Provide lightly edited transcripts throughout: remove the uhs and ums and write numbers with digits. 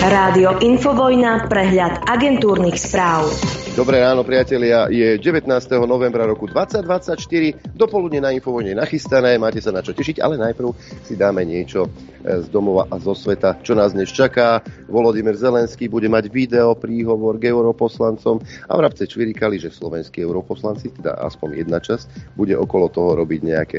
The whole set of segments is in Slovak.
Rádio Infovojna, prehľad agentúrnych správ. Dobré ráno, priatelia. Je 19. novembra roku 2024. Dopoludne na Infovojne nachystané. Máte sa na čo tešiť, ale najprv si dáme niečo z domova a zo sveta, čo nás dnes čaká. Volodymyr Zelenský bude mať video príhovor k europoslancom a vrabce čvirikali, že slovenskí europoslanci, teda aspoň jedna časť, bude okolo toho robiť nejaké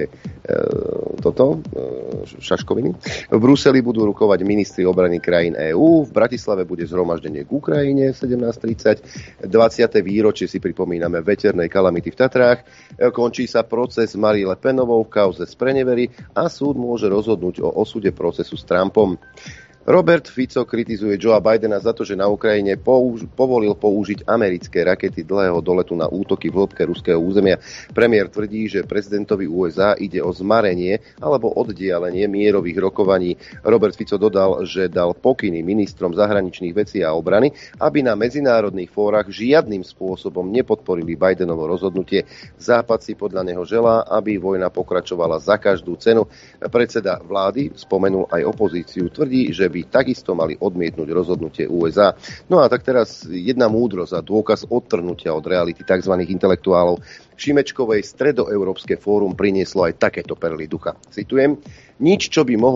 šaškoviny. V Bruseli budú rukovať ministri obrany krajín EÚ. V Bratislave bude zhromaždenie k Ukrajine 17:30. 20. výročie si pripomíname veternej kalamity v Tatrách. Končí sa proces Marie Le Penovou v kauze sprenevery a súd môže rozhodnúť o osude procesu s Trumpom. Robert Fico kritizuje Joea Bidena za to, že na Ukrajine povolil použiť americké rakety dlhého doletu na útoky v hĺbke ruského územia. Premiér tvrdí, že prezidentovi USA ide o zmarenie alebo oddialenie mierových rokovaní. Robert Fico dodal, že dal pokyny ministrom zahraničných vecí a obrany, aby na medzinárodných fórach žiadnym spôsobom nepodporili Bidenovo rozhodnutie. Západ si podľa neho želá, aby vojna pokračovala za každú cenu. Predseda vlády spomenul aj opozíciu. Tvrdí, že by takisto mali odmietnúť rozhodnutie USA. No a tak teraz jedna múdrosť a dôkaz odtrhnutia od reality tzv. Intelektuálov. Šimečkovej Stredoeurópske fórum prinieslo aj takéto perly ducha. Citujem: Nič, čo by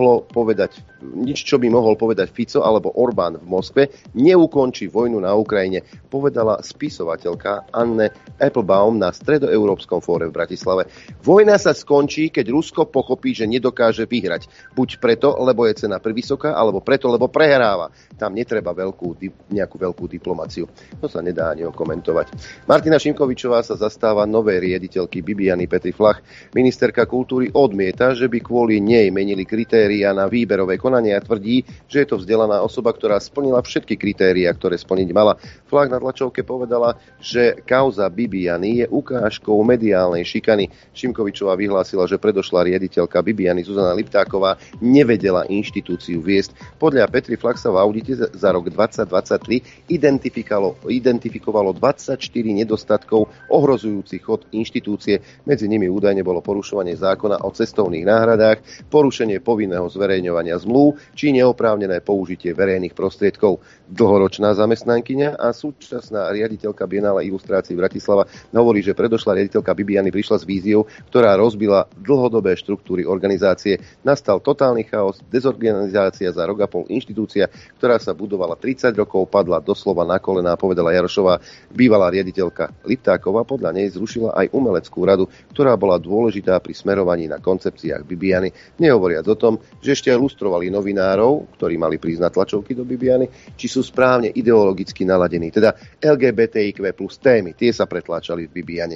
mohol povedať Fico alebo Orbán v Moskve, neukončí vojnu na Ukrajine, povedala spisovateľka Anne Applebaum na Stredoeurópskom fóre v Bratislave. Vojna sa skončí, keď Rusko pochopí, že nedokáže vyhrať. Buď preto, lebo je cena privysoká, alebo preto, lebo prehráva. Tam netreba nejakú veľkú diplomáciu. To sa nedá ani komentovať. Martina Šimkovičová sa zastáva novej riaditeľky Bibiany Petry Flach. Ministerka kultúry odmieta, že by kvôli nej menili kritériá na výberové konanie a tvrdí, že je to vzdelaná osoba, ktorá splnila všetky kritériá, ktoré splniť mala. Flach na tlačovke povedala, že kauza Bibiany je ukážkou mediálnej šikany. Šimkovičová vyhlásila, že predošlá riaditeľka Bibiany Zuzana Liptáková nevedela inštitúciu viesť. Podľa Petry Flach sa v audite za rok 2023 identifikovalo 24 nedostatkov ohrozujúcich chod inštitúcie. Medzi nimi údajne bolo porušovanie zákona o cestovných náhradách, porušenie povinného zverejňovania zmluv či neoprávnené použitie verejných prostriedkov. Dlhoročná zamestnankyňa a súčasná riaditeľka Bienále ilustrácií Bratislava hovorí, že predošlá riaditeľka Bibiany prišla s víziou, ktorá rozbila dlhodobé štruktúry organizácie. Nastal totálny chaos, dezorganizácia za rok a pol. Inštitúcia, ktorá sa budovala 30 rokov, padla doslova na kolená, povedala Jarošová. Bývalá riaditeľka Liptáková podľa nej zrušila aj umeleckú radu, ktorá bola dôležitá pri smerovaní na koncepciách Bibiany. Nehovoriac o tom, že ešte lustrovali novinárov, ktorí mali prísť na tlačovky do Bibiany, či sú správne ideologicky naladení. Teda LGBTIQ plus témy, tie sa pretláčali v Bibiane.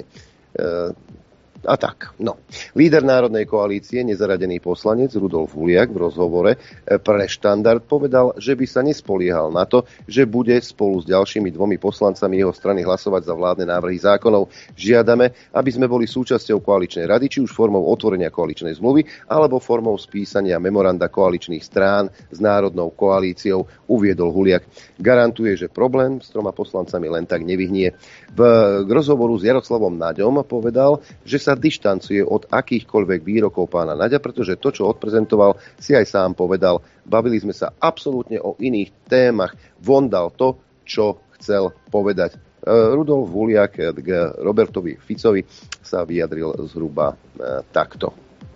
A tak, no. Líder Národnej koalície, nezaradený poslanec Rudolf Huliak v rozhovore pre Štandard povedal, že by sa nespoliehal na to, že bude spolu s ďalšími dvomi poslancami jeho strany hlasovať za vládne návrhy zákonov. Žiadame, aby sme boli súčasťou koaličnej rady, či už formou otvorenia koaličnej zmluvy, alebo formou spísania memoranda koaličných strán s Národnou koalíciou, uviedol Huliak. Garantuje, že problém s 3 poslancami len tak nevyhnie. K rozhovoru s Jaroslavom Naďom povedal, že sa dištancuje od akýchkoľvek výrokov pána Naďa, pretože to, čo odprezentoval, si aj sám povedal. Bavili sme sa absolútne o iných témach. Von dal to, čo chcel povedať. Rudolf Huliak k Robertovi Ficovi sa vyjadril zhruba takto.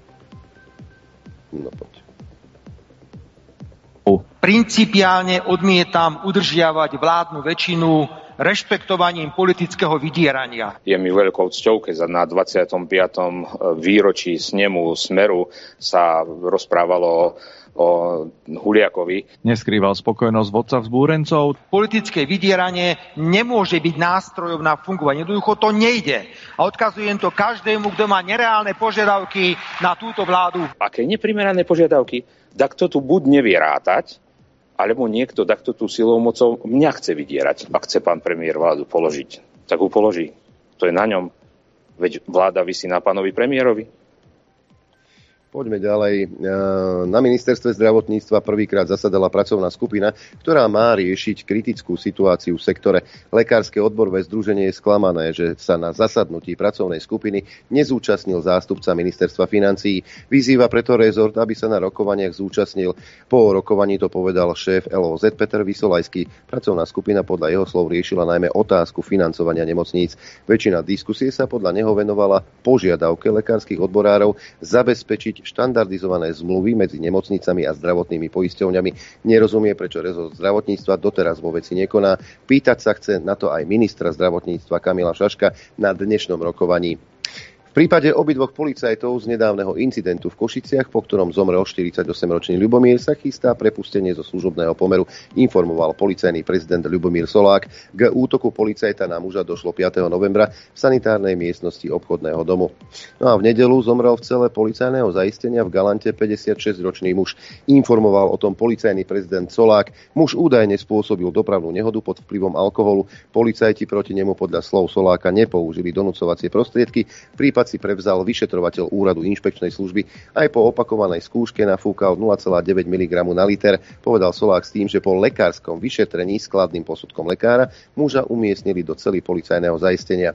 No poď. Principiálne odmietam udržiavať vládnu väčšinu rešpektovaním politického vydierania. Je mi veľkou cťou, keď na 25. výročí snemu Smeru sa rozprávalo o Huliakovi. Neskrýval spokojnosť vodca vzbúrencov. Politické vydieranie nemôže byť nástrojom na fungovanie. Jednoducho to nejde. A odkazujem to každému, kto má nereálne požiadavky na túto vládu. Aké neprimerané požiadavky? Tak to tu buď nevie rátať, alebo niekto takto tú silou mocou mňa chce vydierať. Ak chce pán premiér vládu položiť, tak ju položí. To je na ňom. Veď vláda visí na pánovi premiérovi. Poďme ďalej. Na ministerstve zdravotníctva prvýkrát zasadala pracovná skupina, ktorá má riešiť kritickú situáciu v sektore. Lekárske odborové združenie je sklamané, že sa na zasadnutí pracovnej skupiny nezúčastnil zástupca ministerstva financií. Vyzýva preto rezort, aby sa na rokovaniach zúčastnil. Po rokovaní to povedal šéf LOZ Peter Vysolajský. Pracovná skupina podľa jeho slov riešila najmä otázku financovania nemocníc. Väčšina diskusie sa podľa neho venovala požiadavke lekárskych odborárov zabezpečiť štandardizované zmluvy medzi nemocnicami a zdravotnými poisťovňami. Nerozumie, prečo rezort zdravotníctva doteraz vo veci nekoná. Pýtať sa chce na to aj ministra zdravotníctva Kamila Šaška na dnešnom rokovaní. V prípade obidvoch policajtov z nedávneho incidentu v Košiciach, po ktorom zomrel 48-ročný Ľubomír, sa chystá prepustenie zo služobného pomeru, informoval policajný prezident Ľubomír Solák. K útoku policajta na muža došlo 5. novembra v sanitárnej miestnosti obchodného domu. No a v nedeľu zomrel v cele policajného zaistenia v Galante 56-ročný muž. Informoval o tom policajný prezident Solák. Muž údajne spôsobil dopravnú nehodu pod vplyvom alkoholu. Policajti proti nemu podľa slov Soláka nepoužili donúcovacie prostriedky. Prípad si prevzal vyšetrovateľ úradu inšpekčnej služby. Aj po opakovanej skúške nafúkal 0,9 mg na liter. Povedal Solák s tým, že po lekárskom vyšetrení skladným posudkom lekára muža umiestnili do cely policajného zaistenia.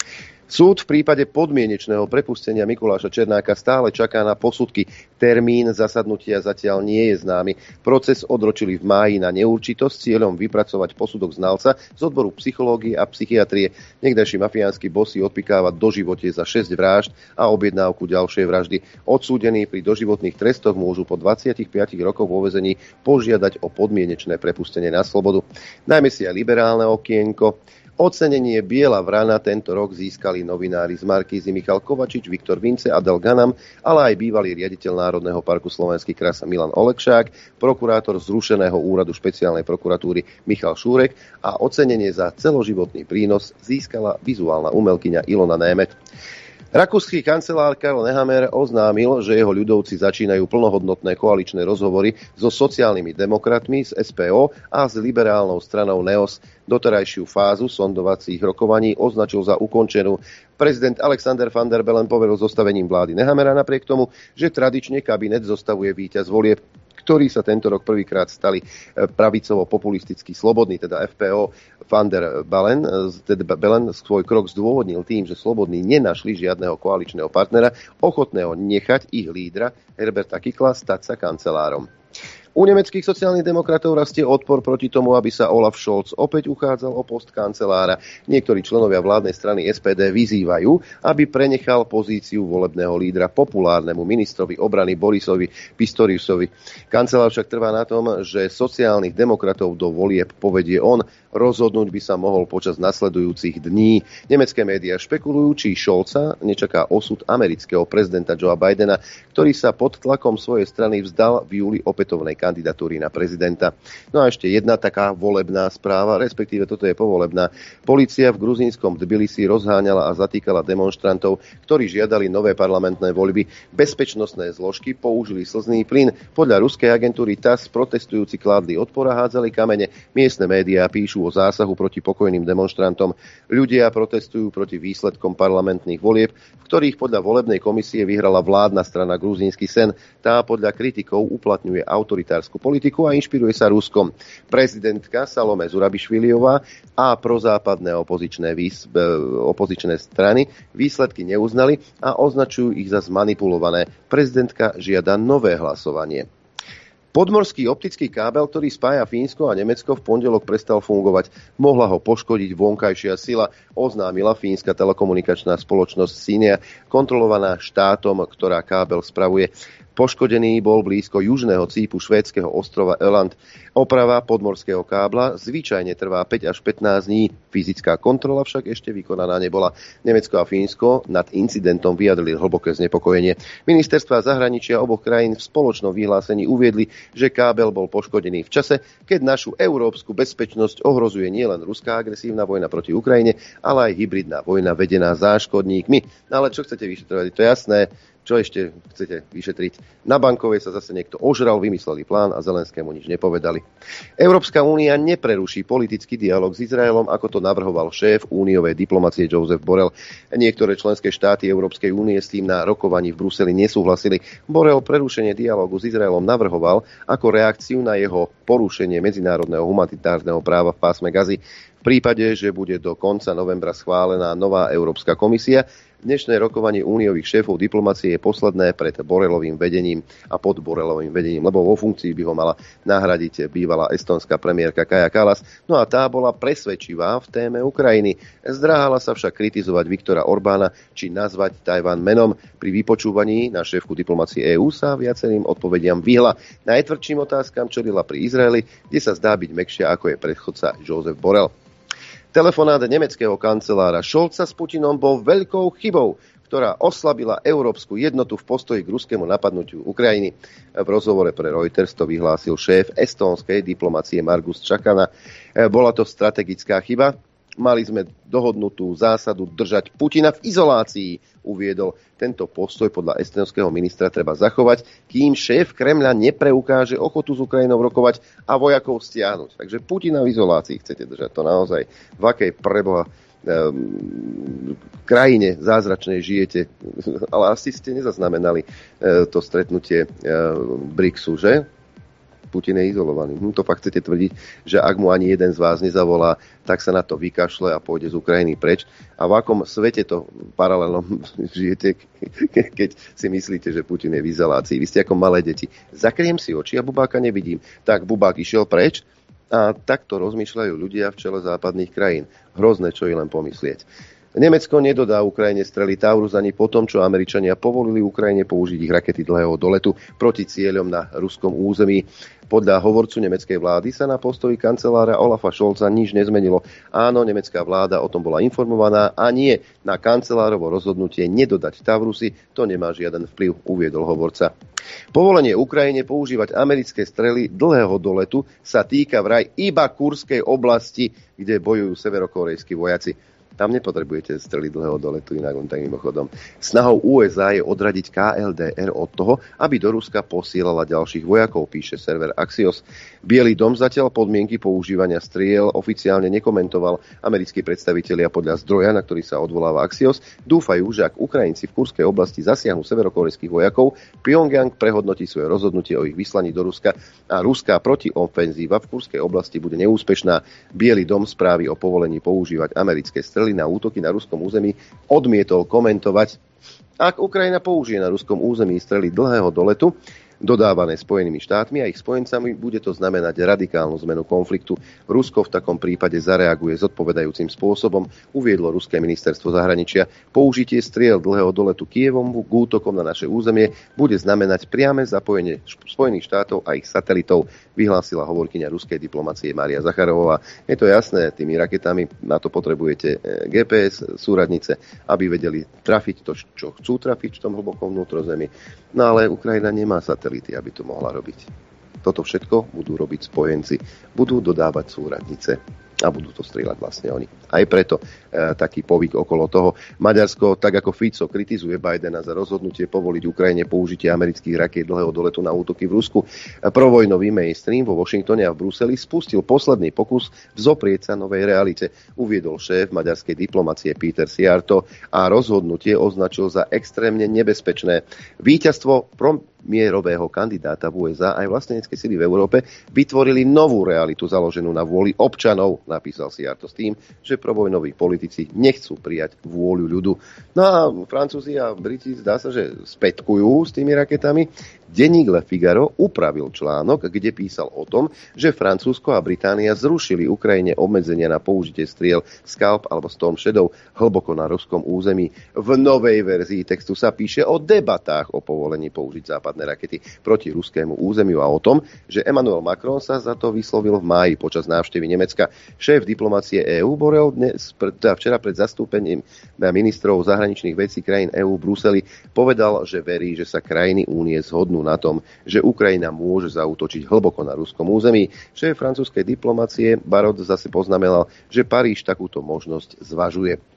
Súd v prípade podmienečného prepustenia Mikuláša Černáka stále čaká na posudky. Termín zasadnutia zatiaľ nie je známy. Proces odročili v máji na neurčito s cieľom vypracovať posudok znalca z odboru psychológie a psychiatrie. Niekdajší mafiánsky boss si odpikáva doživote za 6 vražd a objednávku ďalšej vraždy. Odsúdení pri doživotných trestoch môžu po 25 rokoch vo väzení požiadať o podmienečné prepustenie na slobodu. Najmä si aj liberálne okienko. Ocenenie Biela vrana tento rok získali novinári z Markízy Michal Kovačič, Viktor Vince, Adel Ganam, ale aj bývalý riaditeľ Národného parku Slovenský kras Milan Olekšák, prokurátor zrušeného úradu špeciálnej prokuratúry Michal Šúrek a ocenenie za celoživotný prínos získala vizuálna umelkyňa Ilona Német. Rakúsky kancelár Karl Nehammer oznámil, že jeho ľudovci začínajú plnohodnotné koaličné rozhovory so sociálnymi demokratmi z SPO a s liberálnou stranou NEOS. Doterajšiu fázu sondovacích rokovaní označil za ukončenú. Prezident Alexander van der Bellen poveril zostavením vlády Nehammera napriek tomu, že tradične kabinet zostavuje víťaz volieb, ktorí sa tento rok prvýkrát stali pravicovo-populisticky slobodní, teda FPO. Van der Bellen svoj krok zdôvodnil tým, že slobodní nenašli žiadneho koaličného partnera, ochotného nechať ich lídra Herberta Kickla stať sa kancelárom. U nemeckých sociálnych demokratov rastie odpor proti tomu, aby sa Olaf Scholz opäť uchádzal o post kancelára. Niektorí členovia vládnej strany SPD vyzývajú, aby prenechal pozíciu volebného lídra populárnemu ministrovi obrany Borisovi Pistoriusovi. Kancelár však trvá na tom, že sociálnych demokratov do volieb povedie on. Rozhodnúť by sa mohol počas nasledujúcich dní. Nemecké médiá špekulujú, či Scholza nečaká osud amerického prezidenta Joea Bidena, ktorý sa pod tlakom svojej strany vzdal v júli opätovnej kandidatúry na prezidenta. No a ešte jedna taká volebná správa, respektíve toto je povolebná. Polícia v gruzínskom Tbilisi rozháňala a zatýkala demonštrantov, ktorí žiadali nové parlamentné voľby. Bezpečnostné zložky použili slzný plyn. Podľa ruskej agentúry TASS protestujúci kládli odpor a hádzali kamene. Miestne médiá píšu o zásahu proti pokojným demonštrantom. Ľudia protestujú proti výsledkom parlamentných volieb, v ktorých podľa volebnej komisie vyhrala vládna strana Gruzínsky sen. Tá podľa kritikov uplatňuje autoritárskú politiku a inšpiruje sa Ruskom. Prezidentka Salome Zurabišviliová a prozápadné opozičné strany výsledky neuznali a označujú ich za zmanipulované. Prezidentka žiada nové hlasovanie. Podmorský optický kábel, ktorý spája Fínsko a Nemecko, v pondelok prestal fungovať. Mohla ho poškodiť vonkajšia sila, oznámila fínska telekomunikačná spoločnosť Cinia, kontrolovaná štátom, ktorá kábel spravuje. Poškodený bol blízko južného cípu švédskeho ostrova Öland. Oprava podmorského kábla zvyčajne trvá 5 až 15 dní. Fyzická kontrola však ešte vykonaná nebola. Nemecko a Fínsko nad incidentom vyjadrili hlboké znepokojenie. Ministerstvá zahraničia oboch krajín v spoločnom vyhlásení uviedli, že kábel bol poškodený v čase, keď našu európsku bezpečnosť ohrozuje nielen ruská agresívna vojna proti Ukrajine, ale aj hybridná vojna vedená záškodníkmi. No ale čo chcete vyšetrovať? To je jasné. Čo ešte chcete vyšetriť? Na Bankovej sa zase niekto ožral, vymysleli plán a Zelenskému nič nepovedali. Európska únia nepreruší politický dialog s Izraelom, ako to navrhoval šéf úniovej diplomacie Joseph Borrell. Niektoré členské štáty Európskej únie s tým na rokovaní v Bruseli nesúhlasili. Borrell prerušenie dialógu s Izraelom navrhoval ako reakciu na jeho porušenie medzinárodného humanitárneho práva v pásme Gazy. V prípade, že bude do konca novembra schválená nová Európska komisia, dnešné rokovanie úniových šéfov diplomacie je posledné pred Borrelovým vedením a pod Borrelovým vedením, lebo vo funkcii by ho mala nahradiť bývalá estonská premiérka Kaja Kallas. No a tá bola presvedčivá v téme Ukrajiny. Zdráhala sa však kritizovať Viktora Orbána, či nazvať Tajvan menom. Pri vypočúvaní na šéfku diplomacie EÚ sa viacerým odpovediam vyhla. Najtvrdším otázkam čelila pri Izraeli, kde sa zdá byť mäkšia ako je predchodca Joseph Borrell. Telefonát nemeckého kancelára Scholza s Putinom bol veľkou chybou, ktorá oslabila európsku jednotu v postoji k ruskému napadnutiu Ukrajiny. V rozhovore pre Reuters to vyhlásil šéf estónskej diplomacie Margus Čakana. Bola to strategická chyba. Mali sme dohodnutú zásadu držať Putina v izolácii, uviedol. Tento postoj podľa estonského ministra treba zachovať, kým šéf Kremľa nepreukáže ochotu s Ukrajinou rokovať a vojakov stiahnuť. Takže Putina v izolácii chcete držať. To naozaj v akej preboha krajine zázračnej žijete. Ale asi ste nezaznamenali to stretnutie BRICSu, že? Putin je izolovaný. To fakt chcete tvrdiť, že ak mu ani jeden z vás nezavolá, tak sa na to vykašle a pôjde z Ukrajiny preč. A v akom svete to paralelnom žijete, keď si myslíte, že Putin je v izolácii? Vy ste ako malé deti. Zakriem si oči a bubáka nevidím. Tak bubák išiel preč a takto rozmýšľajú ľudia v čele západných krajín. Hrozné, čo i len pomyslieť. Nemecko nedodá Ukrajine strely Taurus ani po tom, čo Američania povolili Ukrajine použiť ich rakety dlhého doletu proti cieľom na ruskom území. Podľa hovorcu nemeckej vlády sa na postoji kancelára Olafa Scholza nič nezmenilo. Áno, nemecká vláda o tom bola informovaná a nie na kancelárovo rozhodnutie nedodať Taurusy, to nemá žiaden vplyv, uviedol hovorca. Povolenie Ukrajine používať americké strely dlhého doletu sa týka vraj iba Kurskej oblasti, kde bojujú severokorejskí vojaci. Tam nepotrebujete strely dlhého doletu, inak on tak mimochodom. Snahou USA je odradiť KLDR od toho, aby do Ruska posielala ďalších vojakov, píše server Axios. Bielý dom zatiaľ podmienky používania striel oficiálne nekomentoval. Americkí predstavitelia podľa zdroja, na ktorý sa odvoláva Axios, dúfajú, že ak Ukrajinci v Kurskej oblasti zasiahnu severokorejských vojakov, Pyongyang prehodnotí svoje rozhodnutie o ich vyslaní do Ruska a ruská protiofenzíva v Kurskej oblasti bude neúspešná. Bielý dom správy o povolení používať americké strely na útoky na ruskom území odmietol komentovať. Ak Ukrajina použije na ruskom území strely dlhého doletu, dodávané Spojenými štátmi a ich spojencami, bude to znamenať radikálnu zmenu konfliktu. Rusko v takom prípade zareaguje zodpovedajúcim spôsobom, uviedlo ruské ministerstvo zahraničia. Použitie striel dlhého doletu Kievom k útokom na naše územie bude znamenať priame zapojenie Spojených štátov a ich satelitov, vyhlásila hovorkyňa ruskej diplomacie Mária Zacharovová. Je to jasné, tými raketami na to potrebujete GPS, súradnice, aby vedeli trafiť to, čo chcú trafiť v tom hlbokom vnútrozemí. No ale Ukrajina nemá satelity, aby to mohla robiť. Toto všetko budú robiť spojenci. Budú dodávať súradnice a budú to strieľať vlastne oni. Aj preto taký povyk okolo toho. Maďarsko, tak ako Fico, kritizuje Bidena za rozhodnutie povoliť Ukrajine použitie amerických rakiet dlhého doletu na útoky v Rusku. Provojnový mainstream vo Washingtone a v Bruseli spustil posledný pokus vzoprieť sa novej realite, uviedol šéf maďarskej diplomacie Peter Szijjártó a rozhodnutie označil za extrémne nebezpečné. Víťazstvo premiérového kandidáta v USA aj vlastenecké sily v Európe vytvorili novú realitu založenú na vôli občanov, napísal Szijjártó s tým, že provojnoví politici nechcú prijať vôľu ľudu. No a Francúzi a Briti zdá sa, že spätkujú s tými raketami. Denník Le Figaro upravil článok, kde písal o tom, že Francúzsko a Británia zrušili Ukrajine obmedzenia na použitie striel Scalp alebo Storm Shadow hlboko na ruskom území. V novej verzii textu sa píše o debatách o povolení použiť západné rakety proti ruskému územiu a o tom, že Emmanuel Macron sa za to vyslovil v máji počas návštevy Nemecka. Šéf diplomacie EÚ Borrell včera pred zastúpením ministrov zahraničných vecí krajín EÚ v Bruseli povedal, že verí, že sa krajiny únie zhodnú na tom, že Ukrajina môže zaútočiť hlboko na ruskom území. Šéf francúzskej diplomacie Barrot zase poznamenal, že Paríž takúto možnosť zvažuje.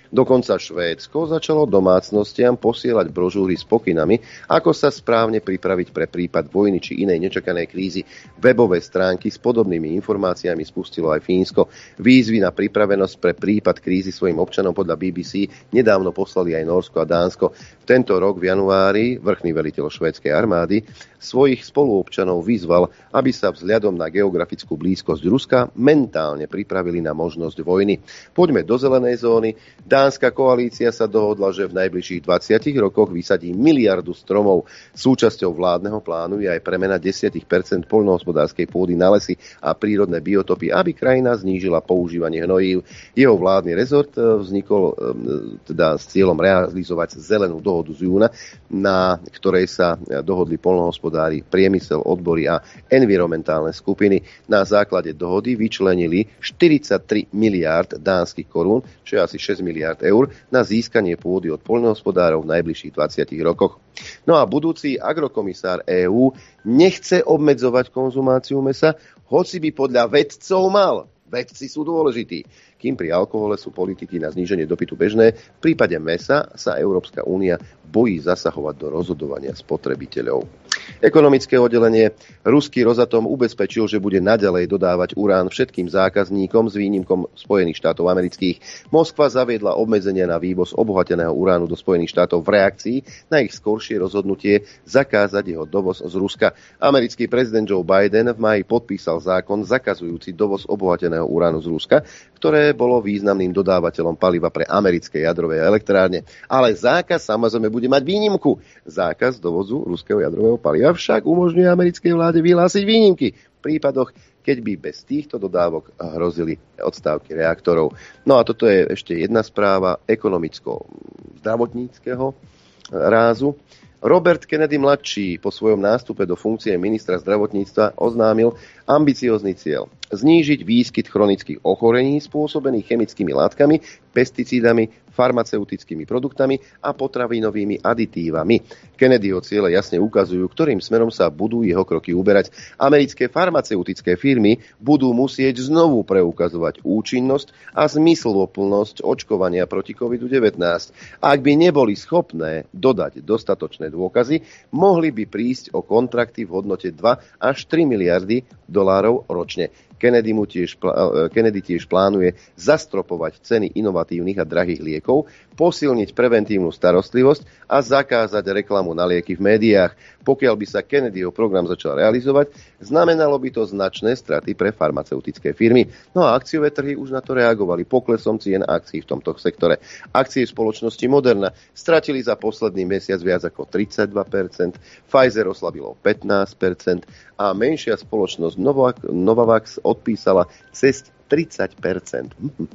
Dokonca Švédsko začalo domácnostiam posielať brožúry s pokynami, ako sa správne pripraviť pre prípad vojny či inej nečakanej krízy. Webové stránky s podobnými informáciami spustilo aj Fínsko. Výzvy na pripravenosť pre prípad krízy svojim občanom podľa BBC nedávno poslali aj Nórsko a Dánsko. Tento rok v januári vrchný veliteľ švédskej armády svojich spoluobčanov vyzval, aby sa vzhľadom na geografickú blízkosť Ruska mentálne pripravili na možnosť vojny. Poďme do zelenej zóny. Dánska koalícia sa dohodla, že v najbližších 20 rokoch vysadí 1 miliardu stromov. Súčasťou vládneho plánu je aj premena 10% poľnohospodárskej pôdy na lesy a prírodné biotopy, aby krajina znížila používanie hnojív. Jeho vládny rezort vznikol teda s cieľom realizovať zelenú dohodu z júna, na ktorej sa dohodli poľnohospodári, priemysel, odbory a environmentálne skupiny. Na základe dohody vyčlenili 43 miliárd dánskych korún, čo je asi 6 miliárd eur, na získanie pôdy od poľnohospodárov v najbližších 20 rokoch. No a budúci agrokomisár EÚ nechce obmedzovať konzumáciu mäsa, hoci by podľa vedcov mal. Vedci sú dôležití. Kým pri alkohole sú politiky na zníženie dopytu bežné, v prípade mäsa sa Európska únia bojí zasahovať do rozhodovania spotrebiteľov. Ekonomické oddelenie. Ruský Rosatom ubezpečil, že bude naďalej dodávať urán všetkým zákazníkom s výnimkom Spojených štátov amerických. Moskva zaviedla obmedzenia na vývoz obohateného uránu do Spojených štátov v reakcii na ich skoršie rozhodnutie zakázať jeho dovoz z Ruska. Americký prezident Joe Biden v máji podpísal zákon zakazujúci dovoz obohateného uránu z Ruska, ktoré bolo významným dodávateľom paliva pre americké jadrové elektrárne. Ale zákaz samozrejme bude mať výnimku. Zákaz dovozu ruského jadrového paliva však umožňuje americkej vláde vyhlásiť výnimky v prípadoch, keď by bez týchto dodávok hrozili odstávky reaktorov. No a toto je ešte jedna správa ekonomicko-zdravotníckeho rázu. Robert Kennedy mladší po svojom nástupe do funkcie ministra zdravotníctva oznámil ambiciózny cieľ znížiť výskyt chronických ochorení spôsobených chemickými látkami, pesticídami, farmaceutickými produktami a potravinovými aditívami. Kennedyho ciele jasne ukazujú, ktorým smerom sa budú jeho kroky uberať. Americké farmaceutické firmy budú musieť znovu preukazovať účinnosť a zmysluplnosť očkovania proti COVID-19. Ak by neboli schopné dodať dostatočné dôkazy, mohli by prísť o kontrakty v hodnote 2 až 3 miliardy dolárov ročne. Kennedy tiež plánuje zastropovať ceny inovatívnych a drahých liekov, posilniť preventívnu starostlivosť a zakázať reklamu na lieky v médiách. Pokiaľ by sa Kennedyho program začal realizovať, znamenalo by to značné straty pre farmaceutické firmy. No a akciové trhy už na to reagovali poklesom cien akcií v tomto sektore. Akcie spoločnosti Moderna stratili za posledný mesiac viac ako 32%, Pfizer oslabilo 15% a menšia spoločnosť Novavax odpísala cez 30%.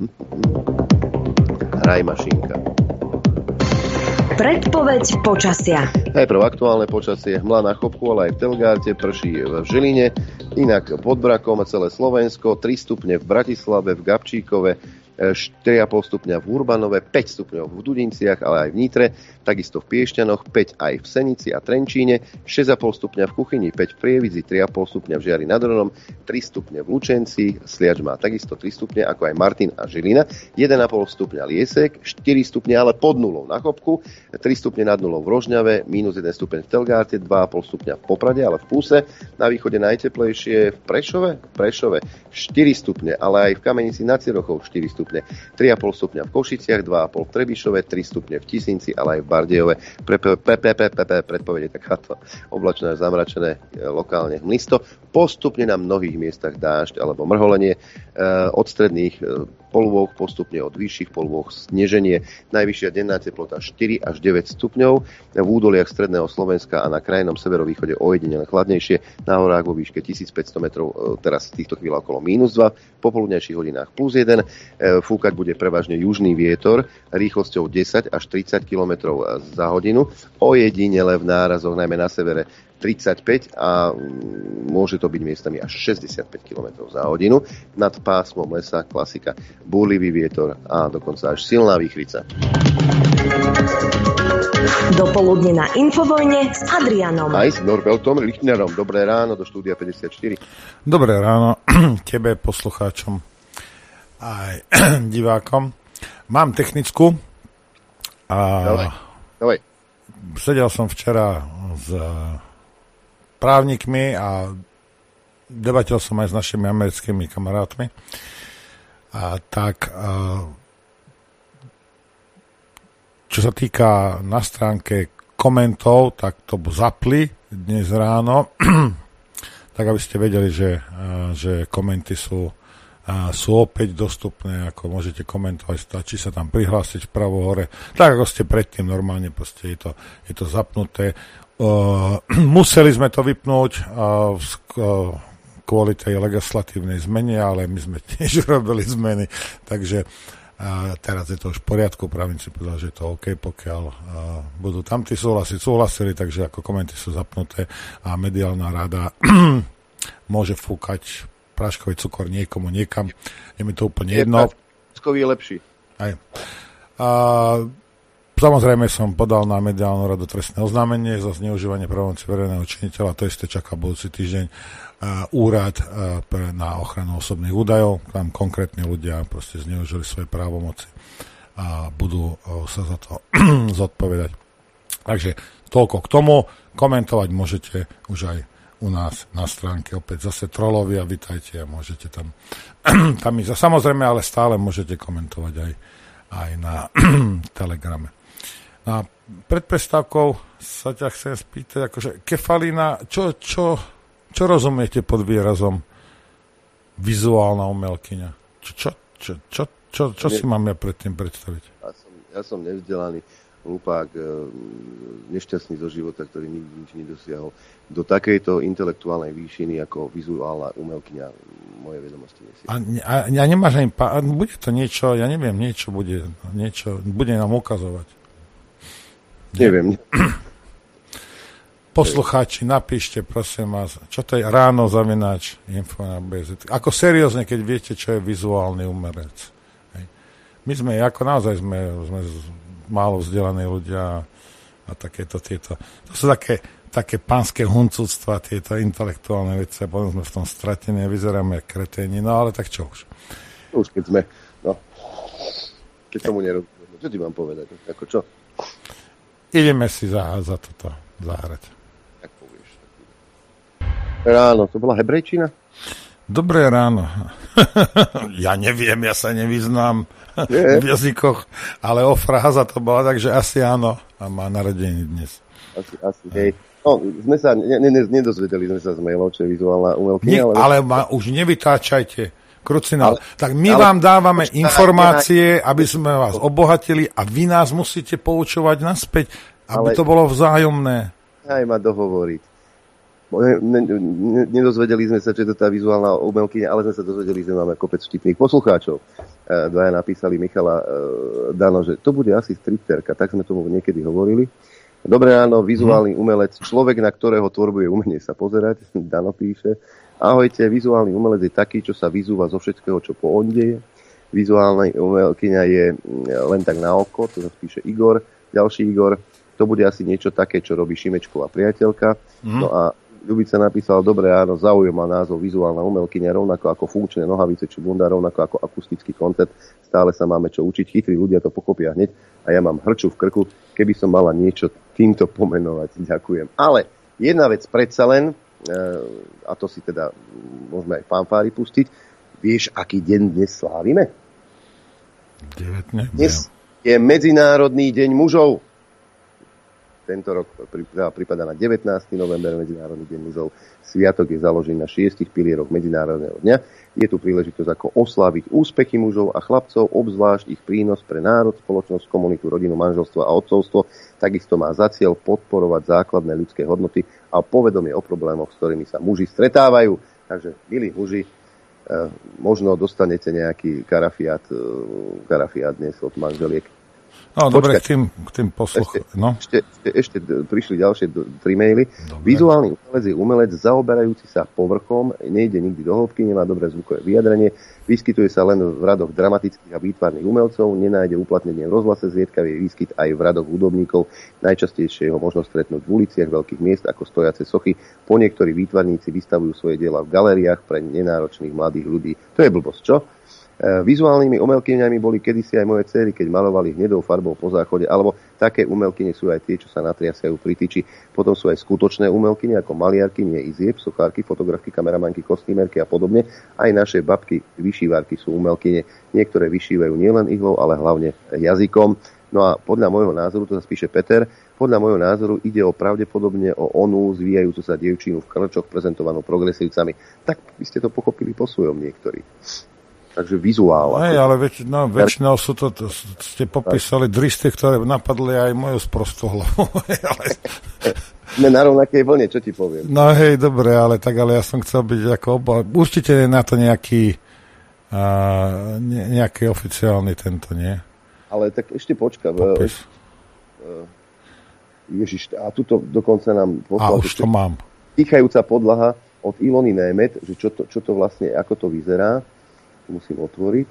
Rajmašinka. Predpoveď počasia. Najprv aktuálne počasie. Hmla na Chopku, ale aj v Telgárte, prší v Žiline, inak pod Brakom celé Slovensko, 3 stupne v Bratislave, v Gabčíkove, 4,5 stupňa v Urbanove, 5 stupňov v Dudinciach, ale aj v Nitre, takisto v Piešťanoch, 5 aj v Senici a Trenčíne, 6,5 stupňa v Kuchyni, 5 v Prievidzi, 3,5 stupňa v Žiari nad Hronom, 3 stupne v Lučenci, Sliač má takisto 3 stupne, ako aj Martin a Žilina, 1,5 stupňa Liesek, 4 stupne ale pod nulou na Chopku, 3 stupne nad nulou v Rožňave, minus 1 stupeň v Telgárte, 2,5 stupňa v Poprade, ale v Púse, na východe najteplejšie v Prešove 4 stupne, ale aj v Kamenici nad Cirochou 4 stupne. 3,5 stupňa v Košiciach, 2,5 v Trebišove, 3 stupne v Tisínci, ale aj v Bardejove. Predpovede takáto oblačné, zamračené, lokálne hmlisto. Postupne na mnohých miestach dážď alebo mrholenie, od stredných polôch, postupne od vyšších polôch sneženie. Najvyššia denná teplota 4 až 9 stupňov. V údoliach stredného Slovenska a na krajnom severovýchode ojedinele chladnejšie. Na horách vo výške 1500 metrov teraz v týchto chvíľach okolo -2. V popoludnejších hodinách +1. Fúkať bude prevažne južný vietor rýchlosťou 10 až 30 km za hodinu. Ojedinele v nárazoch, najmä na severe, 35 a môže to byť miestami až 65 km za hodinu. Nad pásmom lesa klasika búrlivý vietor a dokonca až silná výchrica. Dopoludne na Infovojne s Adrianom. Aj s Norbeltom Lichtnerom. Dobré ráno do štúdia 54. Dobré ráno tebe, poslucháčom aj divákom. Mám technickú Dobre. Sedel som včera s právnikmi a debatil som aj s našimi americkými kamarátmi. Čo sa týka na stránke komentov, tak to zapli dnes ráno, tak aby ste vedeli, že komenty sú opäť dostupné, ako môžete komentovať, stačí sa tam prihlásiť vpravo hore, tak ako ste predtým normálne, proste je to zapnuté. Museli sme to vypnúť kvôli tej legislatívnej zmene, ale my sme tiež robili zmeny, takže teraz je to už v poriadku, právnici povedal, že je to OK, pokiaľ budú tamtí súhlasili, takže ako komenty sú zapnuté a mediálna rada môže fúkať práškový cukor niekomu niekam. Je mi to úplne jedno. Práškový je lepší. Aj. Samozrejme som podal na mediálnu radu trestné oznámenie za zneužívanie právomoci verejného činiteľa. To isté čaká budúci týždeň úrad na ochranu osobných údajov. Tam konkrétne ľudia proste zneužili svoje právomoci a budú sa za to zodpovedať. Takže toľko k tomu. Komentovať môžete už aj u nás na stránke. Opäť zase trolovia, vitajte a môžete tam ísť. Samozrejme, ale stále môžete komentovať aj na Telegrame. A pred prestávkou sa ťa chcem spýtať, akože Kefalina, čo rozumiete pod výrazom vizuálna umelkyňa? Čo si mám ja predtým predstaviť? Ja som nevzdelaný hlupák, nešťastný zo života, ktorý nikdy nič nedosiahol. Do takejto intelektuálnej výšiny ako vizuálna umelkyňa moje vedomosti nesie. A nemáš ani bude to niečo, ja neviem, niečo bude nám ukazovať. Neviem. Poslucháči, napíšte, prosím vás, čo to je ráno zavináč info.bz. Ako seriózne, keď viete, čo je vizuálny umelec. Hej. My sme, ako naozaj sme málo vzdelaní ľudia a takéto tieto. To sú také pánske huncúctva, tieto intelektuálne veci a potom sme v tom stratení a vyzeráme jak kreténi, no ale tak čo už. Už keď sme, keď tomu nerozumieme, čo ti mám povedať? Ako čo? Ideme si za toto zahrať. Tak povieš. Ráno, to bola hebrejčina? Dobré ráno. Ja neviem, ja sa nevyznám v jazykoch, ale Ofráza to bola, takže asi áno. A má narodeniny dnes. Asi, hej. No, sme sa, nedozvedeli sme sa z mailov, čo je vizuálna umelkyňa. Ale už nevytáčajte. Krucinál. Tak my vám dávame informácie, aby sme vás obohatili a vy nás musíte poučovať naspäť, aby to bolo vzájomné. Aj ma dohovoriť. Nedozvedeli sme sa, čo je to tá vizuálna umelkyňa, ale sme sa dozvedeli, že máme kopec vtipných poslucháčov. Dvaja napísali Michala Dano, že to bude asi stripterka, tak sme tomu niekedy hovorili. Dobré ráno, vizuálny umelec, človek, na ktorého tvorbu je umenie sa pozerať, Dano píše. Ahojte, vizuálny umelec je taký, čo sa vyzúva zo všetkého, čo po on deje. Vizuálna umelkyňa je len tak na oko, to sa píše Igor. Ďalší Igor, to bude asi niečo také, čo robí Šimečková priateľka. No a Ľubica napísala, dobré áno, zaujíma názov vizuálna umelkyňa, rovnako ako funkčné nohavice či bunda, rovnako ako akustický koncept. Stále sa máme čo učiť, chytrí ľudia to pochopia hneď a ja mám hrču v krku, keby som mala niečo týmto pomenovať. Ďakujem. Ale jedna vec predsa len, a to si teda môžeme aj fanfári pustiť. Vieš, aký deň dnes slávime? Dnes je Medzinárodný deň mužov. Tento rok pripadá na 19. november, Medzinárodný deň mužov. Sviatok je založený na 6 pilieroch Medzinárodného dňa. Je tu príležitosť ako osláviť úspechy mužov a chlapcov, obzvlášť ich prínos pre národ, spoločnosť, komunitu, rodinu, manželstvo a otcovstvo. Takisto má za cieľ podporovať základné ľudské hodnoty a povedomie o problémoch, s ktorými sa muži stretávajú. Takže, milí muži, možno dostanete nejaký karafiát dnes od manželiek. No, dobre, k tým posluchom. Ešte prišli ďalšie 3 maily. Dobre. Vizuálny umelec je umelec zaoberajúci sa povrchom, nejde nikdy do hĺbky, nemá dobré zvukové vyjadrenie, vyskytuje sa len v radoch dramatických a výtvarných umelcov, nenájde uplatnenie v rozhlase, zriedkavý výskyt aj v radoch hudobníkov, najčastejšie ho možno stretnúť v uliciach veľkých miest ako stojace sochy. Po niektorí výtvarníci vystavujú svoje diela v galériách pre nenáročných mladých ľudí. To je blbosť, čo? Vizuálnymi umelkyňami boli kedysi aj moje dcery, keď malovali hnedou farbou po záchode, alebo také umelkyne sú aj tie, čo sa natriasajú pri tyči. Potom sú aj skutočné umelkyne, ako maliarky, nie izieb, sochárky, fotografky, kameramanky, kostýmerky a podobne. Aj naše babky, vyšívárky sú umelkyne. Niektoré vyšívajú nielen ihlou, ale hlavne jazykom. No a podľa môjho názoru, to sa spíše Peter, podľa môjho názoru ide o pravdepodobne o onú zvíjajúcu sa dievčinu v krčoch prezentovanú progresívcami. Tak by ste to pochopili po svojom niektorí. Takže vizuál. Hej, ale väčšinou sú to, ste popísali dristy, ktoré napadli aj moju sprostú hlavu. Sme na rovnakej vlne, čo ti poviem. No hej, dobre, ale ja som chcel byť ako oba. Určite je na to nejaký oficiálny tento, nie? Ale tak ešte počka. Ježiš, a tuto dokonca nám poslal. A už to mám. Dýchajúca podlaha od Ilony Német, že čo to vlastne, ako to vyzerá. Musím otvoriť.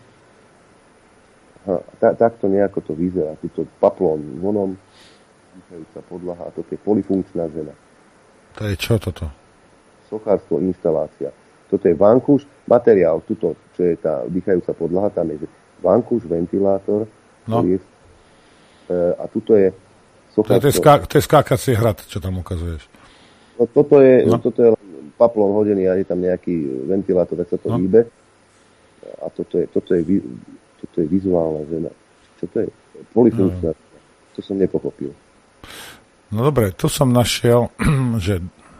Takto nejako to vyzerá. Tuto paplón vonom, dýchajúca podlaha a toto je polyfunkčná žena. To je čo toto? Sochárstvo, instalácia. Toto je vankúš, materiál, tuto, čo je tá dýchajúca podlaha, tam je vankúš, ventilátor, a tuto je sochárstvo. To je skákací hrad, čo tam ukazuješ. No, toto je paplón hodený a je tam nejaký ventilátor, tak sa to hýbe. A toto je vizuálna žena. Čo to je? Polyfunkčná. To som nepochopil. No dobre, tu som našiel, že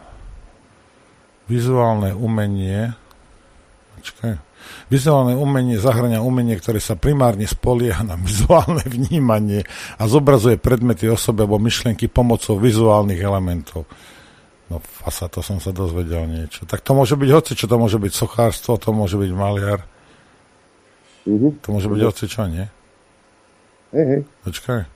vizuálne umenie zahŕňa umenie, ktoré sa primárne spolieha na vizuálne vnímanie a zobrazuje predmety, osoby alebo myšlienky pomocou vizuálnych elementov. No fasa, to som sa dozvedel niečo. Tak to môže byť hocičo, to môže byť sochárstvo, to môže byť maliar. To môže byť hocičo, nie? Hej. Počkaj.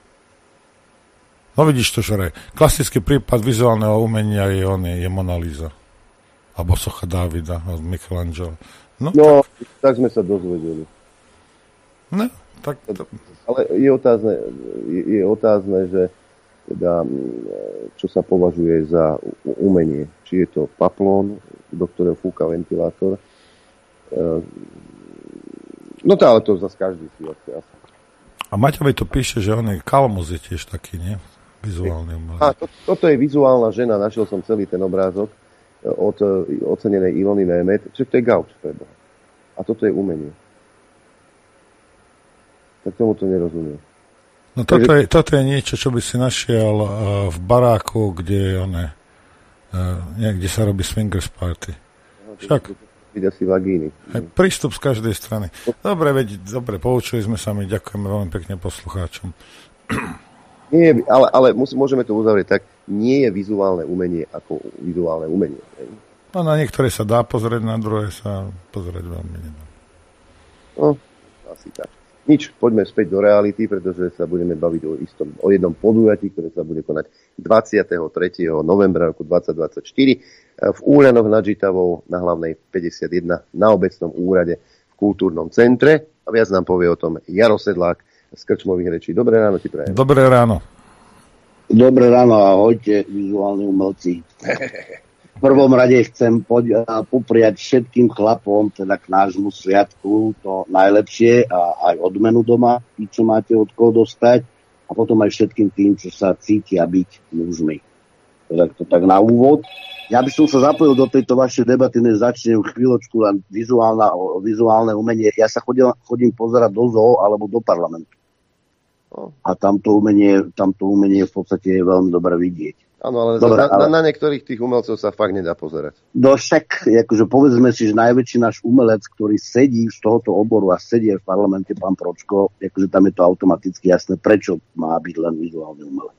No vidíš to, Šorej. Klasický prípad vizuálneho umenia je Mona Lisa. Alebo socha Dávida od Michelangelo. No tak sme sa dozvedeli. No, tak... Ale je otázne, že teda, čo sa považuje za umenie. Či je to paplón, do ktorého fúka ventilátor. No to, ale to zase každý si asi. A Maťovi to píše, že on je Kalmus je tiež taký, nie? Vizuálny umelec. Toto je vizuálna žena, našiel som celý ten obrázok od ocenenej Ilony Német. Čo to je gauč, preboha. A toto je umenie. Tak tomu to nerozumiem. No toto je niečo, čo by si našiel v baráku, kde niekde sa robí swingers party. Však vidia si vagíny. Prístup z každej strany. Dobre, poučili sme sa, my ďakujeme veľmi pekne poslucháčom. Nie, ale môžeme to uzavrieť tak, nie je vizuálne umenie ako vizuálne umenie. No na niektoré sa dá pozrieť, na druhé sa pozrieť veľmi nedá. No, asi tak. Nič, poďme späť do reality, pretože sa budeme baviť o jednom podujatí, ktoré sa bude konať 23. novembra roku 2024 v Úľanoch nad Žitavou na hlavnej 51 na obecnom úrade v kultúrnom centre. A viac nám povie o tom Jaro Sedlák z Krčmových rečí. Dobré ráno ti prajem. Dobré ráno. Dobré ráno, ahojte, vizuálni umelci. V prvom rade chcem popriať všetkým chlapom, teda k nášmu sviatku, to najlepšie a aj odmenu doma, tí, čo máte od koho dostať, a potom aj všetkým tým, čo sa cítia byť mužmi. Tak to tak na úvod. Ja by som sa zapojil do tejto vašej debaty, než začnem chvíľočku len vizuálne umenie. Ja sa chodím pozerať do zoo alebo do parlamentu. A tamto umenie v podstate je veľmi dobre vidieť. Áno, ale na niektorých tých umelcov sa fakt nedá pozerať. No však, akože povedzme si, že najväčší náš umelec, ktorý sedí z tohoto oboru a sedí v parlamente, pán Pročko, akože tam je to automaticky jasné, prečo má byť len vizuálny umelec.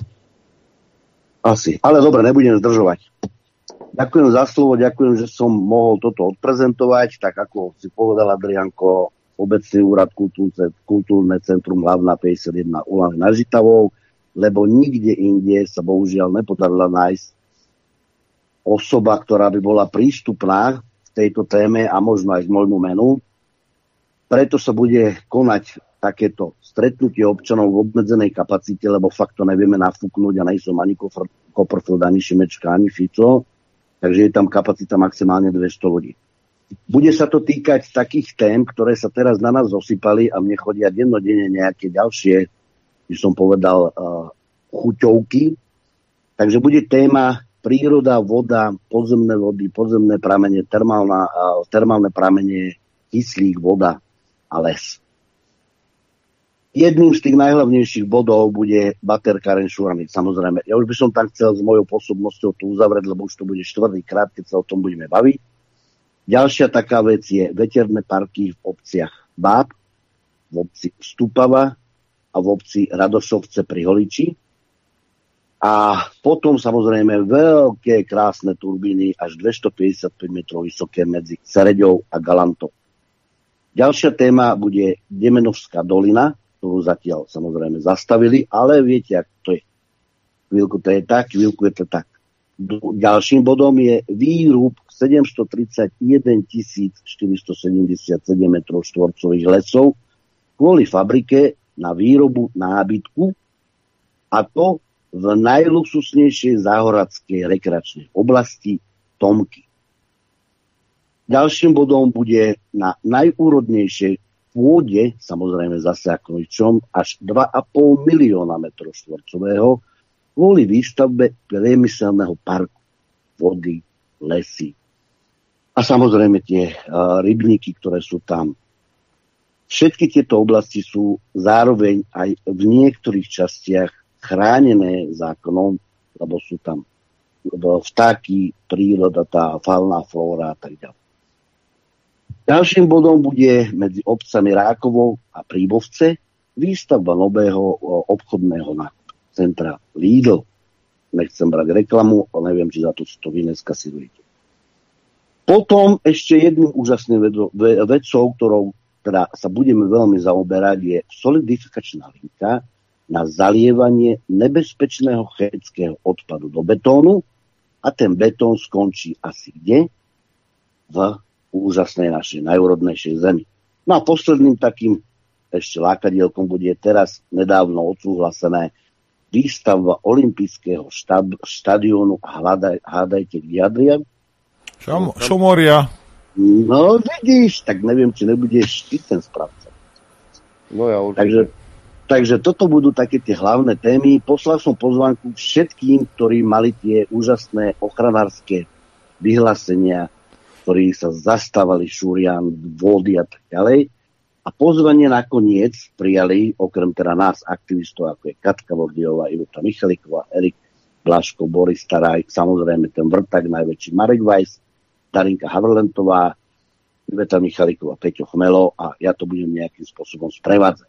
Asi. Ale dobre, nebudem zdržovať. Ďakujem za slovo, ďakujem, že som mohol toto odprezentovať, tak ako si povedal Adrianko, obecný úrad kultúrne centrum hlavná 51 Úľany nad Žitavou, lebo nikde inde sa bohužiaľ nepodarila nájsť osoba, ktorá by bola prístupná v tejto téme a možno aj k môjmu menu. Preto sa bude konať takéto stretnutie občanov v obmedzenej kapacite, lebo fakt to nevieme nafúknuť a nejsom ani Koprfeld, ani Šimečka, ani Fico. Takže je tam kapacita maximálne 200 ľudí. Bude sa to týkať takých tém, ktoré sa teraz na nás zosypali a mne chodia dennodenne nejaké ďalšie, by som povedal, chuťovky. Takže bude téma príroda, voda, podzemné vody, podzemné pramene, termálne pramene, kyslík, voda a les. Jedným z tých najhlavnejších bodov bude baterkáren Šúrnik, samozrejme. Ja už by som tam chcel s mojou pôsobnosťou tu uzavrieť, lebo už to bude 4. krát, keď sa o tom budeme baviť. Ďalšia taká vec je veterné parky v obciach Báb, v obci Stupava a v obci Radošovce pri Holiči. A potom samozrejme veľké krásne turbíny až 255 metrov vysoké medzi Sereďou a Galantou. Ďalšia téma bude Demenovská dolina, ktorú zatiaľ samozrejme zastavili, ale viete, ako to je. Chvíľku to je tak, chvíľku je to tak. Ďalším bodom je výrub 731 477 metrov štvorcových lesov kvôli fabrike na výrobu nábytku, a to v najluxusnejšej záhoradskej rekreačnej oblasti Tomky. Ďalším bodom bude na najúrodnejšej pôde, samozrejme zase ako ničom, až 2,5 milióna metrov štvorcového kvôli výstavbe priemyselného parku, vody, lesy a samozrejme tie rybníky, ktoré sú tam. Všetky tieto oblasti sú zároveň aj v niektorých častiach chránené zákonom, lebo sú tam vtáky, príroda, tá fauna, flóra a tak ďalej. Ďalším bodom bude medzi obcami Rákovou a Príbovce výstavba nového obchodného centra Lidl. Nechcem brať reklamu, ale neviem, či za to vy dneska si budete. Potom ešte jedným úžasným vecou, ktorou teda sa budeme veľmi zaoberať, je solidifikačná linka na zalievanie nebezpečného chemického odpadu do betónu, a ten betón skončí asi kde? V úžasnej našej najúrodnejšej zemi. No a posledným takým ešte lákadielkom bude teraz nedávno odsúhlasené výstavba olympijského štadiónu a hádajte kde, Adrian? Šumoria. No vidíš, tak neviem, či nebudeš ty ten správca. No ja určite. Takže toto budú také tie hlavné témy. Poslal som pozvánku všetkým, ktorí mali tie úžasné ochranárske vyhlásenia, ktorí sa zastávali šúrian, vody a tak ďalej. A pozvanie nakoniec prijali, okrem teda nás, aktivistov, ako je Katka Vordiová, Iveta Michaliková, Erik Blaško, Boris Taraj, samozrejme ten vrták najväčší Marek Weiss, Darinka Havrlentová, Iveta Michaliková, Peťo Chmelo, a ja to budem nejakým spôsobom sprevádzať.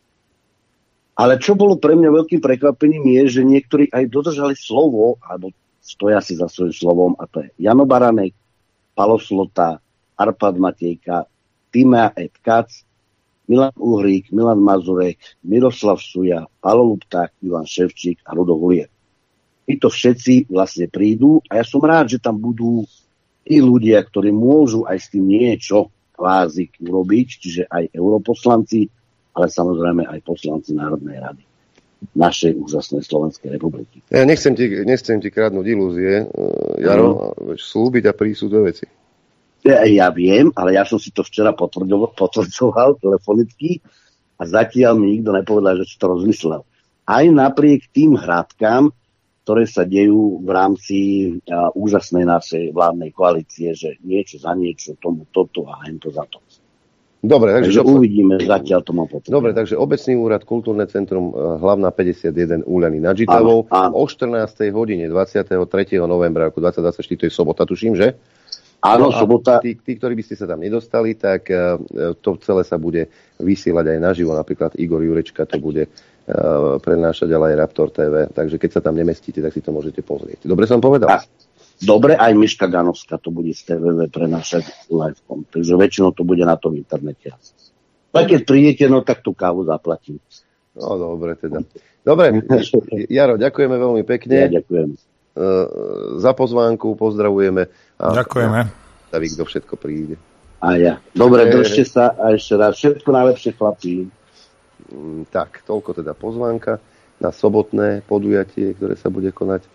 Ale čo bolo pre mňa veľkým prekvapením je, že niektorí aj dodržali slovo, alebo stoja si za svojím slovom, a to je Jano Baranek, Palo Slota, Arpad Matejka, Týma Kac, Milan Uhrík, Milan Mazurek, Miroslav Suja, Palo Lupták, Ivan Ševčík a Rudo Hulier. Títo všetci vlastne prídu a ja som rád, že tam budú tí ľudia, ktorí môžu aj s tým niečo kvázi urobiť, čiže aj europoslanci, ale samozrejme aj poslanci Národnej rady našej úžasnej Slovenskej republiky. Ja nechcem ti krádnuť ilúzie, Jaro, slúbiť a prísť sú dve veci. Ja viem, ale ja som si to včera potvrdzoval telefonicky a zatiaľ mi nikto nepovedal, že si to rozmyslel. Aj napriek tým hrátkám, ktoré sa dejú v rámci úžasnej našej vládnej koalície, že niečo za niečo, tomu toto a hento za to. Dobre, takže uvidíme, zatiaľ to mám potrebu. Dobre, takže Obecný úrad, Kultúrne centrum Hlavná 51 Úľany nad Žitavou o 14. hodine 23. novembra roku 2024, to je sobota, tuším, že? Áno, sobota. Tí, ktorí by ste sa tam nedostali, tak to celé sa bude vysielať aj naživo, napríklad Igor Jurečka to bude prenášať, ale aj Raptor TV, takže keď sa tam nemestíte, tak si to môžete pozrieť. Dobre som povedal? Dobre, aj Miška Ganovská to bude z TVV prenášať livekom. Takže väčšinou to bude na tom internete. A keď prídete, no tak tú kávu zaplatím. No dobre teda. Dobre, Jaro, ďakujeme veľmi pekne. Ja ďakujem. Za pozvánku, pozdravujeme. Ďakujeme. A vy, kto všetko príde. A ja. Dobre, držte sa a ešte raz všetko najlepšie, chlapí. Tak, toľko teda pozvánka na sobotné podujatie, ktoré sa bude konať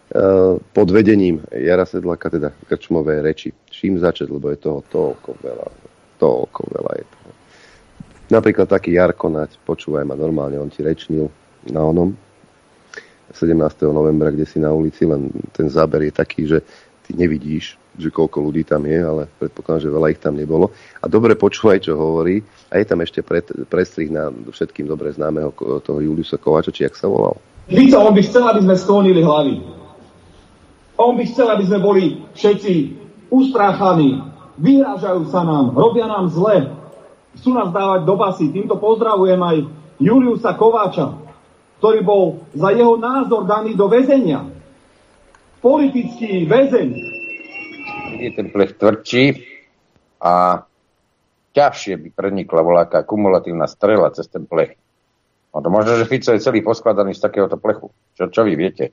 pod vedením Jara Sedláka, teda krčmové reči. Čím začať, lebo je toho toľko veľa je toho. Napríklad taký Jarko Naď, počúvaj ma normálne, on ti rečnil na onom 17. novembra, kde si na ulici, len ten záber je taký, že ty nevidíš, že koľko ľudí tam je, ale predpokladám, že veľa ich tam nebolo. A dobre počúvaj, čo hovorí. A je tam ešte prestrih na všetkým dobre známeho toho Juliusa Kováča, či jak sa volal. Fico, on by chcel, aby sme sklonili hlavy. On by chcel, aby sme boli všetci ustráchaní, vyhrážajú sa nám, robia nám zle, chcú nás dávať do basy. Týmto pozdravujem aj Juliusa Kováča, ktorý bol za jeho názor daný do väzenia. Politický väzeň. Je ten plech tvrdší a ťažšie by prenikla voľaká kumulatívna strela cez ten plech. No to možno, že Fico je celý poskladaný z takéhoto plechu. Čo vy viete?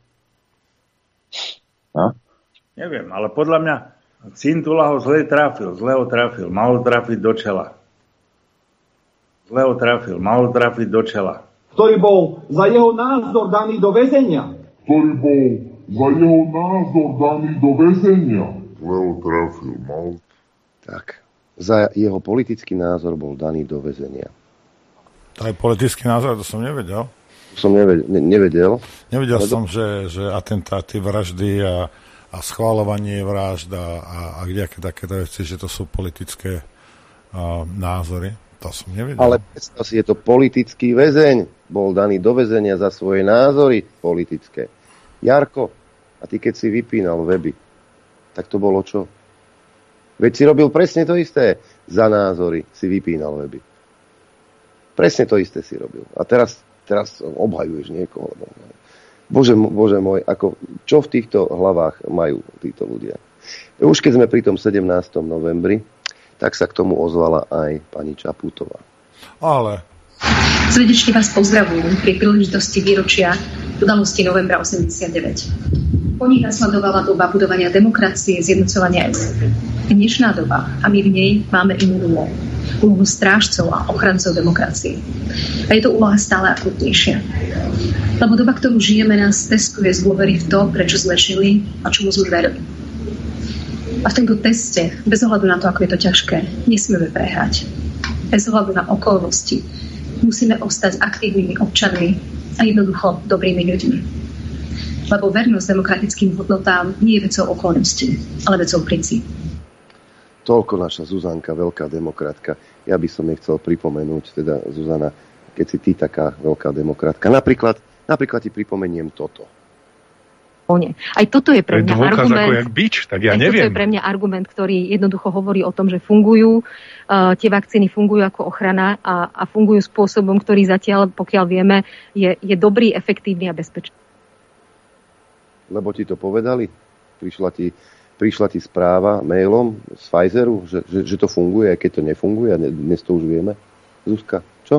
No? Neviem, ale podľa mňa Cintula ho zle ho trafil, mal trafiť do čela. Mal trafiť do čela. Ktorý bol za jeho názor daný do väzenia. Tak, za jeho politický názor bol daný do väzenia. Aj politický názor, to som nevedel. Nevedel. Nevedel som, že atentáty, vraždy a schváľovanie vražd a kdejaké takéto veci, že to sú politické názory. To som nevedel. Ale predstav si, je to politický väzeň. Bol daný do väzenia za svoje názory politické. Jarko, a ty keď si vypínal weby, tak to bolo čo? Veď si robil presne to isté. Za názory si vypínal weby. Presne to isté si robil. A teraz obhajuješ niekoho. Bože môj, čo v týchto hlavách majú títo ľudia? Už keď sme pri tom 17. novembri, tak sa k tomu ozvala aj pani Čaputová. Ale srdečne vás pozdravujem pri príležitosti výročia udalosti novembra 89. Po nich nasledovala doba budovania demokracie, zjednocovania Európy. Dnešná doba, a my v nej máme inú úlohu strážcov a ochrancov demokracie. A je to úloha stále akutnejšia. Lebo doba, ktorú žijeme, nás testuje z dôvery v to, prečo sme žili a čomu sme verili. A v tomto teste, bez ohľadu na to, ako je to ťažké, nesmieme prehrať. Bez ohľadu na okolnosti musíme ostať aktívnymi občanmi a jednoducho dobrými ľuďmi. Lebo vernosť demokratickým hodnotám nie je vecou okolností, ale vecou princípu. Toľko naša Zuzanka, veľká demokratka. Ja by som jej chcel pripomenúť, teda Zuzana, keď si ty taká veľká demokratka. Napríklad ti pripomeniem toto. Aj toto je pre mňa argument. Ako jak bič, tak ja neviem. Toto je pre mňa argument, ktorý jednoducho hovorí o tom, že fungujú, tie vakcíny fungujú ako ochrana a fungujú spôsobom, ktorý zatiaľ, pokiaľ vieme, je dobrý, efektívny a bezpečný. Lebo ti to povedali? Prišla ti správa mailom z Pfizeru, že to funguje, aj keď to nefunguje, a dnes to už vieme. Zuzka, čo?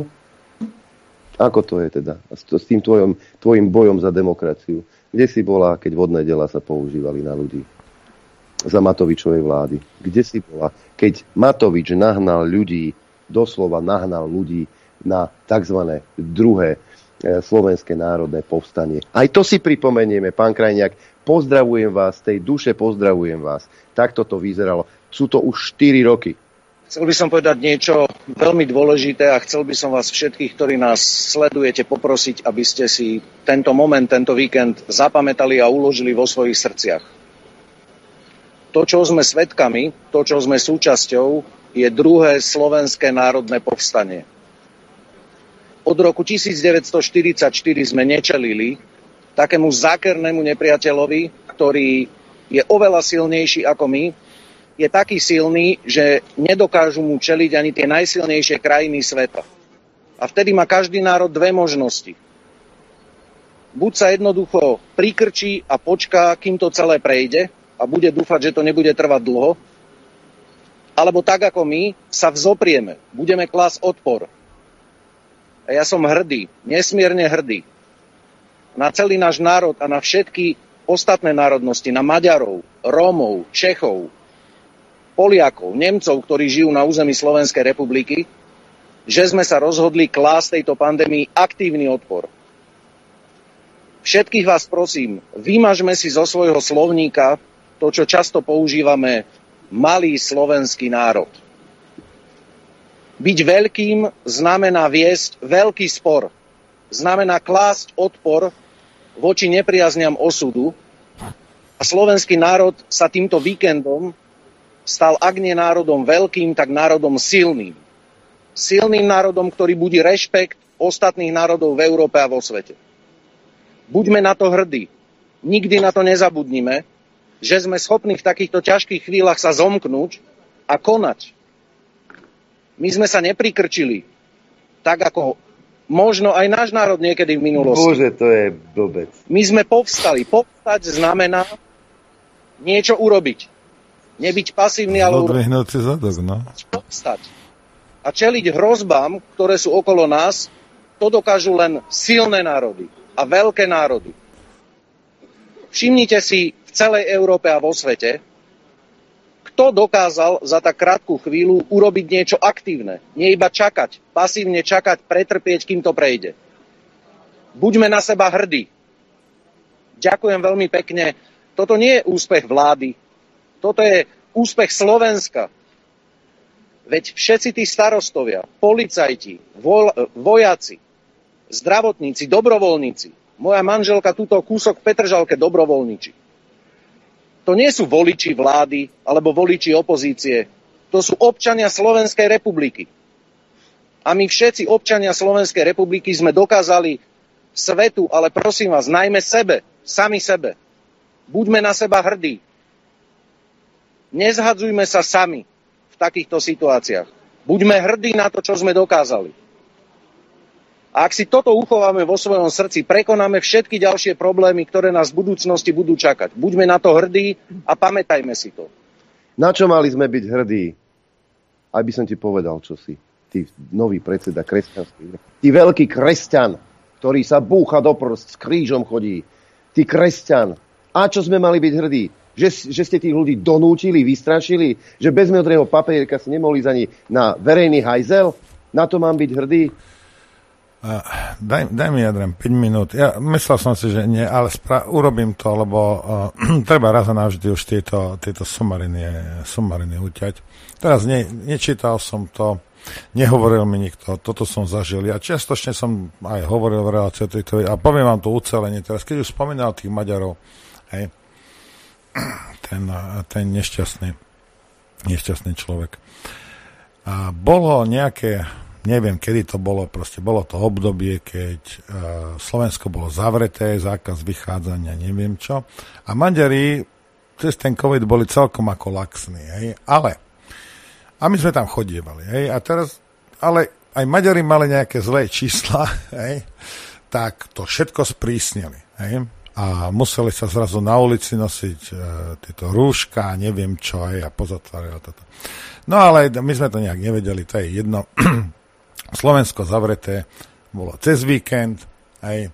Ako to je teda? S tým tvojim bojom za demokraciu. Kde si bola, keď vodné delá sa používali na ľudí? Za Matovičovej vlády. Kde si bola, keď Matovič doslova nahnal ľudí na tzv. Druhé slovenské národné povstanie. Aj to si pripomenieme, pán Krajniak. Pozdravujem vás, z tej duše pozdravujem vás. Takto to vyzeralo. Sú to už 4 roky. Chcel by som povedať niečo veľmi dôležité a chcel by som vás všetkých, ktorí nás sledujete, poprosiť, aby ste si tento moment, tento víkend zapamätali a uložili vo svojich srdciach. To, čo sme svedkami, to, čo sme súčasťou, je druhé slovenské národné povstanie. Od roku 1944 sme nečelili takému zákernému nepriateľovi, ktorý je oveľa silnejší ako my, je taký silný, že nedokážu mu čeliť ani tie najsilnejšie krajiny sveta. A vtedy má každý národ dve možnosti. Buď sa jednoducho prikrčí a počká, kým to celé prejde a bude dúfať, že to nebude trvať dlho, alebo tak ako my sa vzoprieme, budeme klásť odpor. A ja som hrdý, nesmierne hrdý na celý náš národ a na všetky ostatné národnosti, na Maďarov, Rómov, Čechov, Poliakov, Nemcov, ktorí žijú na území Slovenskej republiky, že sme sa rozhodli klásť tejto pandémii aktívny odpor. Všetkých vás prosím, vymažme si zo svojho slovníka to, čo často používame, malý slovenský národ. Byť veľkým znamená viesť veľký spor. Znamená klásť odpor voči nepriazniam osudu. A slovenský národ sa týmto víkendom stal, ak nie národom veľkým, tak národom silným. Silným národom, ktorý budí rešpekt ostatných národov v Európe a vo svete. Buďme na to hrdí. Nikdy na to nezabudnime, že sme schopní v takýchto ťažkých chvíľach sa zomknúť a konať. My sme sa neprikrčili, tak ako možno aj náš národ niekedy v minulosti. Bože, to je blbec. My sme povstali. Povstať znamená niečo urobiť. Nebyť pasívny, ale Dodvihnúť si zadok, no. Povstať. A čeliť hrozbám, ktoré sú okolo nás, to dokážu len silné národy a veľké národy. Všimnite si v celej Európe a vo svete, kto dokázal za tak krátku chvíľu urobiť niečo aktívne. Nie iba čakať, pasívne čakať, pretrpieť, kým to prejde. Buďme na seba hrdí. Ďakujem veľmi pekne. Toto nie je úspech vlády. Toto je úspech Slovenska. Veď všetci tí starostovia, policajti, vojaci, zdravotníci, dobrovoľníci. Moja manželka túto kúsok v Petržalke dobrovoľníči. To nie sú voliči vlády alebo voliči opozície. To sú občania Slovenskej republiky. A my všetci občania Slovenskej republiky sme dokázali svetu, ale prosím vás, najmä sebe, sami sebe. Buďme na seba hrdí. Nezhadzujme sa sami v takýchto situáciách. Buďme hrdí na to, čo sme dokázali. A ak si toto uchováme vo svojom srdci, prekonáme všetky ďalšie problémy, ktoré nás v budúcnosti budú čakať. Buďme na to hrdí a pamätajme si to. Na čo mali sme byť hrdí? Aby som ti povedal, čo si. Ty nový predseda kresťanský. Ty veľký kresťan, ktorý sa búcha do prst, s krížom chodí. Ty kresťan. A čo sme mali byť hrdí? Že ste tých ľudí donútili, vystrašili? Že bez modrého papierka si nemohli ísť ani na verejný hajzel? Na to mám byť hrdý? Daj mi, Adrian, 5 minút. Ja myslel som si, že nie, ale urobím to, lebo treba raz a navždy už tieto sumariny uťať. Teraz nečítal som to, nehovoril mi nikto, toto som zažil. Ja čiastočne som aj hovoril v relácii a poviem vám to ucelenie. Teraz, keď už spomínal tých Maďarov, hej, ten nešťastný človek. A bolo nejaké, neviem, kedy to bolo, proste bolo to obdobie, keď Slovensko bolo zavreté, zákaz vychádzania, neviem čo. A Maďari cez ten COVID boli celkom ako laxní, hej. A my sme tam chodievali, hej. A teraz, ale aj Maďari mali nejaké zlé čísla, hej. Tak to všetko sprísnili, hej. A museli sa zrazu na ulici nosiť tieto rúška, neviem čo, hej, a pozatvárali toto. No ale my sme to nejak nevedeli, to je jedno. Slovensko zavreté bolo cez víkend, hej,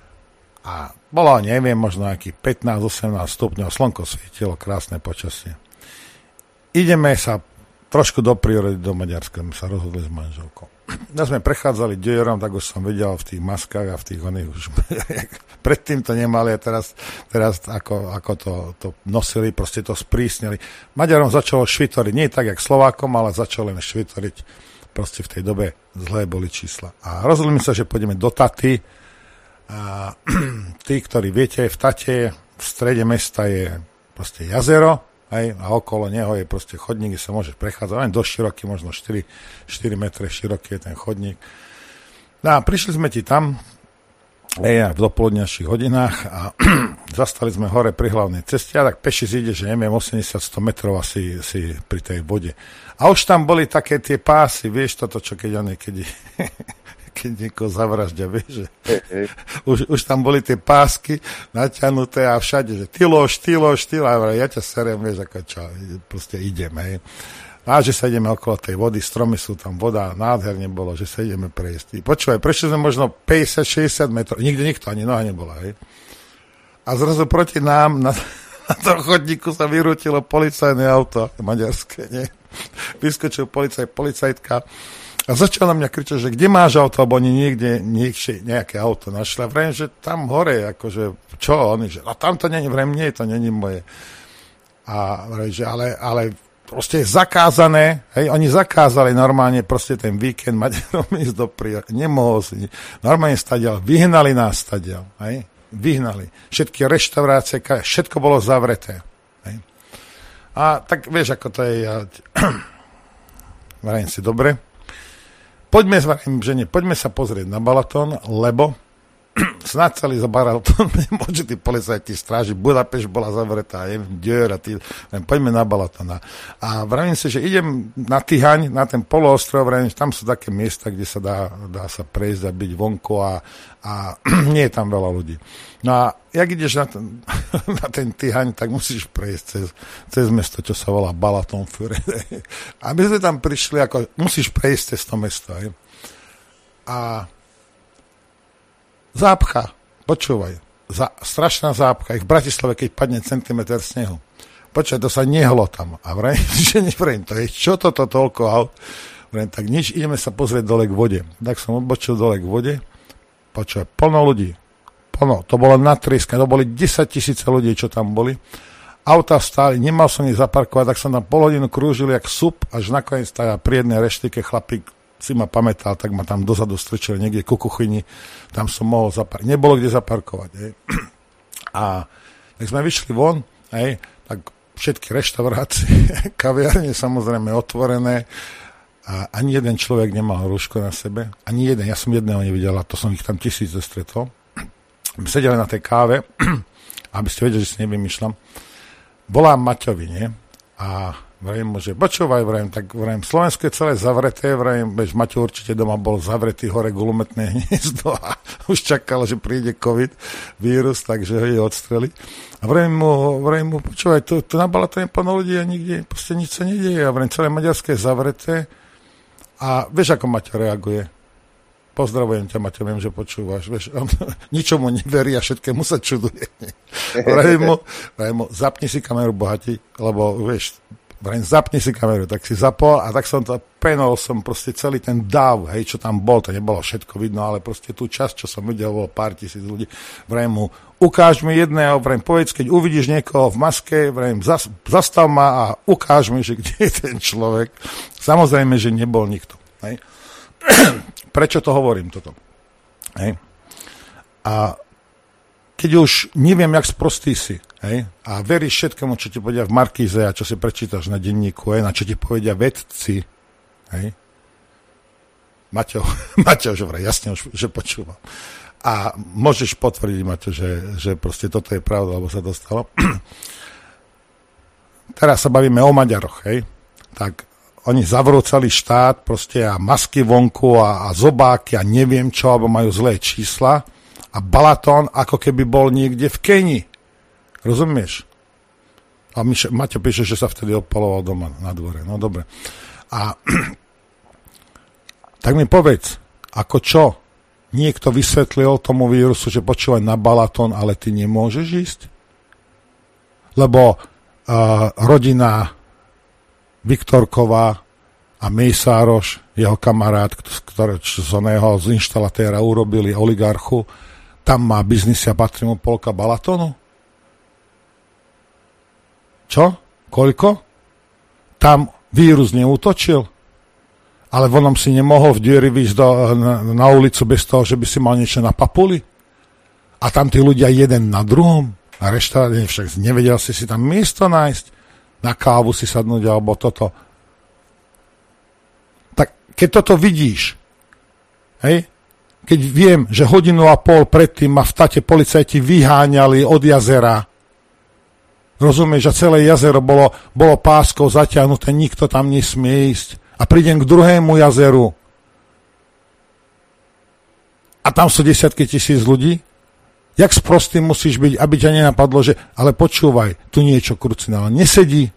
a bolo, neviem, možno nejakých 15-18 stupňov, slnko svietilo, krásne počasie. Ideme sa trošku do prírody, do Maďarska, sme sa rozhodli s manželkou. Ja sme prechádzali dejerom, tak už som videl v tých maskách a v tých oných už predtým to nemali a teraz ako to nosili, proste to sprísnili. Maďarom začalo švitoriť, nie tak jak Slovákom, ale začalo len švitoriť. Proste v tej dobe zlé boli čísla. A rozhodli sa, že pôjdeme do Taty. A tí, ktorí viete, v Tate v strede mesta je proste jazero, hej, a okolo neho je proste chodník, kde sa môžeš prechádzať, len dosť široký, možno 4 metre široký je ten chodník. No a prišli sme ti tam v dopoludňajších hodinách a zastali sme hore pri hlavnej ceste a tak peši zíde, že neviem, 80-100 metrov asi pri tej vode. A už tam boli také tie pásy, vieš toto, čo keď niekoho zavraždia, vieš, že už tam boli tie pásky naťahnuté a všade, že tylož, a ja ťa serem, vieš, ako čo, proste ideme, hej. A že sa ideme okolo tej vody, stromy sú tam, voda, nádherne bolo, že sa ideme prejsť. Počúvaj, prešli sme možno 50-60 metrov, nikto ani noha nebola, hej. A zrazu proti nám na tom chodníku sa vyrútilo policajné auto, maďarské, nie? Vyskočil policajtka A začal na mňa kričať, že kde máš auto, alebo oni niekde nejaké auto našli. A vrajím, že tam hore, akože, čo? Oni, že, a tam to není, vrajím, nie, to není moje. A vrajím, že ale proste je zakázané, hej, oni zakázali normálne proste ten víkend Maďarom ísť do prírody. Nemohol si, normálne stadiaľ, vyhnali nás stadiaľ, hej, vyhnali. Všetky reštaurácie, všetko bolo zavreté, hej. A tak vieš, ako to je, vrajím si, dobre. Poďme sa pozrieť na Balaton, lebo snad celý za Balaton nemôžu tí policajti strážiť. Budapešť bola zavretá, poďme na Balaton. A vravím si, že idem na Tihaň, na ten poloostrov, vravím, tam sú také miesta, kde sa dá sa prejsť a byť vonku a nie je tam veľa ľudí. No a jak ideš na ten Tihaň, tak musíš prejsť cez mesto, čo sa volá Balaton Führer. A my sme tam prišli, musíš prejsť cez to mesto. Aj. A zápcha, počúvaj, strašná zápcha. Ich v Bratislave, keď padne centimetr snehu. Počúvaj, to sa nehlo tam. A vrajím, to je čo toto toľko aut? Vrajím, tak nič, ideme sa pozrieť dole k vode. Tak som odbočil dole k vode. Počúvaj, plno ľudí. To bolo natrieskané, to boli 10 000 ľudí, čo tam boli. Auta stáli, nemal som ich zaparkovať, tak som tam pol hodinu krúžil jak sup, až nakoniec tá pri jednej reštike chlapík si ma pamätal, tak ma tam dozadu strčil niekde ku kuchyni, tam som mohol zaparkovať. Nebolo kde zaparkovať. Hej. A tak sme vyšli von, hej, tak všetky reštaurácie, kaviarne samozrejme otvorené, a ani jeden človek nemal rúško na sebe, ani jeden, ja som jedného nevidel, a to som ich tam 1000 stretol. Sedeli na tej káve, aby ste vedeli, že si nevymýšľam. Volám Maťovi, nie? A vrajím mu, že počúvaj, vrajím, Slovensko je celé zavreté, vrajím, bež Maťo určite doma bol zavretý hore guľometné hniezdo a už čakal, že príde COVID vírus, takže ho je odstreli. A vrajím mu, počúvaj, tu na Balatone plno ľudí a nikde, proste nič sa nedieje. A vrajím, celé Maďarsko je zavreté a vieš, ako Maťo reaguje? Pozdravujem ťa, Maťo, viem, že počúvaš. Vieš, on ničomu neverí a všetkému sa čuduje. Vrajím mu, zapni si kameru, bohatí, lebo vieš, zapni si kameru, tak si zapol a tak som to penol, som proste celý ten dáv, hej, čo tam bol, to nebolo všetko vidno, ale proste tú časť, čo som videl, bolo pár tisíc ľudí. Vrajím mu, ukáž mi jedného, vrajím, povedz, keď uvidíš niekoho v maske, vrajím, zastav ma a ukáž mi, že kde je ten človek. Samozrejme, že nebol nikto, hej. Prečo to hovorím toto? Hej. A keď už neviem, jak sprostý si, hej, a veríš všetkému, čo ti povedia v Markíze a čo si prečítaš na denníku, hej, na čo ti povedia vedci, hej. Maťo, že vraj, jasne, že počúvam. A môžeš potvrdiť, Maťo, že proste toto je pravda, lebo sa to stalo. Teraz sa bavíme o Maďaroch, hej, tak oni zavrú celý štát proste a masky vonku a zobáky a neviem čo, alebo majú zlé čísla a Balaton ako keby bol niekde v Kenii. Rozumieš? A Maťo píše, že sa vtedy odpaloval doma na dvore. No dobre. A tak mi povedz, ako čo? Niekto vysvetlil tomu vírusu, že počúvaj na Balaton, ale ty nemôžeš ísť? Lebo rodina Viktorková a Mejsároš, jeho kamarát, ktorý z inštalatéra urobili oligarchu, tam má biznis a patrí mu polka Balatonu? Čo? Koľko? Tam vírus neútočil? Ale vonom si nemohol v dieri výjsť na ulicu bez toho, že by si mal niečo na papuli? A tam tí ľudia jeden na druhom? A reštaurácie však nevedel si tam miesto nájsť? Na kávu si sadnúť, alebo toto. Tak keď toto vidíš, hej, keď viem, že 1,5 hodiny predtým ma v Tate policajti vyháňali od jazera, rozumieš, že celé jazero bolo páskou zatiahnuté, nikto tam nesmie ísť. A prídem k druhému jazeru a tam sú desiatky tisíc ľudí. Jak sprostý musíš byť, aby ťa nenapadlo, že ale počúvaj, tu niečo krucinálne nesedí.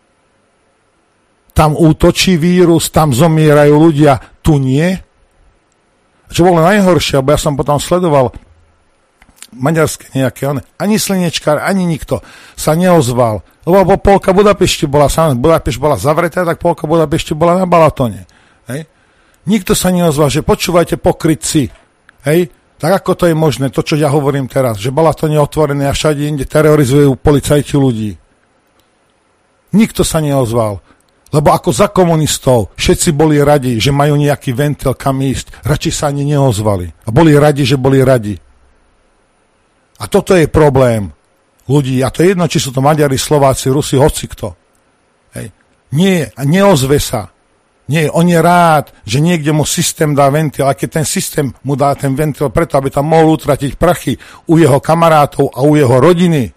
Tam útočí vírus, tam zomierajú ľudia, tu nie. Čo bolo najhoršie, lebo ja som potom sledoval maďarské nejaké, ani slnečkár, ani nikto sa neozval, lebo polka Budapešti bola zavretá, tak polka Budapešti bola na Balatone. Hej? Nikto sa neozval, že počúvajte pokrytci. Hej? Tak ako to je možné, to, čo ja hovorím teraz, že Balaton je otvorené a všade inde terorizujú policajti ľudí. Nikto sa neozval. Lebo ako za komunistov všetci boli radi, že majú nejaký ventil kam ísť. Radšej sa ani neozvali. A boli radi, že boli radi. A toto je problém ľudí. A to je jedno, či sú to Maďari, Slováci, Rusi, hocikto. Hej. Nie, a neozve sa. Nie, on je rád, že niekde mu systém dá ventil, a keď ten systém mu dá ten ventil preto, aby tam mohol utratiť prachy u jeho kamarátov a u jeho rodiny.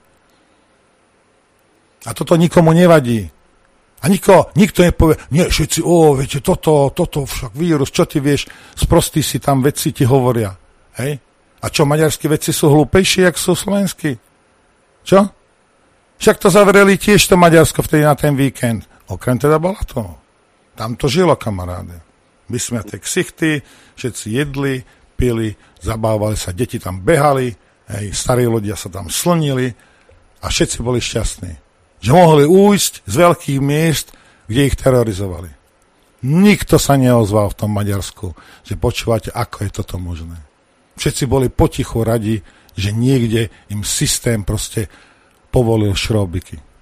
A toto nikomu nevadí. A nikto nepovie, nie, všetci, viete, toto však vírus, čo ty vieš, sprostí si tam vedci ti hovoria. Hej? A čo, maďarskí vedci sú hlúpejší, jak sú slovenskí? Čo? Však to zavreli tiež to Maďarsko vtedy na ten víkend. Okrem teda Balatonu. Tam to žilo, kamaráde. Vysmiaté ksichty, všetci jedli, pili, zabávali sa, deti tam behali, starí ľudia sa tam slnili a všetci boli šťastní. Že mohli újsť z veľkých miest, kde ich terorizovali. Nikto sa neozval v tom Maďarsku, že počúvate, ako je toto možné. Všetci boli potichu radi, že niekde im systém proste povolil šrobiky.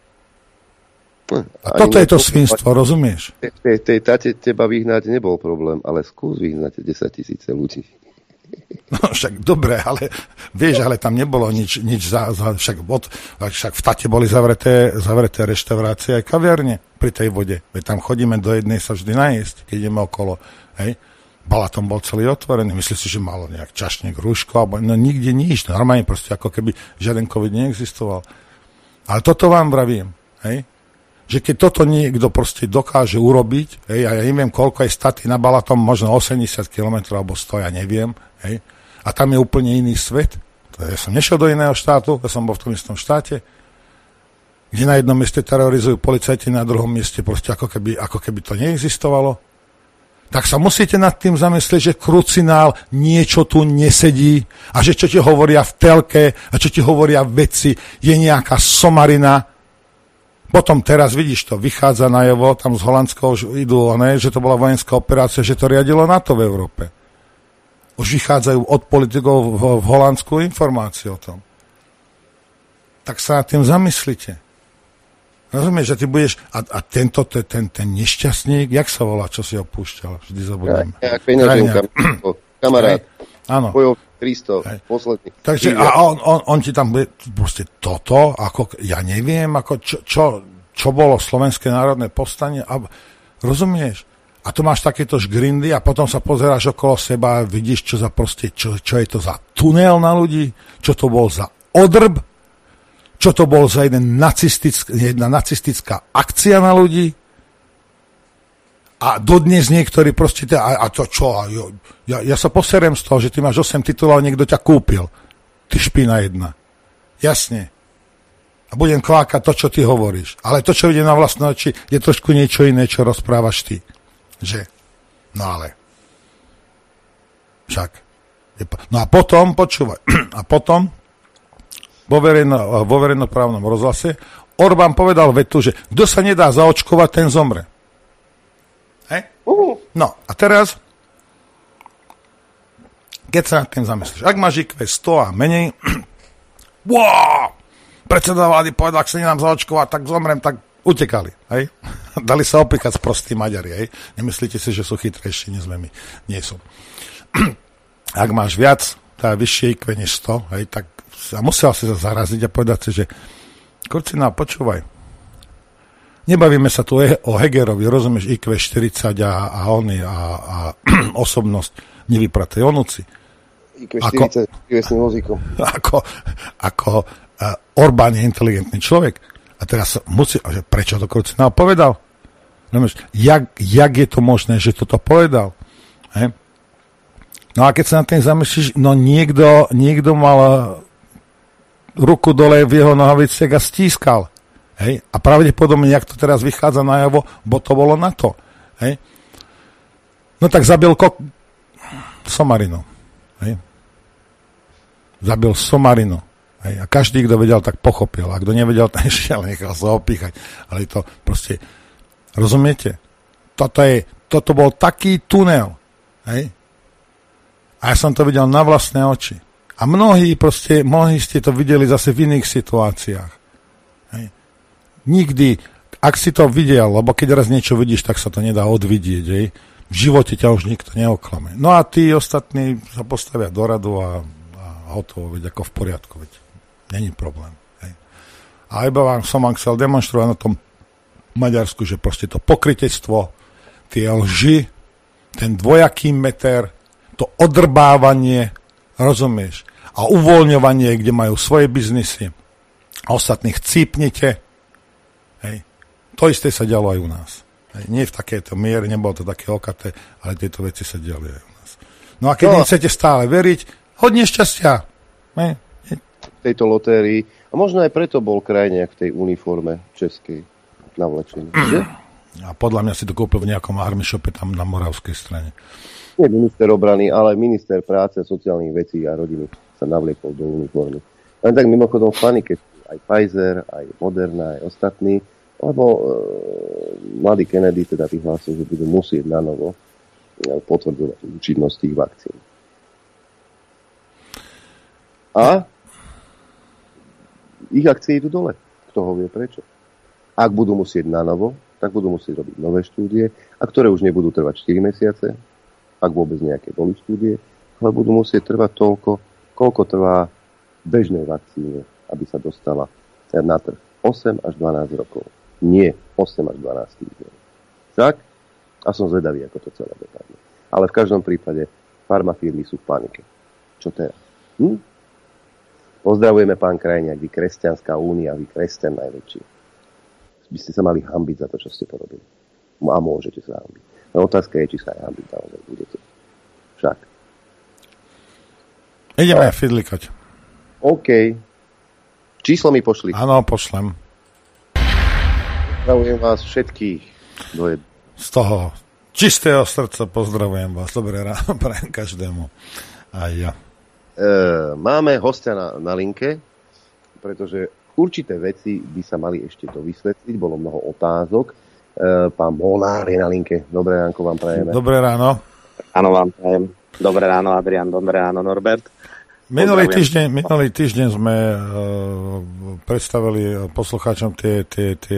A toto je to svinstvo, rozumieš? Tej tate teba vyhnať nebol problém, ale skús vyhnať 10 000 ľudí. No však dobre, ale vieš, ale tam nebolo nič však v Tate boli zavreté reštaurácie aj kaviarne pri tej vode. Veď tam chodíme do jednej sa vždy najesť, keď ideme okolo. Hej? Balaton bol celý otvorený. Myslíš si, že malo nejak čašník, rúško, alebo no nikde nič. Normálne proste ako keby žiaden COVID neexistoval. Ale toto vám vravím, hej? Že keď toto niekto proste dokáže urobiť, hej, a ja neviem, koľko je staty na Balaton, možno 80 km alebo 100, ja neviem, hej, a tam je úplne iný svet. Ja som nešiel do iného štátu, ja som bol v tom istom štáte, kde na jednom mieste terorizujú policajti, na druhom mieste proste ako keby to neexistovalo. Tak sa musíte nad tým zamyslieť, že krucinál niečo tu nesedí a že čo ti hovoria v telke a čo ti hovoria vedci, je nejaká somarina. Potom teraz, vidíš to, vychádza najavo, tam z Holandska už idú, že to bola vojenská operácia, že to riadilo NATO v Európe. Už vychádzajú od politikov v Holandsku informácie o tom. Tak sa nad tým zamyslite. Rozumieš, že ty budeš, a ten nešťastník, jak sa volá, čo si opúšťal? Vždy zabudnem. Kamarát. Áno. Bojov 300, posledný. Takže a on ti tam bude proste toto, ako, ja neviem, ako čo bolo Slovenské národné povstanie, a rozumieš? A tu máš takéto žgrindy a potom sa pozeráš okolo seba a vidíš, čo je to za tunel na ľudí, čo to bol za odrb, čo to bol za jedna nacistická akcia na ľudí. A dodnes niektorí proste, a to čo? Ja sa poserem z toho, že ty máš 8 titulov a niekto ťa kúpil. Ty špina jedna. Jasne. A budem kvákať to, čo ty hovoríš. Ale to, čo vidím na vlastné oči, je trošku niečo iné, čo rozprávaš ty. Že? No ale. Však. No a potom, počúvaj, a potom vo verejnoprávnom rozhlase Orbán povedal vetu, že kto sa nedá zaočkovať, ten zomre. Hej? No a teraz, keď sa nad tým zamyslíš, ak máš IQ 100 a menej, predseda vlády povedal, ak sa nedám zaočkovať, tak zomrem, tak utekali. Hej? Dali sa opíkať sprostí Maďari. Hej? Nemyslíte si, že sú chytrejší, než sme my. Nie sú. Ak máš viac, tá vyššie IQ než 100, hej, tak musel si sa zaraziť a povedať si, že Kurcina, počúvaj, nebavíme sa tu o Hegerovi, rozumieš, IQ 40 a osobnosť nevypratej onúci. IQ 40 s tým vozíkom. Ako Orbán je inteligentný človek. A teraz musí, že prečo to Kurcina povedal? Rozumieš, jak je to možné, že toto povedal? Hej? No a keď sa na tým zamyslíš, no niekto mal ruku dole v jeho nohaviciach a stískal. Hej? A pravdepodobne, jak to teraz vychádza najavo, bo to bolo na to. Hej? No tak zabil Somarinu. Hej? Zabil Somarinu. Hej? A každý, kto vedel, tak pochopil. A kto nevedel, tak ešte nechal sa opíchať. Ale to proste, rozumiete? Toto je toto bol taký tunel. Hej? A ja som to videl na vlastné oči. A mnohí ste to videli zase v iných situáciách. Hej? Nikdy, ak si to videl, lebo keď raz niečo vidíš, tak sa to nedá odvidieť. Hej? V živote ťa už nikto neoklame. No a tí ostatní sa postavia do radu a hotovo, veď ako v poriadku, veď není problém. Hej? A iba som vám chcel demonstrovať na tom Maďarsku, že proste to pokrytectvo, tie lži, ten dvojaký meter, to odrbávanie, rozumieš, a uvoľňovanie, kde majú svoje biznisy a ostatných cípnete. Hej. To isté sa dialo aj u nás. Hej. Nie v takéto miere, nebolo to také okaté, ale tieto veci sa diali aj u nás. No a keď nechcete stále veriť, hodne šťastia. Hej. V tejto lotérii, a možno aj preto bol Krajniak v tej uniforme českej navlečený. A podľa mňa si to kúpil v nejakom army shope tam na Moravskej strane. Nie minister obrany, ale minister práce, sociálnych vecí a rodiny sa navliekol do uniformy. Len tak mimochodom v panike aj Pfizer, aj Moderna, aj ostatní, lebo mladý Kennedy teda vyhlásil, že budú musieť na novo potvrdzovať účinnosť tých vakcín. A ich akcie idú dole. Kto ho vie prečo? Ak budú musieť na novo, tak budú musieť robiť nové štúdie, a ktoré už nebudú trvať 4 mesiace, ak vôbec nejaké boli štúdie, ale budú musieť trvať toľko, koľko trvá bežnej vakcíne, aby sa dostala na trh. 8 až 12 rokov. Nie 8 až 12 týždňov. Tak? A som zvedavý, ako to celé dopadne. Ale v každom prípade farmafirmy sú v panike. Čo teraz? Pozdravujeme, pán Krajniak, vy kresťanská únia, vy kresťan najväčší. By ste sa mali hanbiť za to, čo ste porobili. A môžete sa hanbiť. No otázka je, či sa aj hanbiť naozaj budete. Však. Ideme fidlikať. OK. Číslo mi pošli. Áno, pošlem. Pozdravujem vás všetkých. Z toho čistého srdca pozdravujem vás. Dobré ráno prajem každému. Aj ja. Máme hostia na linke, pretože určité veci by sa mali ešte dovysvetliť. Bolo mnoho otázok. Pán Molnár je na linke. Dobré ránko vám prajeme. Dobré ráno. Áno, vám prajem. Dobré ráno, Adrian. Dobré ráno, Norbert. Minulý týždeň sme predstavili poslucháčom tie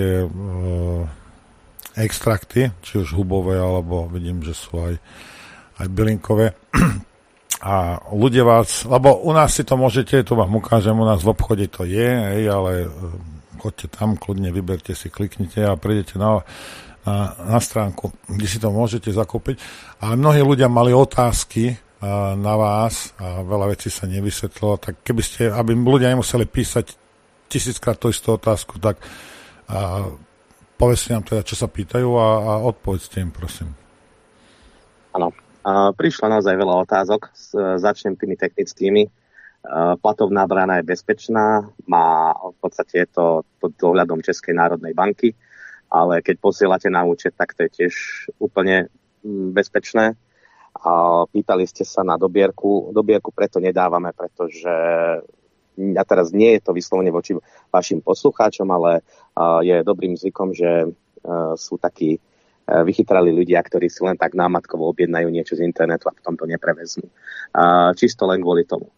extrakty, či už hubové, alebo vidím, že sú aj bylinkové. A ľudia vás, lebo u nás si to môžete, tu vám ukážem, u nás v obchode to je, ale choďte tam, kľudne vyberte si, kliknite a prídete na stránku, kde si to môžete zakúpiť. Ale mnohí ľudia mali otázky na vás a veľa vecí sa nevysvetlilo, tak keby ste, aby ľudia nemuseli písať 1000-krát tú istú otázku, tak povedzte nám teda, čo sa pýtajú a odpovedzte im, prosím. Áno. Prišlo naozaj veľa otázok. Začnem tými technickými. Platovná brána je bezpečná, má v podstate to pod dohľadom Českej národnej banky, ale keď posielate na účet, tak to je tiež úplne bezpečné. Pýtali ste sa na dobierku. Dobierku preto nedávame, pretože a teraz nie je to vyslovene voči vašim poslucháčom, ale je dobrým zvykom, že sú takí vychytrali ľudia, ktorí si len tak námatkovo objednajú niečo z internetu a potom to neprevezmú. Čisto len kvôli tomu.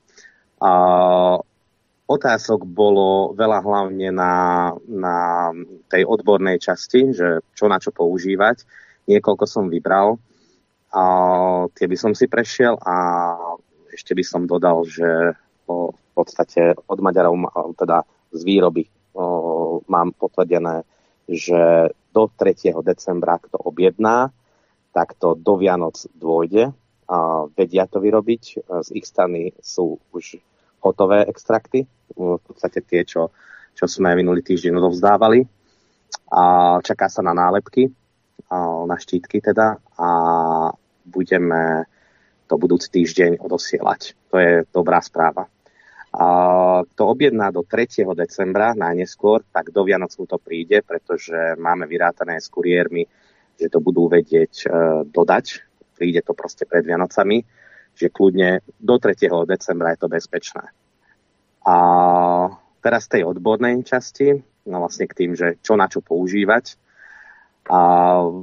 Otázok bolo veľa hlavne na tej odbornej časti, že čo na čo používať. Niekoľko som vybral. Tie by som si prešiel a ešte by som dodal, že v podstate od Maďarov, teda z výroby, mám potvrdené, že do 3. decembra, kto objedná, tak to do Vianoc dôjde. Vedia to vyrobiť. Z ich strany sú už hotové extrakty. V podstate tie, čo sme minulý týždeň odovzdávali. Čaká sa na nálepky, na štítky teda. A budeme to budúci týždeň odosielať. To je dobrá správa. Kto objedná do 3. decembra najneskôr, tak do Vianoc mu to príde, pretože máme vyrátané s kuriérmi, že to budú vedieť dodať. Príde to proste pred Vianocami, že kľudne do 3. decembra je to bezpečné. A teraz tej odbornej časti, no vlastne k tým, že čo na čo používať.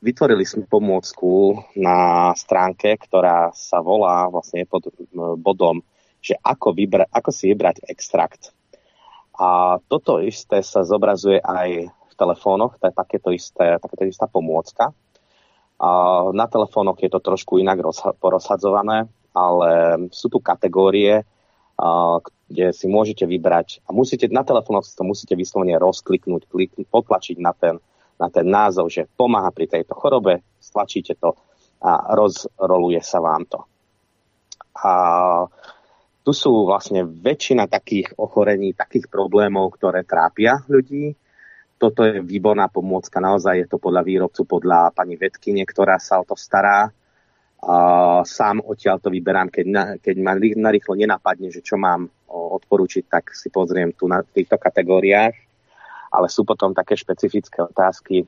vytvorili sme pomôcku na stránke, ktorá sa volá vlastne pod bodom, že ako si vybrať extrakt. A toto isté sa zobrazuje aj v telefónoch, to je takáto istá pomôcka. A na telefónoch je to trošku inak porozhadzované, ale sú tu kategórie, kde si môžete vybrať a na telefónoch si to musíte vyslovene rozkliknúť, potlačiť na ten názov, že pomáha pri tejto chorobe, stlačíte to a rozroluje sa vám to. A tu sú vlastne väčšina takých ochorení, takých problémov, ktoré trápia ľudí. Toto je výborná pomôcka, naozaj je to podľa výrobcu, podľa pani vedkyne, ktorá sa o to stará. Sám odtiaľ to vyberám, keď ma narýchlo nenapadne, že čo mám odporúčiť, tak si pozriem tu na týchto kategóriách. Ale sú potom také špecifické otázky,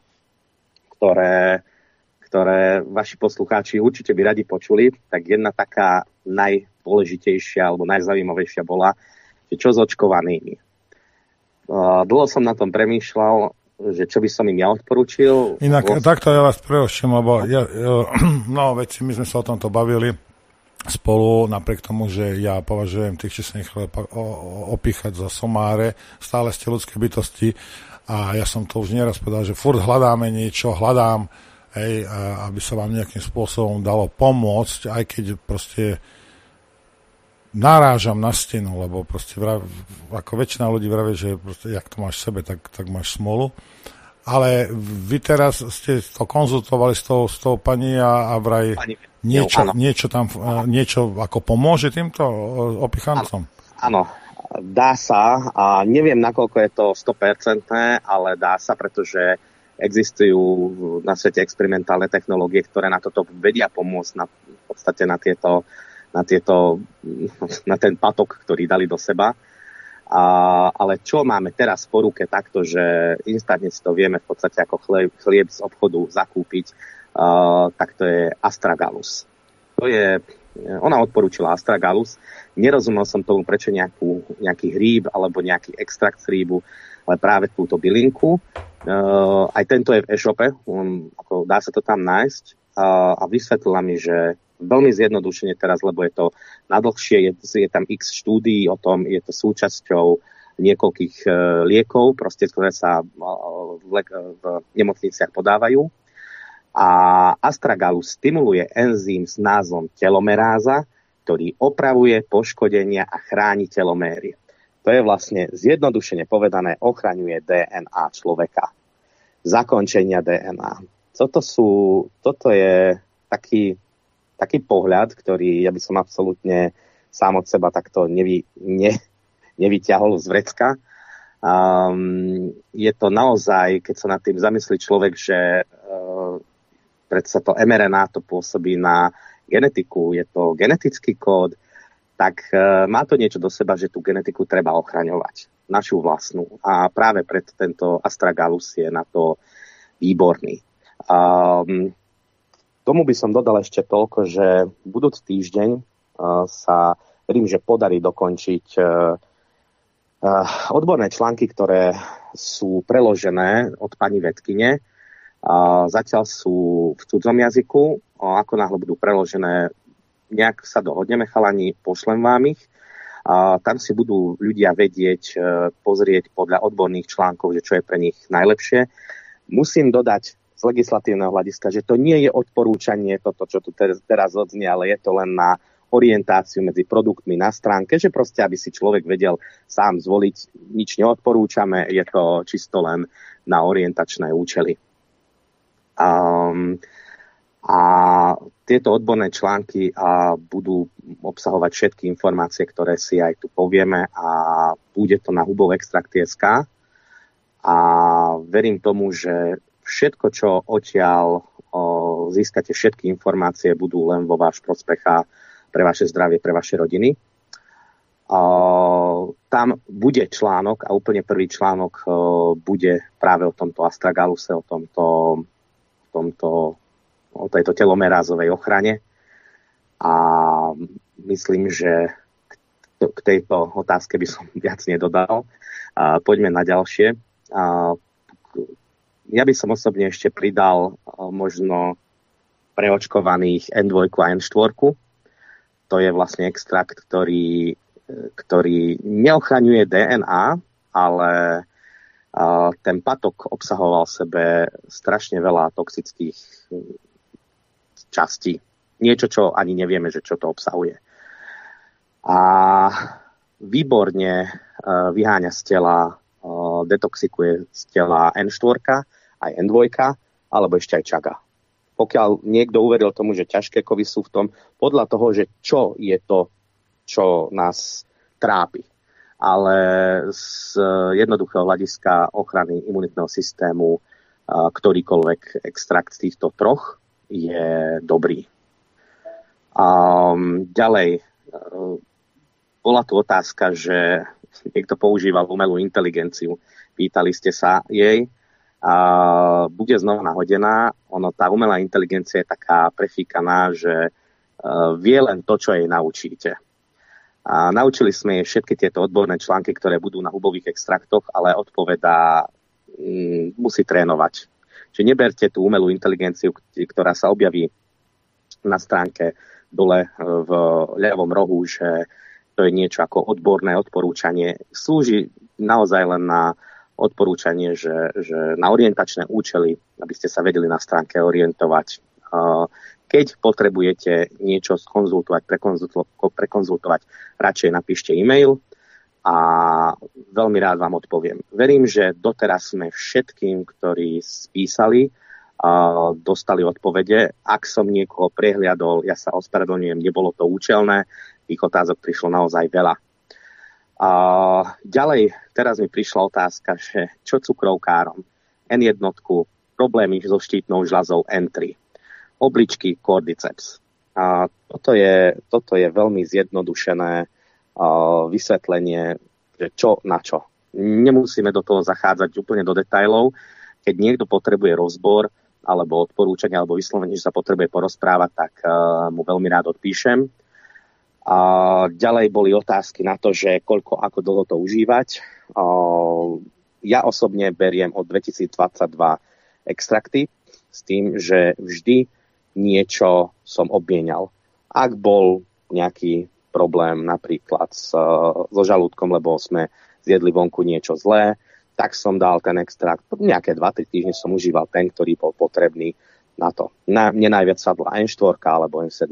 ktoré vaši poslucháči určite by radi počuli. Tak jedna taká najdôležitejšia alebo najzaujímavejšia bola, že čo s očkovanými. Dlho som na tom premýšľal, že čo by som im ja odporúčil. Inak takto ja vás preoším, lebo my sme sa o tomto bavili spolu, napriek tomu, že ja považujem tých číselných chorôb opíchať za somáre, stále ste ľudské bytosti a ja som to už nieraz povedal, že furt hľadáme niečo, aby sa vám nejakým spôsobom dalo pomôcť, aj keď proste narážam na stenu, lebo proste ako väčšina ľudí vravie, že proste, jak to máš v sebe, tak máš smolu. Ale vy teraz ste to konzultovali s tou pani a vraj niečo ako pomôže týmto opichancom? Áno, dá sa a neviem, nakoľko je to 100%, ale dá sa, pretože existujú na svete experimentálne technológie, ktoré na toto vedia pomôcť v podstate na ten patok, ktorý dali do seba. Ale čo máme teraz po ruke takto, že instantne si to vieme v podstate ako chlieb z obchodu zakúpiť, tak to je Astragalus. Ona odporúčila Astragalus. Nerozumel som tomu, prečo nejaký hríb alebo nejaký extrakt z hríbu, ale práve túto bylinku. Aj tento je v e-shope, dá sa to tam nájsť a vysvetlila mi, že veľmi zjednodušene teraz, lebo je to nadlhšie, je tam x štúdií o tom, je to súčasťou niekoľkých liekov, proste, ktoré sa v nemocniciach podávajú. A Astragalus stimuluje enzym s názvom telomeráza, ktorý opravuje poškodenia a chráni teloméry. To je vlastne zjednodušene povedané, ochraňuje DNA človeka. Zakončenia DNA. Toto je taký pohľad, ktorý ja by som absolútne sám od seba takto nevyťahol z vrecka. Je to naozaj, keď sa nad tým zamyslí človek, že predsa to mRNA to pôsobí na genetiku, je to genetický kód, tak má to niečo do seba, že tú genetiku treba ochraňovať, našu vlastnú. A práve preto tento Astragalus je na to výborný. Tomu by som dodal ešte toľko, že budúci týždeň sa verím, že podarí dokončiť odborné články, ktoré sú preložené od pani vedkyne. Zatiaľ sú v cudzom jazyku. Ako náhle budú preložené, nejak sa dohodneme, chalani, pošlem vám ich. Tam si budú ľudia vedieť pozrieť podľa odborných článkov, že čo je pre nich najlepšie. Musím dodať z legislatívneho hľadiska, že to nie je odporúčanie toto, čo tu teraz odznie, ale je to len na orientáciu medzi produktmi na stránke, že proste, aby si človek vedel sám zvoliť, nič neodporúčame, je to čisto len na orientačné účely. A tieto odborné články budú obsahovať všetky informácie, ktoré si aj tu povieme a bude to na hubovextrakt.sk a verím tomu, že všetko, čo odtiaľ získate, všetky informácie budú len vo váš prospech a pre vaše zdravie, pre vaše rodiny. Tam bude článok a úplne prvý článok bude práve o tomto Astragaluse, o tejto telomerázovej ochrane. A myslím, že k tejto otázke by som viac nedodal. Poďme na ďalšie. Ja by som osobne ešte pridal možno preočkovaných N2 a N4. To je vlastne extrakt, ktorý neochraňuje DNA, ale ten patok obsahoval v sebe strašne veľa toxických častí. Niečo, čo ani nevieme, že čo to obsahuje. A výborne vyháňa z tela, detoxikuje z tela N4, aj N2, alebo ešte aj čaga. Pokiaľ niekto uveril tomu, že ťažké kovy sú v tom, podľa toho, že čo je to, čo nás trápi. Ale z jednoduchého hľadiska ochrany imunitného systému ktorýkoľvek extrakt z týchto troch je dobrý. Ďalej, bola tu otázka, že niekto používal umelú inteligenciu. Pýtali ste sa jej. Bude znova nahodená. Tá umelá inteligencia je taká prefíkaná, že vie len to, čo jej naučíte. Naučili sme jej všetky tieto odborné články, ktoré budú na hubových extraktoch, ale odpovedá, musí trénovať. Čiže neberte tú umelú inteligenciu, ktorá sa objaví na stránke dole v ľavom rohu, že to je niečo ako odborné odporúčanie. Slúži naozaj len na odporúčanie, že na orientačné účely, aby ste sa vedeli na stránke orientovať. Keď potrebujete niečo skonzultovať, prekonzultovať, radšej napíšte e-mail a veľmi rád vám odpoviem. Verím, že doteraz sme všetkým, ktorí spísali, dostali odpovede. Ak som niekoho prehliadol, ja sa ospravedlňujem, nebolo to účelné, tých otázok prišlo naozaj veľa. Ďalej, teraz mi prišla otázka, že čo cukrovkárom? N1, problémy so štítnou žľazou N3, obličky, cordyceps. Toto je veľmi zjednodušené vysvetlenie, že čo na čo. Nemusíme do toho zachádzať úplne do detailov. Keď niekto potrebuje rozbor alebo odporúčanie alebo vyslovene, že sa potrebuje porozprávať, tak mu veľmi rád odpíšem. Ďalej boli otázky na to, že koľko, ako dlho to užívať. Ja osobne beriem od 2022 extrakty s tým, že vždy niečo som obmienial. Ak bol nejaký problém napríklad so žalúdkom, lebo sme zjedli vonku niečo zlé, tak som dal ten extrakt. Nejaké 2-3 týždne som užíval ten, ktorý bol potrebný na to. Mne najviac sadla N4 alebo N7.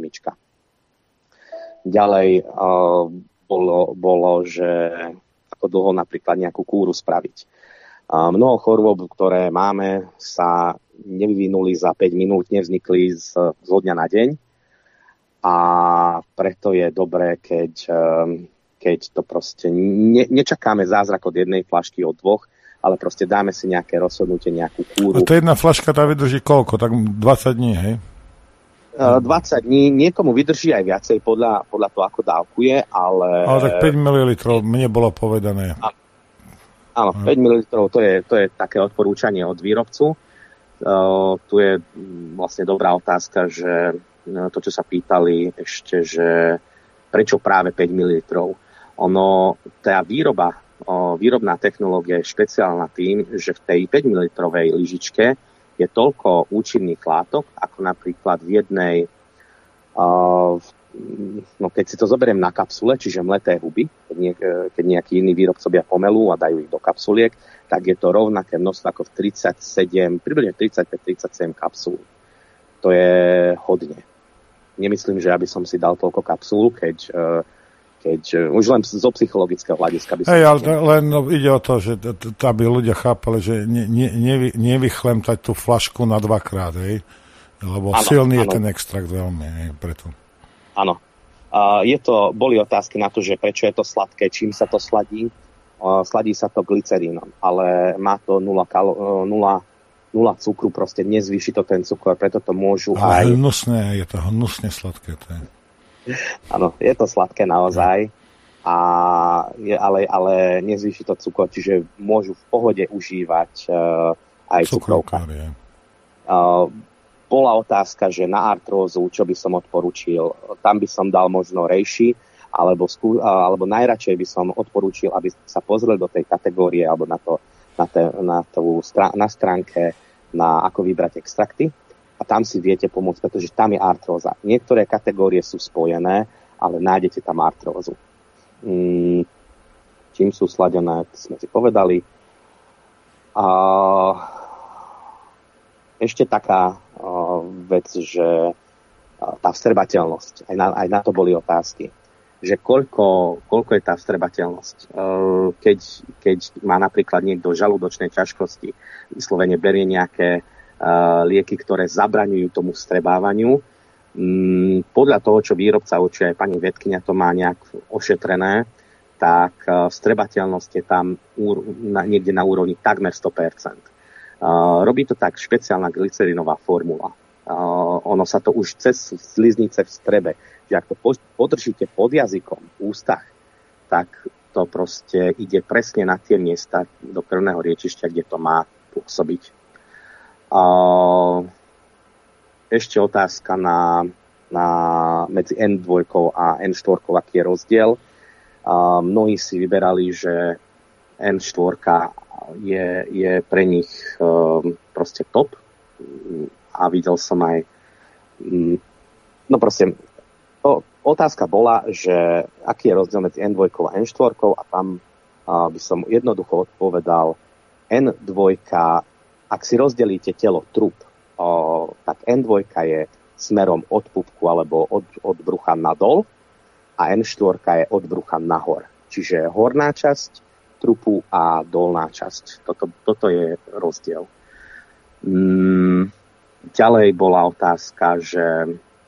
Ďalej bolo, že ako dlho napríklad nejakú kúru spraviť. Mnoho chorôb, ktoré máme, sa nevyvinuli za 5 minút, nevznikli zo dňa na deň. A preto je dobré, keď to proste nečakáme zázrak od jednej fľašky, od dvoch, ale proste dáme si nejaké rozhodnutie, nejakú kúru. A to jedna fľaška tá vydrží koľko? Tak 20 dní, hej? 20 dní, niekomu vydrží aj viacej podľa toho, ako dávkuje, ale... Ale tak 5 ml mne bolo povedané. Áno, 5 ml, to je také odporúčanie od výrobcu. Tu je vlastne dobrá otázka, že to, čo sa pýtali ešte, že prečo práve 5 ml. Tá výrobná technológia je špeciálna tým, že v tej 5 ml lyžičke je toľko účinných látok, ako napríklad v jednej, keď si to zoberiem na kapsule, čiže mleté huby, keď nejaký iný výrobcovia pomelú a dajú ich do kapsuliek, tak je to rovnaké množstvo ako v približne 35-37 kapsúl. To je hodne. Nemyslím, že aby som si dal toľko kapsúl, keď už len zo psychologického hľadiska by som... Hej, ale len ide o to, že aby ľudia chápali, že nevychlemtať tú flašku na dvakrát, hej? Lebo silný je ten extrakt veľmi, hej, preto. Áno. Boli otázky na to, že prečo je to sladké, čím sa to sladí. Sladí sa to glycerínom, ale má to 0 cukru, proste nezvýši to ten cukor, preto to môžu ale hnusné, je to hnusne sladké, to je. Áno, je to sladké naozaj, ale nezvýši to cukor, čiže môžu v pohode užívať aj cukrovka. Bola otázka, že na artrózu, čo by som odporúčil, tam by som dal možno reishi, alebo najradšej by som odporúčil, aby sa pozreli do tej kategórie alebo na na stránke na ako vybrať extrakty a tam si viete pomôcť, pretože tam je artróza. Niektoré kategórie sú spojené, ale nájdete tam artrózu. Čím sú sladené, sme si povedali. Ešte taká vec, že tá vstrebateľnosť, aj na to boli otázky, že koľko je tá vstrebateľnosť. Keď má napríklad niekto žalúdočné ťažkosti, vyslovene berie nejaké lieky, ktoré zabraňujú tomu vstrebávaniu, podľa toho, čo výrobca určuje, aj pani vedkyňa to má nejak ošetrené, tak vstrebateľnosť je tam niekde na úrovni takmer 100%. Robí to tak špeciálna glycerinová formula. Ono sa to už cez sliznice vstrebe, že ak to podržíte pod jazykom v ústach, tak to proste ide presne na tie miesta do krvného riečišťa, kde to má pôsobiť. Ešte otázka medzi N2 a N4, aký je rozdiel. Mnohí si vyberali, že N4 je pre nich proste top a videl som aj otázka bola, že aký je rozdiel medzi N2 a N4 a tam by som jednoducho odpovedal N2, ak si rozdelíte telo trup, tak N2 je smerom od pupku alebo od brucha nadol a N4 je od brucha nahor. Čiže horná časť trupu a dolná časť. Toto je rozdiel. Ďalej bola otázka, že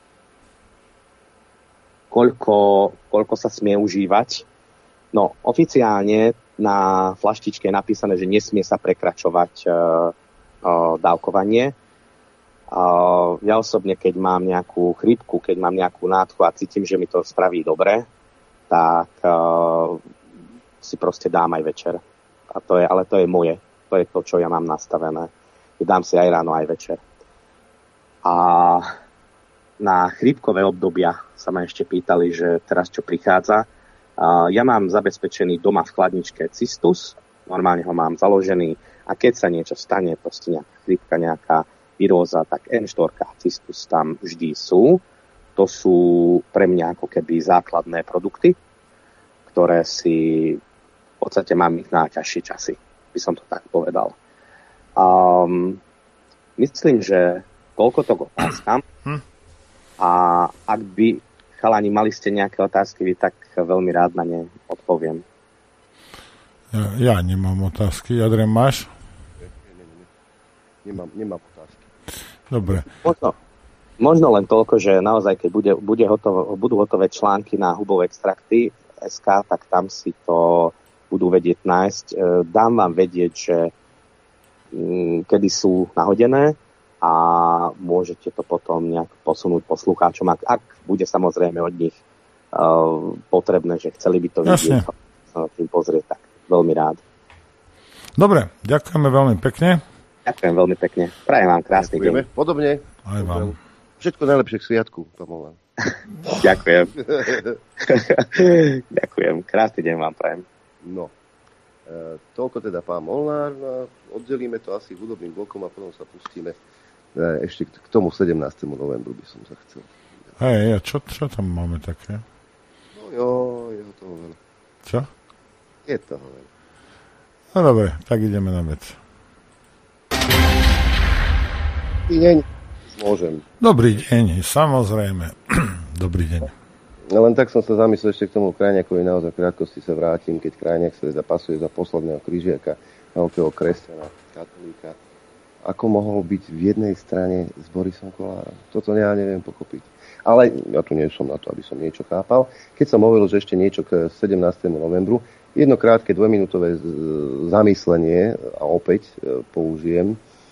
koľko sa smie užívať. No, oficiálne na flaštičke je napísané, že nesmie sa prekračovať dávkovanie. Ja osobne, keď mám nejakú chrípku, keď mám nejakú nádchu a cítim, že mi to spraví dobre, tak si proste dám aj večer. Ale to je moje. To je to, čo ja mám nastavené. Dám si aj ráno, aj večer. A na chrípkové obdobia sa ma ešte pýtali, že teraz čo prichádza. Ja mám zabezpečený doma v chladničke Cistus, normálne ho mám založený a keď sa niečo stane, proste nejaká chrípka, nejaká viróza, tak N4 a Cistus tam vždy sú. To sú pre mňa ako keby základné produkty, ktoré si v podstate mám ich na ťažšie časy, by som to tak povedal. Myslím, že toľko to k otázkam. A ak by chalani mali ste nejaké otázky, tak veľmi rád na ne odpoviem. Ja nemám otázky. Adrian, máš? Nemám otázky. Dobre. Možno len toľko, že naozaj, keď budú hotové články na hubové extrakty SK, tak tam si to budú vedieť nájsť. Dám vám vedieť, že kedy sú nahodené a môžete to potom nejak posunúť poslucháčom, ak bude samozrejme od nich potrebné, že chceli by to vidieť, tým pozrieť, tak veľmi rád. Dobre, ďakujeme veľmi pekne. Ďakujem veľmi pekne. Prajem vám krásny deň. Podobne. Aj vám. Všetko najlepšie k sviatku, Pavol. Ďakujem. Ďakujem. Krásny deň vám prajem. No. Toľko teda pán Molnár. Oddelíme to asi hudobným blokom a potom sa pustíme ešte k tomu 17. novembru by som sa chcel. Hej, a čo tam máme také? No jo, je toho veľa. Čo? Je toho veľa. No dobre, tak ideme na vec. Môžem. Dobrý deň, samozrejme. Dobrý deň. Len tak som sa zamyslel ešte k tomu Krajniakovi, naozaj v krátkosti sa vrátim, keď Krajniak sa zapasuje za posledného križiaka, veľkého kresťana, katolíka. Ako mohol byť v jednej strane s Borisom Kollárom? Toto ja neviem pochopiť. Ale ja tu nie som na to, aby som niečo chápal. Keď som hovoril, že ešte niečo k 17. novembru, jedno krátke 2-minútové zamyslenie a opäť použijem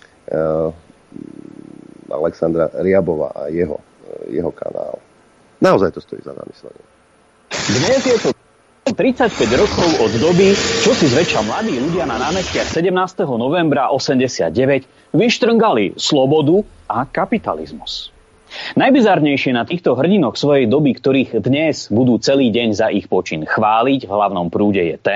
Alexandra Riabova a jeho kanál. Naozaj to stojí za zamyslenie. Dnes je to 35 rokov od doby, čo si zväčša mladí ľudia na námestiach 17. novembra 89 vyštrngali slobodu a kapitalizmus. Najbizarnejšie na týchto hrdinoch svojej doby, ktorých dnes budú celý deň za ich počin chváliť v hlavnom prúde, je ten,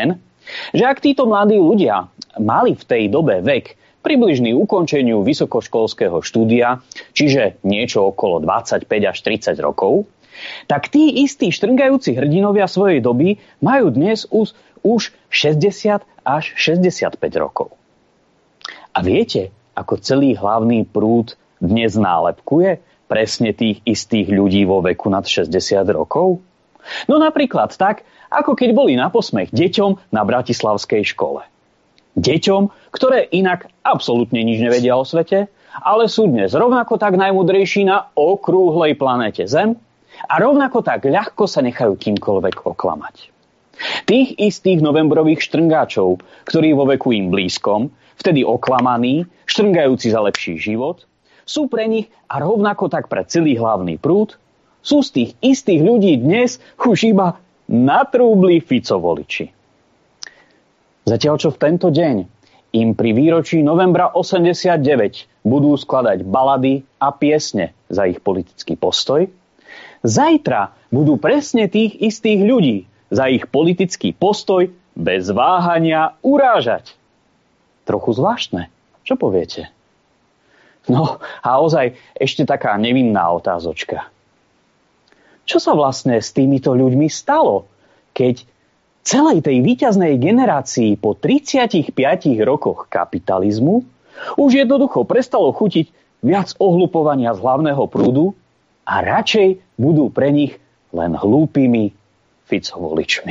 Že ak títo mladí ľudia mali v tej dobe vek približný ukončeniu vysokoškolského štúdia, čiže niečo okolo 25 až 30 rokov, tak tí istí štrngajúci hrdinovia svojej doby majú dnes už 60 až 65 rokov. A viete, ako celý hlavný prúd dnes nálepkuje presne tých istých ľudí vo veku nad 60 rokov? No napríklad tak, ako keď boli na posmech deťom na bratislavskej škole. Deťom, ktoré inak absolútne nič nevedia o svete, ale sú dnes rovnako tak najmudrejší na okrúhlej planéte Zem a rovnako tak ľahko sa nechajú kýmkoľvek oklamať. Tých istých novembrových štrngáčov, ktorí vo veku im blízkom, vtedy oklamaní, štrngajúci za lepší život, sú pre nich a rovnako tak pre celý hlavný prúd, sú z tých istých ľudí dnes už iba natrúbli Fico voliči. Zatiaľ čo v tento deň im pri výročí novembra 89 budú skladať balady a piesne za ich politický postoj, zajtra budú presne tých istých ľudí za ich politický postoj bez váhania urážať. Trochu zvláštne. Čo poviete? No a ozaj ešte taká nevinná otázočka. Čo sa vlastne s týmito ľuďmi stalo, keď celej tej víťaznej generácii po 35 rokoch kapitalizmu už jednoducho prestalo chutiť viac ohlupovania z hlavného prúdu a radšej budú pre nich len hlúpými Fico-voličmi.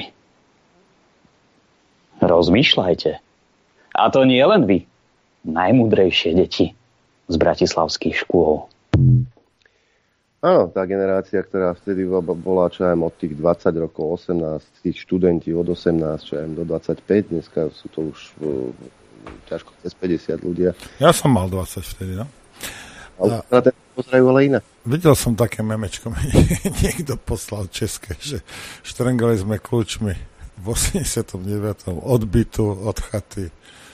Rozmýšľajte. A to nie len vy, najmúdrejšie deti z bratislavských škôl. Áno, tá generácia, ktorá vtedy bola, čo aj od tých 20 rokov, 18, tých študenti od 18, čo aj do 25, dneska sú to už ťažko cez 50 ľudia. Ja som mal 20 vtedy, no. A na ten pozerajú ale inak. Videl som také memečko, niekto poslal české, že štrngali sme kľúčmi v 89. od bytu, od chaty,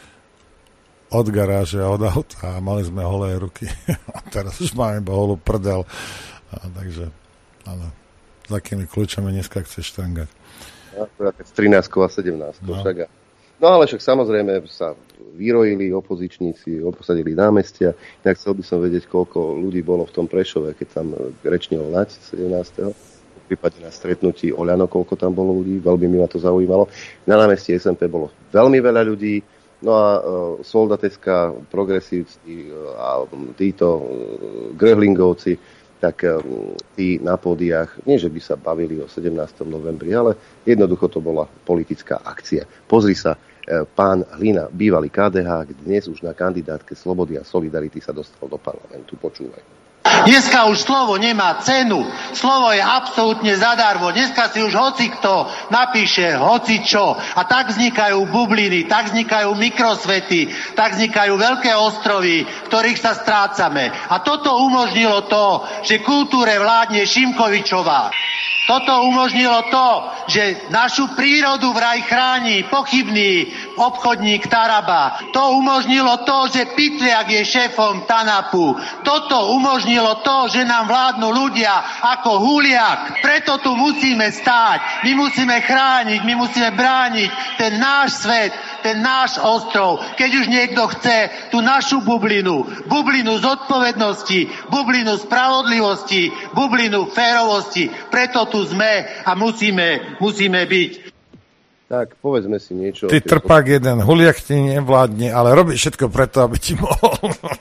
od garáže a od auta a mali sme holé ruky. A teraz už máme iba holú prdel. A takže, ale s akými kľúčami dneska chceš štrngať? S 13 a 17. No. Však. No ale však samozrejme sa vyrojili opozičníci, obsadili námestia. Tak chcel by som vedieť, koľko ľudí bolo v tom Prešove, keď tam rečnil Naď 17. V prípade na stretnutí Oľano, koľko tam bolo ľudí. Veľmi mi ma to zaujímalo. Na námestí SMP bolo veľmi veľa ľudí. No a soldatecká, progresívci a títo grehlingovci, tak tí na pódiách, nie že by sa bavili o 17. novembri, ale jednoducho to bola politická akcia. Pozri sa, pán Hlina, bývalý KDH, dnes už na kandidátke Slobody a Solidarity sa dostal do parlamentu. Počúvaj. Dneska už slovo nemá cenu. Slovo je absolútne zadarmo. Dneska si už hocikto napíše hocičo. A tak vznikajú bubliny, tak vznikajú mikrosvety, tak vznikajú veľké ostrovy, v ktorých sa strácame. A toto umožnilo to, že kultúre vládne Šimkovičová. Toto umožnilo to, že našu prírodu vraj chráni pochybný obchodník Taraba. To umožnilo to, že Pytliak je šéfom TANAPu. Toto umožnilo to, že nám vládnu ľudia ako Huliak. Preto tu musíme stáť. My musíme chrániť, my musíme brániť ten náš svet, ten náš ostrov. Keď už niekto chce tú našu bublinu zodpovednosti, bublinu spravodlivosti, bublinu férovosti, preto tu sme a musíme byť. Tak, povedzme si niečo. Ty trpák jeden, Huliak ti nevládne, ale robí všetko preto, aby ti mohol.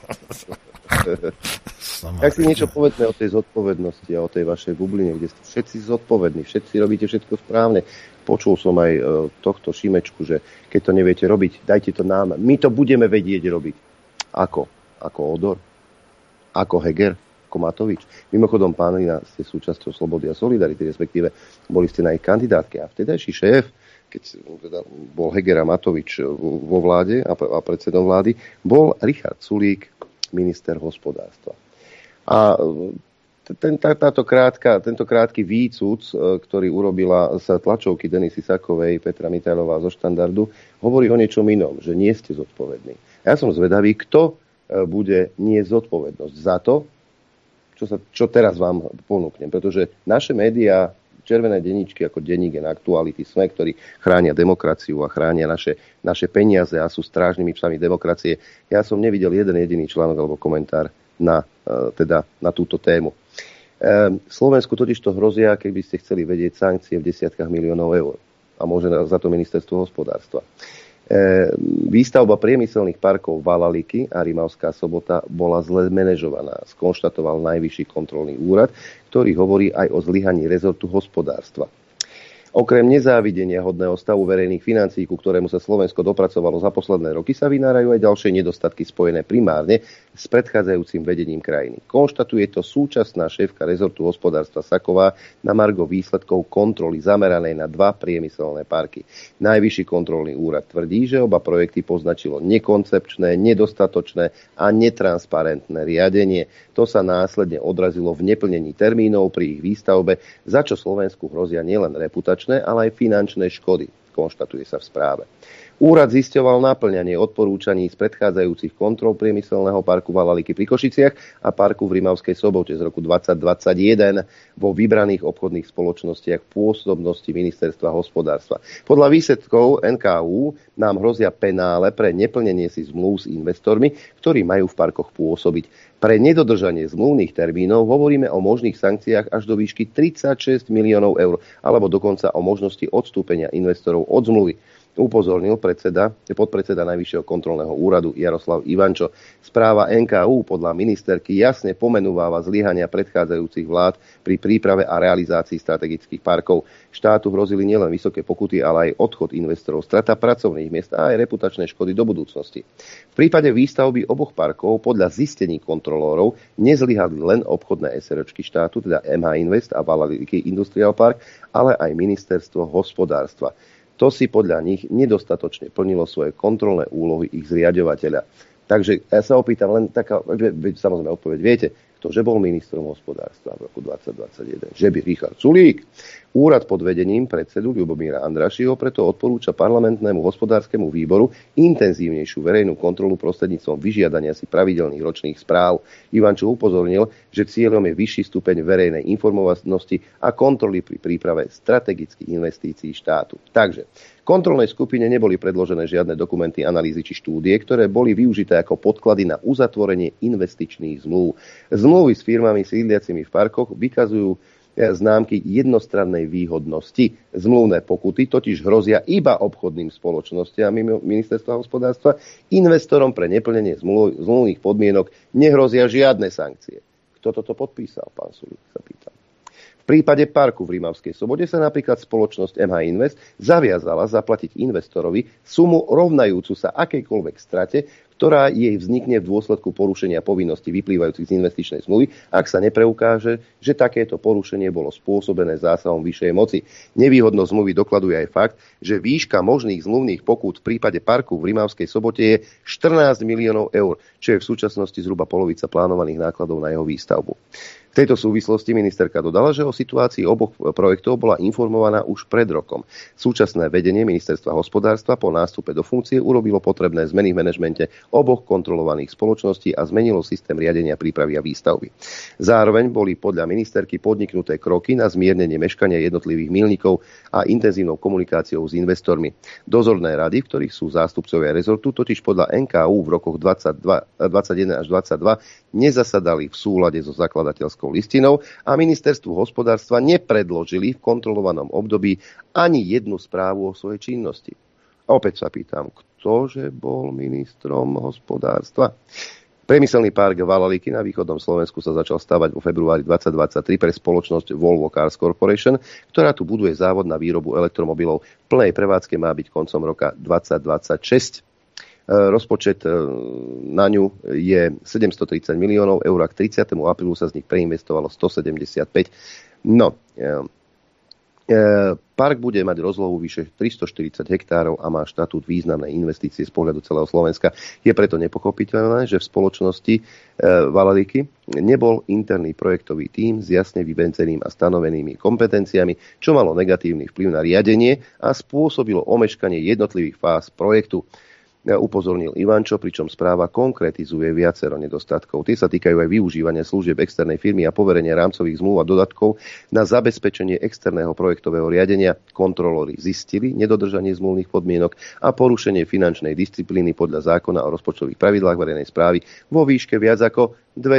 Tak si niečo povedzme o tej zodpovednosti a o tej vašej bubline, kde ste všetci zodpovední, všetci robíte všetko správne. Počul som aj tohto Šimečku, že keď to neviete robiť, dajte to nám. My to budeme vedieť robiť. Ako? Ako Odor? Ako Heger? Ako Matovič? Mimochodom, pán Lina, ste súčasťou Slobody a Solidarity, respektíve boli ste na ich kandidátke. A vtedajší šéf, keď bol Heger a Matovič vo vláde a predsedom vlády, bol Richard Sulík, minister hospodárstva. A tento krátky výcuc, ktorý urobila z tlačovky Denisy Sakovej, Petra Mitajlová zo Štandardu, hovorí o niečom inom, že nie ste zodpovední. Ja som zvedavý, kto bude niesť zodpovednosť za to, čo teraz vám ponúknem. Pretože naše médiá červené denníčky ako denník na Aktuality, SME, ktorí chránia demokraciu a chránia naše peniaze a sú strážnymi psami demokracie. Ja som nevidel jeden jediný článok alebo komentár na túto tému. Slovensku totiž to hrozia, keby ste chceli vedieť, sankcie v desiatkách miliónov eur. A môže za to ministerstvo hospodárstva. Výstavba priemyselných parkov Valaliky a Rimavská Sobota bola zle manažovaná, skonštatoval Najvyšší kontrolný úrad, ktorý hovorí aj o zlyhaní rezortu hospodárstva. Okrem nezávidenia hodného stavu verejných financií, ku ktorému sa Slovensko dopracovalo za posledné roky, sa vynárajú aj ďalšie nedostatky spojené primárne s predchádzajúcim vedením krajiny. Konštatuje to súčasná šéfka rezortu hospodárstva Saková na margo výsledkov kontroly zameranej na 2 priemyselné parky. Najvyšší kontrolný úrad tvrdí, že oba projekty poznačilo nekoncepčné, nedostatočné a netransparentné riadenie. To sa následne odrazilo v neplnení termínov pri ich výstavbe, za čo Slovensku hrozia nielen reputačné, ale aj finančné škody, konštatuje sa v správe. Úrad zisťoval naplňanie odporúčaní z predchádzajúcich kontrol priemyselného parku Valaliky pri Košiciach a parku v Rimavskej Sobote z roku 2021 vo vybraných obchodných spoločnostiach pôsobnosti Ministerstva hospodárstva. Podľa výsledkov NKÚ nám hrozia penále pre neplnenie si zmluv s investormi, ktorí majú v parkoch pôsobiť. Pre nedodržanie zmluvných termínov hovoríme o možných sankciách až do výšky 36 miliónov eur, alebo dokonca o možnosti odstúpenia investorov od zmluvy. Upozornil podpredseda Najvyššieho kontrolného úradu Jaroslav Ivančo. Správa NKÚ podľa ministerky jasne pomenúváva zlyhania predchádzajúcich vlád pri príprave a realizácii strategických parkov. Štátu hrozili nielen vysoké pokuty, ale aj odchod investorov, strata pracovných miest a aj reputačné škody do budúcnosti. V prípade výstavby oboch parkov podľa zistení kontrolórov nezlyhali len obchodné SROčky štátu, teda MH Invest a Valaliky Industrial Park, ale aj ministerstvo hospodárstva. To si podľa nich nedostatočne plnilo svoje kontrolné úlohy ich zriaďovateľa. Takže ja sa opýtam len taká, samozrejme odpoveď, viete, ktože bol ministrom hospodárstva v roku 2021? Že by Richard Sulík. Úrad pod vedením predsedu Ľubomíra Andrašiho preto odporúča parlamentnému hospodárskemu výboru intenzívnejšiu verejnú kontrolu prostredníctvom vyžiadania si pravidelných ročných správ. Ivančo upozornil, že cieľom je vyšší stupeň verejnej informovanosti a kontroly pri príprave strategických investícií štátu. Takže kontrolnej skupine neboli predložené žiadne dokumenty, analýzy či štúdie, ktoré boli využité ako podklady na uzatvorenie investičných zmluv. Zmluvy s firmami sídliacimi v parkoch vykazujú známky jednostrannej výhodnosti. Zmluvné pokuty totiž hrozia iba obchodným spoločnostiam ministerstva hospodárstva. Investorom pre neplnenie zmluvných podmienok nehrozia žiadne sankcie. Kto toto podpísal, pán Sulík, sa pýtam. V prípade parku v Rimavskej Sobote sa napríklad spoločnosť MH Invest zaviazala zaplatiť investorovi sumu rovnajúcu sa akejkoľvek strate, ktorá jej vznikne v dôsledku porušenia povinností vyplývajúcich z investičnej zmluvy, ak sa nepreukáže, že takéto porušenie bolo spôsobené zásahom vyššej moci. Nevýhodnosť zmluvy dokladuje aj fakt, že výška možných zmluvných pokút v prípade parku v Rimavskej Sobote je 14 miliónov eur, čo je v súčasnosti zhruba polovica plánovaných nákladov na jeho výstavbu. V tejto súvislosti ministerka dodala, že o situácii oboch projektov bola informovaná už pred rokom. Súčasné vedenie ministerstva hospodárstva po nástupe do funkcie urobilo potrebné zmeny v manažmente oboch kontrolovaných spoločností a zmenilo systém riadenia prípravy a výstavby. Zároveň boli podľa ministerky podniknuté kroky na zmiernenie meškania jednotlivých milníkov a intenzívnou komunikáciou s investormi. Dozorné rady, v ktorých sú zástupcovia rezortu, totiž podľa NKÚ v rokoch 2021 až 2022 nezasadali v súlade so zakladateľskou listinou a ministerstvu hospodárstva nepredložili v kontrolovanom období ani jednu správu o svojej činnosti. A opäť sa pýtam, ktože bol ministrom hospodárstva? Priemyselný park Valaliky na východnom Slovensku sa začal stavať vo februári 2023 pre spoločnosť Volvo Cars Corporation, ktorá tu buduje závod na výrobu elektromobilov. V plnej prevádzke má byť koncom roka 2026. Rozpočet na ňu je 730 miliónov eur a k 30. aprílu sa z nich preinvestovalo 175. Park bude mať rozlohu vyše 340 hektárov a má štatút významnej investície z pohľadu celého Slovenska. Je preto nepochopiteľné, že v spoločnosti Valaliky nebol interný projektový tím s jasne vyvenceným a stanovenými kompetenciami, čo malo negatívny vplyv na riadenie a spôsobilo omeškanie jednotlivých fáz projektu. upozornil Ivančo, pričom správa konkretizuje viacero nedostatkov. Tie sa týkajú aj využívania služieb externej firmy a poverenia rámcových zmluv a dodatkov na zabezpečenie externého projektového riadenia. Kontrolóri zistili nedodržanie zmluvných podmienok a porušenie finančnej disciplíny podľa zákona o rozpočtových pravidlách verejnej správy vo výške viac ako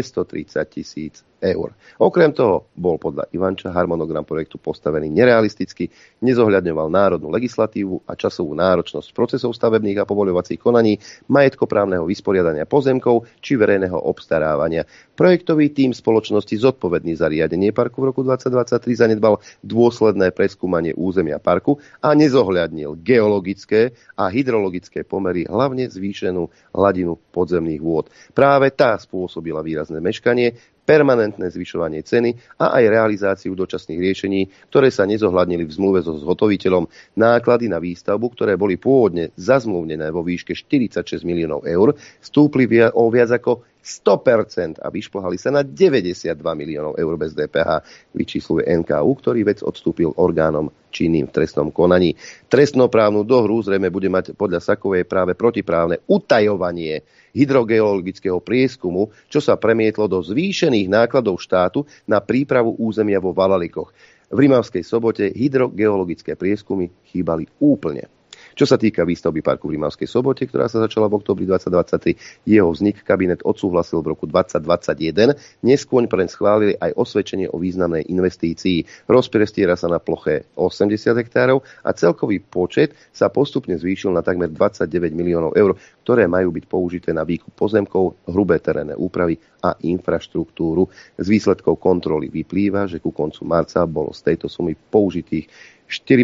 230 000 eur. Okrem toho bol podľa Ivanča harmonogram projektu postavený nerealisticky, nezohľadňoval národnú legislatívu a časovú náročnosť procesov stavebných a povoľovacích konaní, majetkoprávneho vysporiadania pozemkov či verejného obstarávania. Projektový tím spoločnosti zodpovedný za riadenie parku v roku 2023 zanedbal dôsledné preskúmanie územia parku a nezohľadnil geologické a hydrologické pomery, hlavne zvýšenú hladinu podzemných vôd. Práve tá spôsobila výrazné meškanie, permanentné zvyšovanie ceny a aj realizáciu dočasných riešení, ktoré sa nezohľadnili v zmluve so zhotoviteľom. Náklady na výstavbu, ktoré boli pôvodne zazmluvnené vo výške 46 miliónov eur, stúpli o viac ako 100% a vyšplhali sa na 92 miliónov eur bez DPH, vyčísluje NKÚ, ktorý vec odstúpil orgánom činným v trestnom konaní. Trestnoprávnu dohru zrejme bude mať podľa Sakovej práve protiprávne utajovanie hydrogeologického prieskumu, čo sa premietlo do zvýšených nákladov štátu na prípravu územia vo Valalikoch. V Rimavskej Sobote hydrogeologické prieskumy chýbali úplne. Čo sa týka výstavby parku v Rimavskej Sobote, ktorá sa začala v októbri 2023, jeho vznik kabinet odsúhlasil v roku 2021, neskôr preň schválili aj osvedčenie o významnej investícii. Rozprestiera sa na ploche 80 hektárov a celkový počet sa postupne zvýšil na takmer 29 miliónov eur, ktoré majú byť použité na výkup pozemkov, hrubé terénne úpravy a infraštruktúru. Z výsledkov kontroly vyplýva, že ku koncu marca bolo z tejto sumy použitých 4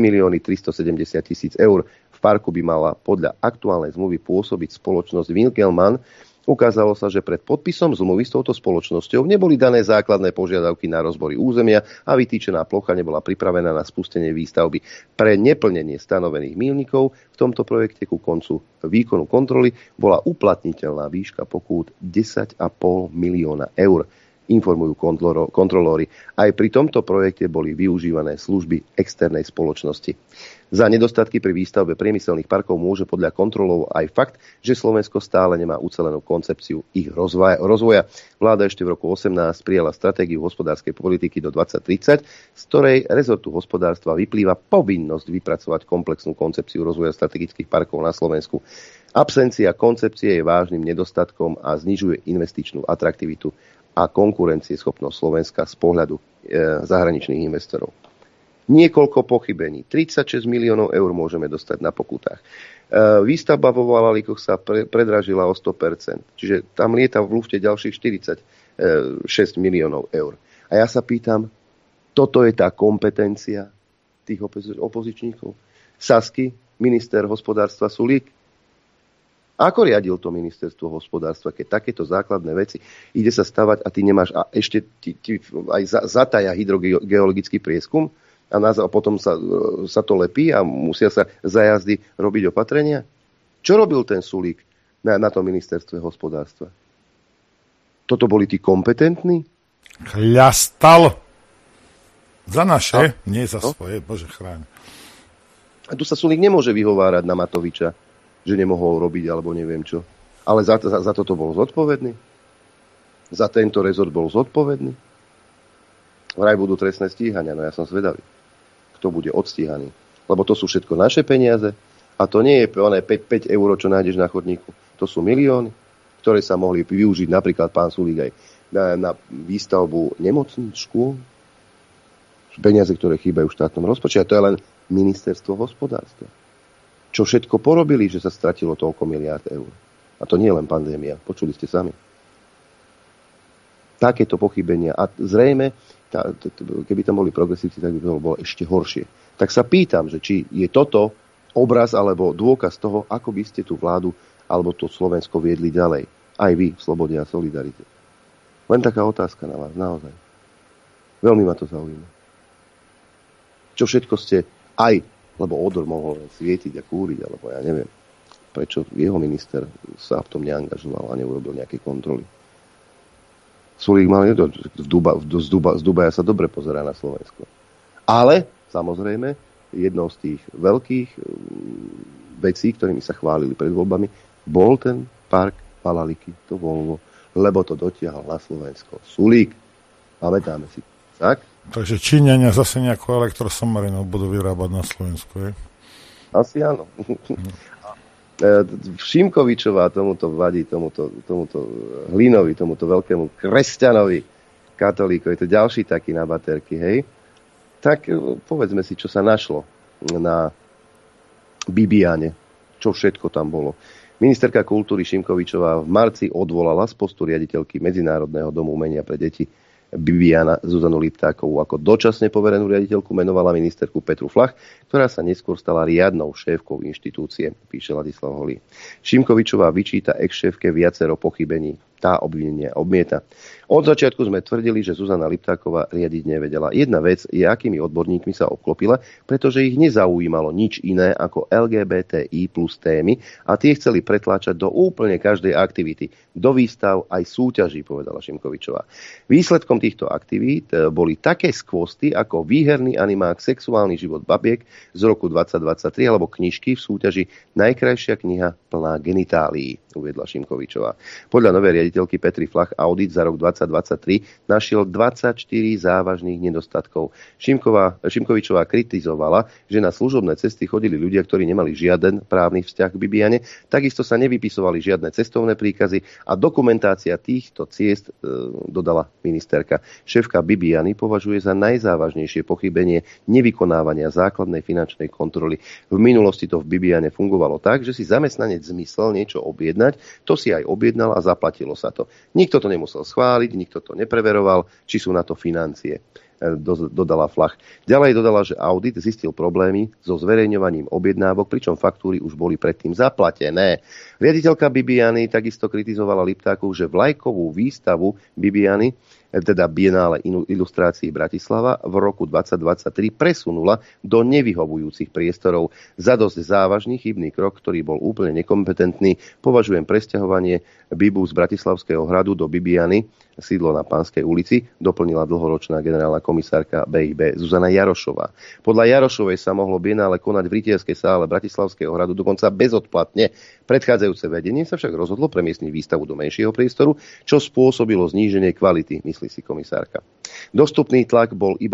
370 000 eur. V parku by mala podľa aktuálnej zmluvy pôsobiť spoločnosť Winkelmann. Ukázalo sa, že pred podpisom zmluvy s touto spoločnosťou neboli dané základné požiadavky na rozbory územia a vytýčená plocha nebola pripravená na spustenie výstavby. Pre neplnenie stanovených míľnikov v tomto projekte ku koncu výkonu kontroly bola uplatniteľná výška pokút 10,5 milióna eur. Informujú kontrolóri. Aj pri tomto projekte boli využívané služby externej spoločnosti. Za nedostatky pri výstavbe priemyselných parkov môže podľa kontrolov aj fakt, že Slovensko stále nemá ucelenú koncepciu ich rozvoja. Vláda ešte v roku 2018 prijala stratégiu hospodárskej politiky do 2030, z ktorej rezortu hospodárstva vyplýva povinnosť vypracovať komplexnú koncepciu rozvoja strategických parkov na Slovensku. Absencia koncepcie je vážnym nedostatkom a znižuje investičnú atraktivitu a konkurencieschopnosť Slovenska z pohľadu zahraničných investorov. Niekoľko pochybení. 36 miliónov eur môžeme dostať na pokutách. Výstavba vo Valalikoch sa predražila o 100%. Čiže tam lieta v lufte ďalších 46 miliónov eur. A ja sa pýtam, toto je tá kompetencia tých opozičníkov? Sasky, minister hospodárstva Sulík? Ako riadil to ministerstvo hospodárstva, keď takéto základné veci ide sa stavať a ty nemáš, a ešte ti aj zataja hydrogeologický prieskum a potom sa to lepí a musia sa za jazdy robiť opatrenia? Čo robil ten Sulík na tom ministerstve hospodárstva? Toto boli tí kompetentní? Chľastal za naše, nie za svoje, Bože chráň. A tu sa Sulík nemôže vyhovárať na Matoviča, že nemohol robiť, alebo neviem čo. Ale za toto bol zodpovedný. Za tento rezort bol zodpovedný. Vraj budú trestné stíhania, no ja som zvedavý, kto bude odstíhaný. Lebo to sú všetko naše peniaze a to nie je 5 eur, čo nájdeš na chodníku. To sú milióny, ktoré sa mohli využiť napríklad pán Sulík aj na výstavbu nemocníc, škôl. Peniaze, ktoré chýbajú v štátnom rozpočte. A to je len ministerstvo hospodárstva. Čo všetko porobili, že sa stratilo toľko miliárd eur. A to nie je len pandémia. Počuli ste sami. Takéto pochybenia. A zrejme, keby tam boli progresívci, tak by to bolo ešte horšie. Tak sa pýtam, že či je toto obraz alebo dôkaz toho, ako by ste tú vládu alebo to Slovensko viedli ďalej. Aj vy v Slobode a Solidarite. Len taká otázka na vás, naozaj. Veľmi ma to zaujíma. Čo všetko ste aj, lebo Odor mohol svietiť a kúriť, alebo ja neviem, prečo jeho minister sa v tom neangažoval a neurobil nejaké kontroly. Sulík mal z Dubaja sa dobre pozerá na Slovensko. Ale, samozrejme, jednou z tých veľkých vecí, ktorými sa chválili pred voľbami, bol ten park Palaliky, to Volvo, lebo to dotiahol na Slovensko Sulík. Pamätáme si. Tak? Takže Číňania zase nejakú elektrosomarinu budú vyrábať na Slovensku, je? Asi áno. Šimkovičová tomuto vadí, tomuto Hlinovi, tomuto veľkému kresťanovi, katolíkovi, to je ďalší taký na baterky, hej? Tak povedzme si, čo sa našlo na Bibiane, čo všetko tam bolo. Ministerka kultúry Šimkovičová v marci odvolala z postu riaditeľky Medzinárodného domu umenia pre deti Bibiana Zuzanu Liptákovú. Ako dočasne poverenú riaditeľku menovala ministerku Petru Flach, ktorá sa neskôr stala riadnou šéfkou inštitúcie, píše Ladislav Holý. Šimkovičová vyčíta ex-šéfke viacero pochybení. Tá obvinenia odmieta. Od začiatku sme tvrdili, že Zuzana Liptáková riadiť nevedela. Jedna vec je, akými odborníkmi sa obklopila, pretože ich nezaujímalo nič iné ako LGBTI plus témy a tie chceli pretláčať do úplne každej aktivity, do výstav aj súťaží, povedala Šimkovičová. Výsledkom týchto aktivít boli také skvosty ako výherný animák Sexuálny život babiek z roku 2023 alebo knižky v súťaži Najkrajšia kniha plná genitálií, uviedla Šimkovičová. Podľa novej riaditeľky Petry Flach audit za rok 2023 našiel 24 závažných nedostatkov. Šimkovičová kritizovala, že na služobné cesty chodili ľudia, ktorí nemali žiaden právny vzťah k Bibiane, takisto sa nevypisovali žiadne cestovné príkazy a dokumentácia týchto ciest, dodala ministerka. Šéfka Bibiany považuje za najzávažnejšie pochybenie nevykonávania základnej finančnej kontroly. V minulosti to v Bibiane fungovalo tak, že si zamestnanec zmyslel niečo objednať, to si aj objednal a zaplatilo sa to. Nikto to nemusel schváliť, nikto to nepreveroval, či sú na to financie, dodala Flach. Ďalej dodala, že audit zistil problémy so zverejňovaním objednávok, pričom faktúry už boli predtým zaplatené. Riaditeľka Bibiany takisto kritizovala Liptákov, že vlajkovú výstavu Bibiany, teda Bienále ilustrácií Bratislava, v roku 2023 presunula do nevyhovujúcich priestorov. Za dosť závažný chybný krok, ktorý bol úplne nekompetentný, považujem presťahovanie Bibu z Bratislavského hradu do Bibiany, sídlo na Pánskej ulici, doplnila dlhoročná generálna komisárka BIB Zuzana Jarošová. Podľa Jarošovej sa mohlo Bienále konať v rytierskej sále Bratislavského hradu dokonca bezodplatne. Predchádzajúce vedenie sa však rozhodlo premiestniť výstavu do menšieho priestoru, čo spôsobilo zníženie kvality, myslí si komisárka. Dostupný bol iba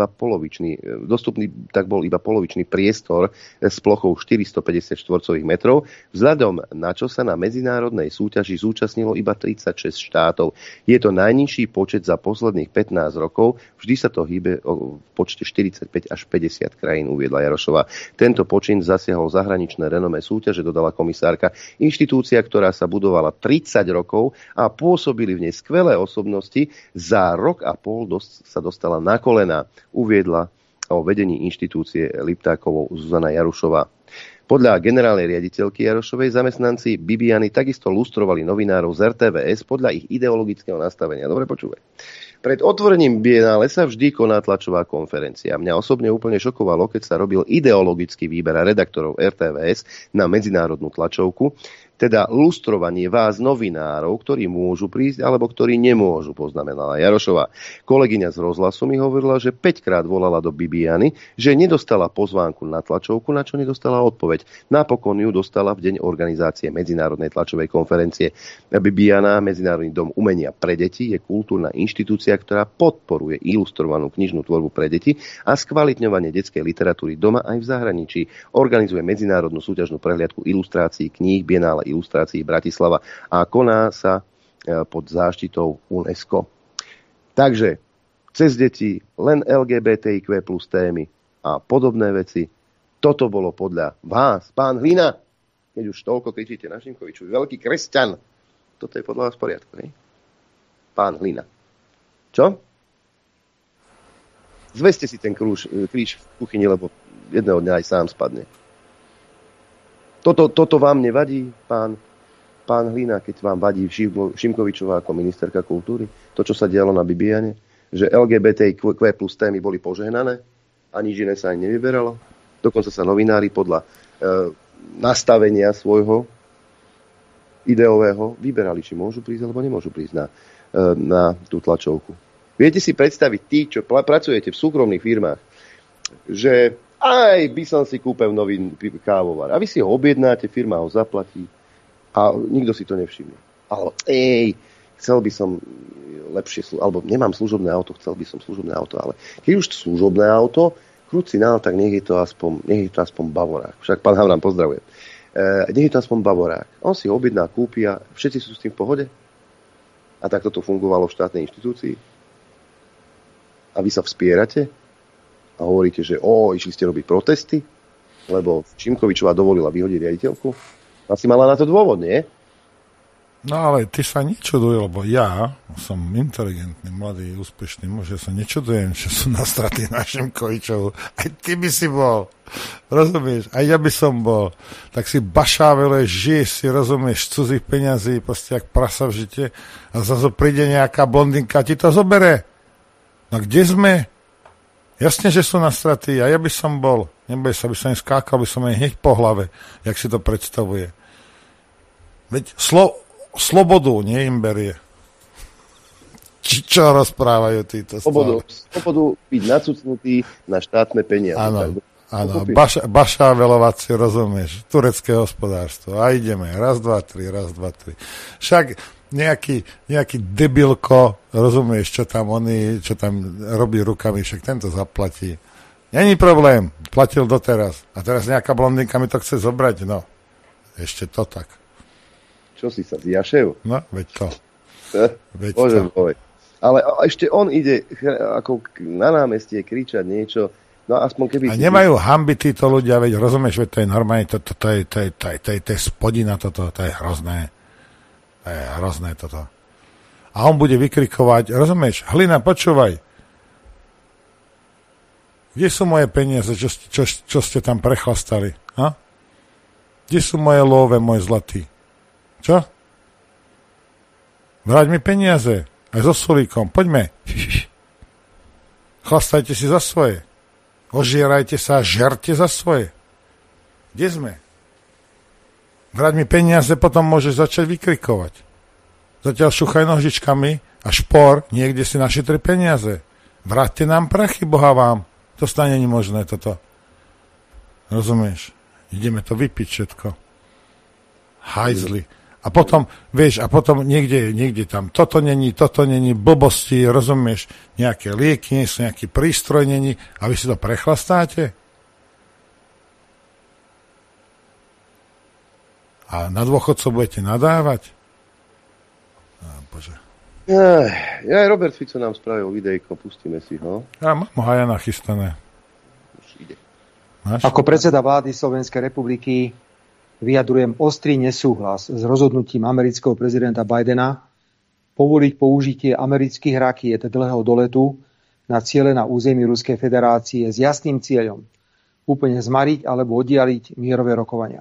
polovičný priestor s plochou 450 štvorcových metrov, vzhľadom na čo sa na medzinárodnej súťaži zúčastnilo iba 36 štátov. Je to najnižší počet za posledných 15 rokov, vždy sa to hýbe v počte 45 až 50 krajín, uviedla Jarošová. Tento počin zasiahol zahraničné renomé súťaže, dodala komisárka. Inštitúcia, ktorá sa budovala 30 rokov a pôsobili v nej skvelé osobnosti, za rok a pol sa dostala na kolená, uviedla o vedení inštitúcie Liptákovou Zuzana Jarošová. Podľa generálnej riaditeľky Jarošovej zamestnanci Bibiany takisto lustrovali novinárov z RTVS podľa ich ideologického nastavenia. Dobre počúvaj. Pred otvorením Bienále sa vždy koná tlačová konferencia. Mňa osobne úplne šokovalo, keď sa robil ideologický výber redaktorov RTVS na medzinárodnú tlačovku, teda lustrovanie vás, novinárov, ktorí môžu prísť alebo ktorí nemôžu, poznamenala Jarošová. Kolegyňa z rozhlasu mi hovorila, že 5-krát volala do Bibiany, že nedostala pozvánku na tlačovku, na čo nedostala odpoveď. Napokon ju dostala v deň organizácie medzinárodnej tlačovej konferencie. Bibiana, Medzinárodný dom umenia pre deti, je kultúrna inštitúcia, ktorá podporuje ilustrovanú knižnú tvorbu pre deti a skvalitňovanie detskej literatúry doma aj v zahraničí. Organizuje medzinárodnú súťažnú prehliadku ilustrácií kníh Bienále ilustrácií Bratislava a koná sa pod záštitou UNESCO. Takže cez deti len LGBTIQ plus témy a podobné veci. Toto bolo podľa vás, pán Hlina, keď už toľko kričíte na Šimkovičovi, veľký kresťan. Toto je podľa vás v poriadku, ne? Pán Hlina. Čo? Zveste si ten kríž v kuchyni, lebo jedného dňa aj sám spadne. Toto vám nevadí, pán Hlina, keď vám vadí Šimkovičová ako ministerka kultúry? To, čo sa dialo na Bibiane? Že LGBTQ plus témy boli požehnané a nič iné sa ani nevyberalo? Dokonca sa novinári podľa nastavenia svojho ideového vyberali, či môžu prísť alebo nemôžu prísť na tú tlačovku. Viete si predstaviť tí, čo pracujete v súkromných firmách, že aj by som si kúpil nový kávovar. A vy si ho objednáte, firma ho zaplatí A nikto si to nevšimne. Ale chcel by som lepšie, alebo nemám služobné auto, chcel by som služobné auto, ale keď už služobné auto, krucinál, tak nech je to aspoň Bavorák. Však pán Havran, pozdravujem. Nech je to aspoň Bavorák. On si objedná, kúpi a všetci sú s tým v pohode? A takto to fungovalo v štátnej inštitúcii? A vy sa vspierate? A hovoríte, že išli ste robiť protesty? Lebo Šimkovičová dovolila vyhodiť riaditeľku? Asi mala na to dôvod, nie? No ale ty sa nečuduj, lebo ja som inteligentný, mladý, úspešný muž, ja sa nečudujem, že sú nastratí na Šimkovičovu. Aj ty by si bol, rozumieš? Aj ja by som bol. Tak si bašávele, žiješ si, rozumieš, cudzích peňazí, proste jak prasa v žite a zase príde nejaká blondinka, ti to zobere. No kde sme? Jasne, že sú nastratí a ja by som bol. Neboj sa, by som im skákal, by som im hneď po hlave, jak si to predstavuje. Veď slobodu, nie im berie. Čo rozprávajú títo stále? Slobodu byť nacucnutý na štátne peniaze. Áno, bašávelovať si, rozumieš, turecké hospodárstvo. A ideme, raz, dva, tri. Však nejaký debilko, rozumieš, čo tam robí rukami, však tento zaplatí. Není problém, platil doteraz. A teraz nejaká blondinka mi to chce zobrať, no. Ešte to tak. Čo si sa zjašev? No, veď to. Ale ešte on ide ako na námestie kričať niečo, no aspoň keby... A nemajú hanby títo ľudia, veď rozumieš, veď to je normálne, to je spodina toto, to je hrozné. To je hrozné toto. A on bude vykrikovať, rozumieš, Hlina, počúvaj. Kde sú moje peniaze, čo ste tam prechlastali? Ha? Kde sú moje love, môj zlatý? Čo? Vráť mi peniaze. Aj so solíkom. Poďme. Chlastajte si za svoje. Ožierajte sa a žerte za svoje. Kde sme? Vráť mi peniaze, potom môžeš začať vykrikovať. Zatiaľ šuchaj nožičkami a špor, niekde si našetri peniaze. Vráťte nám prachy, Boha vám. To stane není možné toto. Rozumieš? Ideme to vypiť všetko. Hajzli. A potom, vieš, niekde tam toto není, blbosti, rozumieš, nejaké lieky, nie sú nejaký prístroj, není, a vy si to prechlastáte? A na dôchodcov budete nadávať? Bože. Ja, Robert Fico nám spravil videjko, pustíme si ho. Ja mám ho aj nachystané. Už ide. Ako predseda vlády Slovenskej republiky vyjadrujem ostrý nesúhlas s rozhodnutím amerického prezidenta Bidena povoliť použitie amerických rakiet dlhého doletu na ciele na území Ruskej federácie s jasným cieľom úplne zmariť alebo oddialiť mierové rokovania.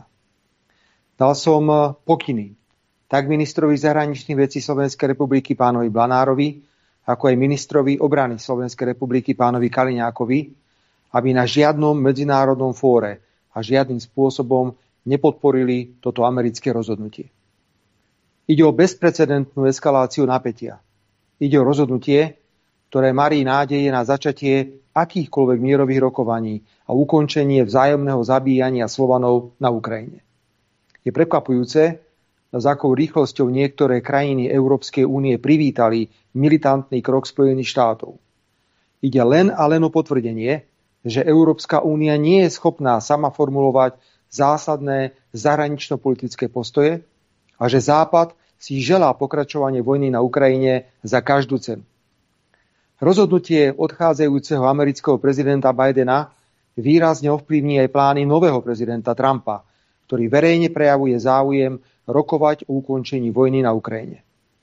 Dal som pokyny tak ministrovi zahraničných vecí Slovenskej republiky pánovi Blanárovi, ako aj ministrovi obrany Slovenskej republiky pánovi Kaliňákovi, aby na žiadnom medzinárodnom fóre a žiadnym spôsobom nepodporili toto americké rozhodnutie. Ide o bezprecedentnú eskaláciu napätia. Ide o rozhodnutie, ktoré marí nádeje na začatie akýchkoľvek mierových rokovaní a ukončenie vzájomného zabíjania Slovanov na Ukrajine. Je prekvapujúce, s akou rýchlosťou niektoré krajiny Európskej únie privítali militantný krok Spojených štátov. Ide len a len o potvrdenie, že Európska únia nie je schopná sama formulovať zásadné zahranično-politické postoje a že Západ si želá pokračovanie vojny na Ukrajine za každú cenu. Rozhodnutie odchádzajúceho amerického prezidenta Bidena výrazne ovplyvní aj plány nového prezidenta Trumpa, ktorý verejne prejavuje záujem rokovať o ukončení vojny na Ukrajine.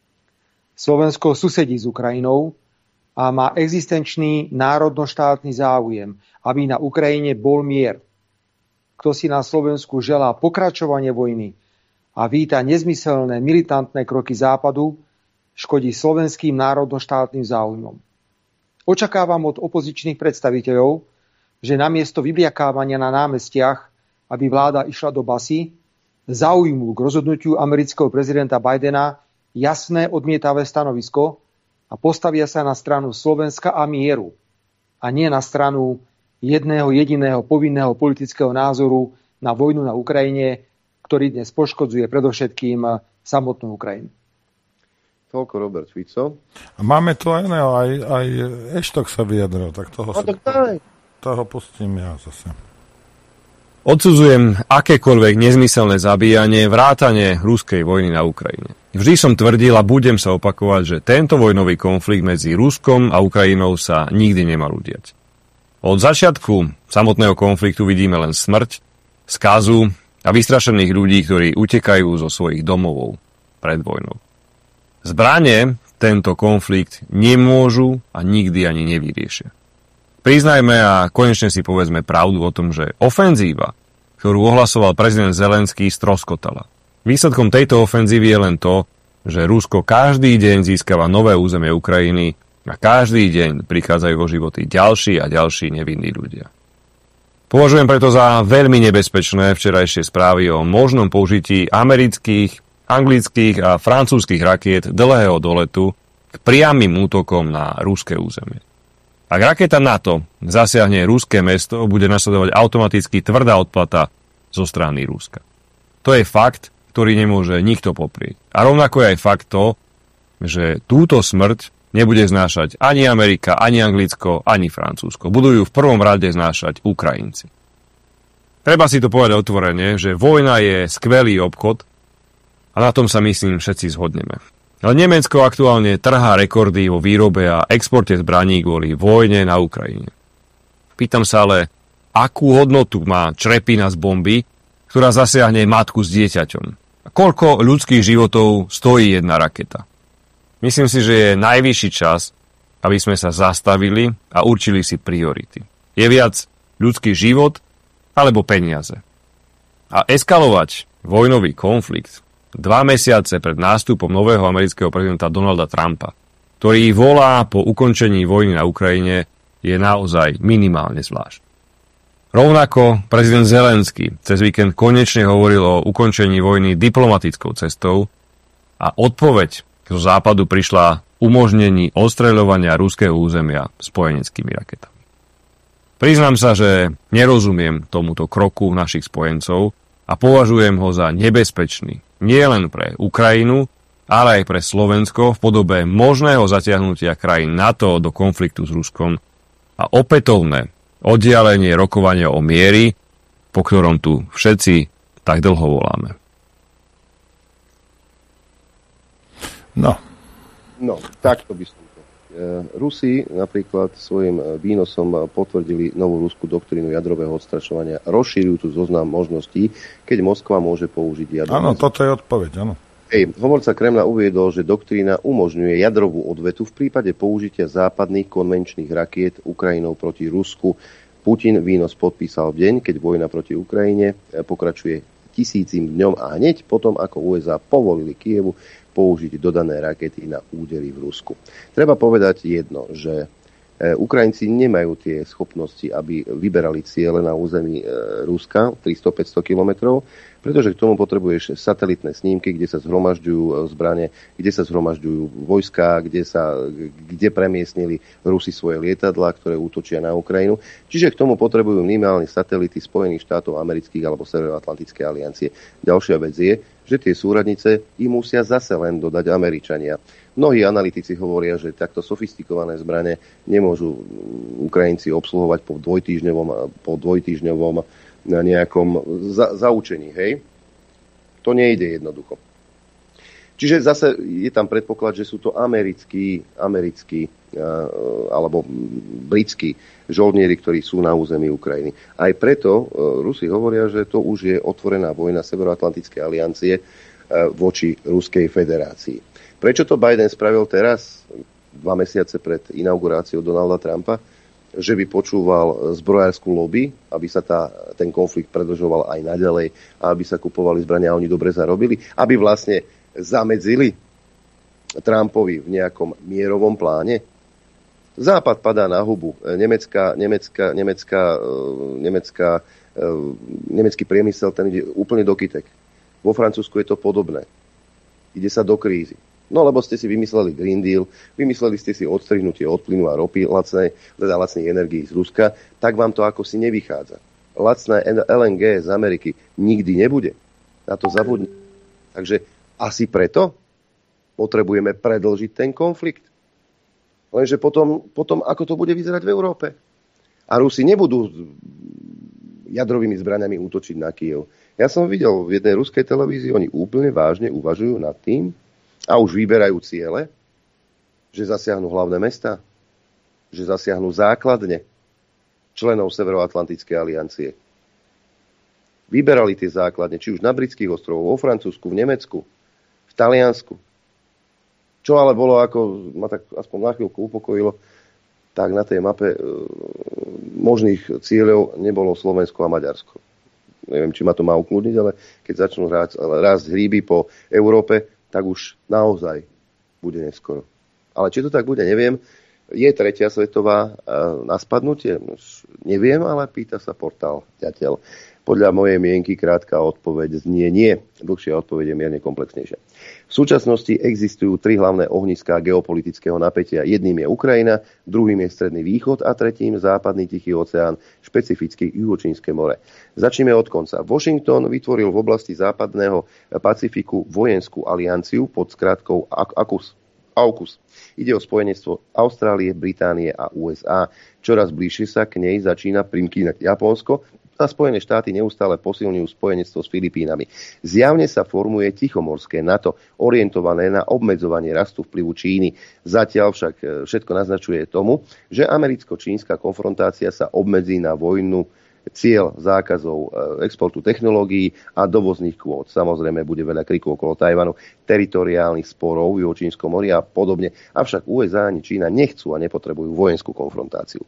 Slovensko susedí s Ukrajinou a má existenčný národnoštátny záujem, aby na Ukrajine bol mier. Kto si na Slovensku želá pokračovanie vojny a víta nezmyselné militantné kroky Západu, škodí slovenským národnoštátnym záujmom. Očakávam od opozičných predstaviteľov, že namiesto vybliakávania na námestiach, aby vláda išla do basy, zaujmú k rozhodnutiu amerického prezidenta Bidena jasné odmietavé stanovisko a postavia sa na stranu Slovenska a mieru, a nie na stranu jedného jediného povinného politického názoru na vojnu na Ukrajine, ktorý dnes poškodzuje predovšetkým samotnú Ukrajinu. Toľko Robert Fico. A máme tu aj Eštok sa vyjadril, tak toho pustím ja zase. Odsudzujem akékoľvek nezmyselné zabíjanie, vrátane ruskej vojny na Ukrajine. Vždy som tvrdil a budem sa opakovať, že tento vojnový konflikt medzi Ruskom a Ukrajinou sa nikdy nemal udiať. Od začiatku samotného konfliktu vidíme len smrť, skazu a vystrašených ľudí, ktorí utekajú zo svojich domovov pred vojnou. Zbrane tento konflikt nemôžu a nikdy ani nevyriešia. Priznajme a konečne si povedzme pravdu o tom, že ofenzíva, ktorú ohlasoval prezident Zelenský, stroskotala. Výsledkom tejto ofenzívy je len to, že Rusko každý deň získava nové územie Ukrajiny a každý deň prichádzajú o životy ďalší a ďalší nevinní ľudia. Považujem preto za veľmi nebezpečné včerajšie správy o možnom použití amerických, anglických a francúzskych rakiet dlhého doletu k priamym útokom na ruské územie. Ak raketa NATO zasiahne ruské mesto, bude nasledovať automaticky tvrdá odplata zo strany Ruska. To je fakt, ktorý nemôže nikto poprieť. A rovnako je aj fakt to, že túto smrť nebude znášať ani Amerika, ani Anglicko, ani Francúzsko. Budú ju v prvom rade znášať Ukrajinci. Treba si to povedať otvorene, že vojna je skvelý obchod a na tom sa myslím všetci zhodneme. Ale Nemecko aktuálne trhá rekordy vo výrobe a exporte zbraní kvôli vojne na Ukrajine. Pýtam sa ale, akú hodnotu má črepina z bomby, ktorá zasiahne matku s dieťaťom? A koľko ľudských životov stojí jedna raketa? Myslím si, že je najvyšší čas, aby sme sa zastavili a určili si priority. Je viac ľudský život alebo peniaze. A eskalovať vojnový konflikt 2 mesiace pred nástupom nového amerického prezidenta Donalda Trumpa, ktorý volá po ukončení vojny na Ukrajine, je naozaj minimálne zvlášť. Rovnako prezident Zelenský cez víkend konečne hovoril o ukončení vojny diplomatickou cestou a odpoveď zo západu prišla umožnení odstreľovania ruského územia spojeneckými raketami. Priznám sa, že nerozumiem tomuto kroku našich spojencov a považujem ho za nebezpečný nie len pre Ukrajinu, ale aj pre Slovensko v podobe možného zatiahnutia krajín NATO do konfliktu s Ruskom a opätovné oddialenie rokovania o miery, po ktorom tu všetci tak dlho voláme. No, takto by som to. Rusi napríklad svojim výnosom potvrdili novú ruskú doktrínu jadrového odstrašovania, rozšírujúcu zoznam možností, keď Moskva môže použiť jadrové. Áno, toto je odpoveď, áno. Hovorca Kremľa uviedol, že doktrína umožňuje jadrovú odvetu v prípade použitia západných konvenčných rakiet Ukrajinou proti Rusku. Putin výnos podpísal v deň, keď vojna proti Ukrajine pokračuje 1000. dňom a hneď potom, ako USA povolili Kyjevu použiť dodané rakety na údery v Rusku. Treba povedať jedno, že Ukrajinci nemajú tie schopnosti, aby vyberali ciele na území Ruska 300-500 kilometrov, pretože k tomu potrebuješ satelitné snímky, kde sa zhromažďujú zbrane, kde sa zhromažďujú vojská, kde premiestnili Rusi svoje lietadlá, ktoré útočia na Ukrajinu. Čiže k tomu potrebujú minimálne satelity Spojených štátov amerických alebo Severoatlantickej aliancie. Ďalšia vec je, že tie súradnice im musia zase len dodať Američania. Mnohí analytici hovoria, že takto sofistikované zbrane nemôžu Ukrajinci obsluhovať po dvojtýždňovom nejakom zaučení. Hej? To nejde jednoducho. Čiže zase je tam predpoklad, že sú to americkí alebo britskí žoldnieri, ktorí sú na území Ukrajiny. Aj preto Rusi hovoria, že to už je otvorená vojna Severoatlantickej aliancie voči Ruskej federácii. Prečo to Biden spravil teraz, 2 mesiace pred inauguráciou Donalda Trumpa? Že by počúval zbrojárskú lobby, aby sa ten konflikt predĺžoval aj naďalej a aby sa kupovali zbrania a oni dobre zarobili, aby vlastne zamedzili Trumpovi v nejakom mierovom pláne. Západ padá na hubu. Nemecký priemysel ten ide úplne do kytek. Vo Francúzsku je to podobné. Ide sa do krízy. No lebo ste si vymysleli Green Deal, vymysleli ste si odstrihnutie od plynu a ropy lacných energií z Ruska, tak vám to ako si nevychádza. Lacné LNG z Ameriky nikdy nebude. Na to zabudne. Takže asi preto potrebujeme predĺžiť ten konflikt. Lenže potom ako to bude vyzerať v Európe? A Rusi nebudú jadrovými zbraňami útočiť na Kyjev. Ja som videl v jednej ruskej televízii, oni úplne vážne uvažujú nad tým a už vyberajú ciele, že zasiahnu hlavné mestá, že zasiahnu základne členov Severoatlantickej aliancie. Vyberali tie základne, či už na britských ostrovoch, vo Francúzsku, v Nemecku, v Taliansku. Čo ale bolo, ako ma tak aspoň na chvíľku upokojilo, tak na tej mape možných cieľov nebolo Slovensko a Maďarsko. Neviem, či ma to má ukludniť, ale keď začnú rásť hríby po Európe, tak už naozaj bude neskoro. Ale či to tak bude, neviem. Je tretia svetová na spadnutie? Neviem, ale pýta sa portál Ďateľ. Podľa mojej mienky krátka odpoveď znie nie. Dlhšia odpoveď je mierne komplexnejšia. V súčasnosti existujú 3 hlavné ohniská geopolitického napätia. Jedným je Ukrajina, druhým je Stredný východ a tretím západný Tichý oceán, špecificky Juhočínske more. Začneme od konca. Washington vytvoril v oblasti západného Pacifiku vojenskú alianciu pod skratkou AUKUS. Ide o spojenectvo Austrálie, Británie a USA. Čoraz bližšie sa k nej začína primkýnať Japonsko a Spojené štáty neustále posilňujú spojenectvo s Filipínami. Zjavne sa formuje tichomorské NATO, orientované na obmedzovanie rastu vplyvu Číny. Zatiaľ však všetko naznačuje tomu, že americko-čínska konfrontácia sa obmedzí na vojnu, cieľ zákazov exportu technológií a dovozných kvót. Samozrejme, bude veľa krikov okolo Tajvanu, teritoriálnych sporov v Juhočínskom mori a podobne. Avšak USA ani Čína nechcú a nepotrebujú vojenskú konfrontáciu.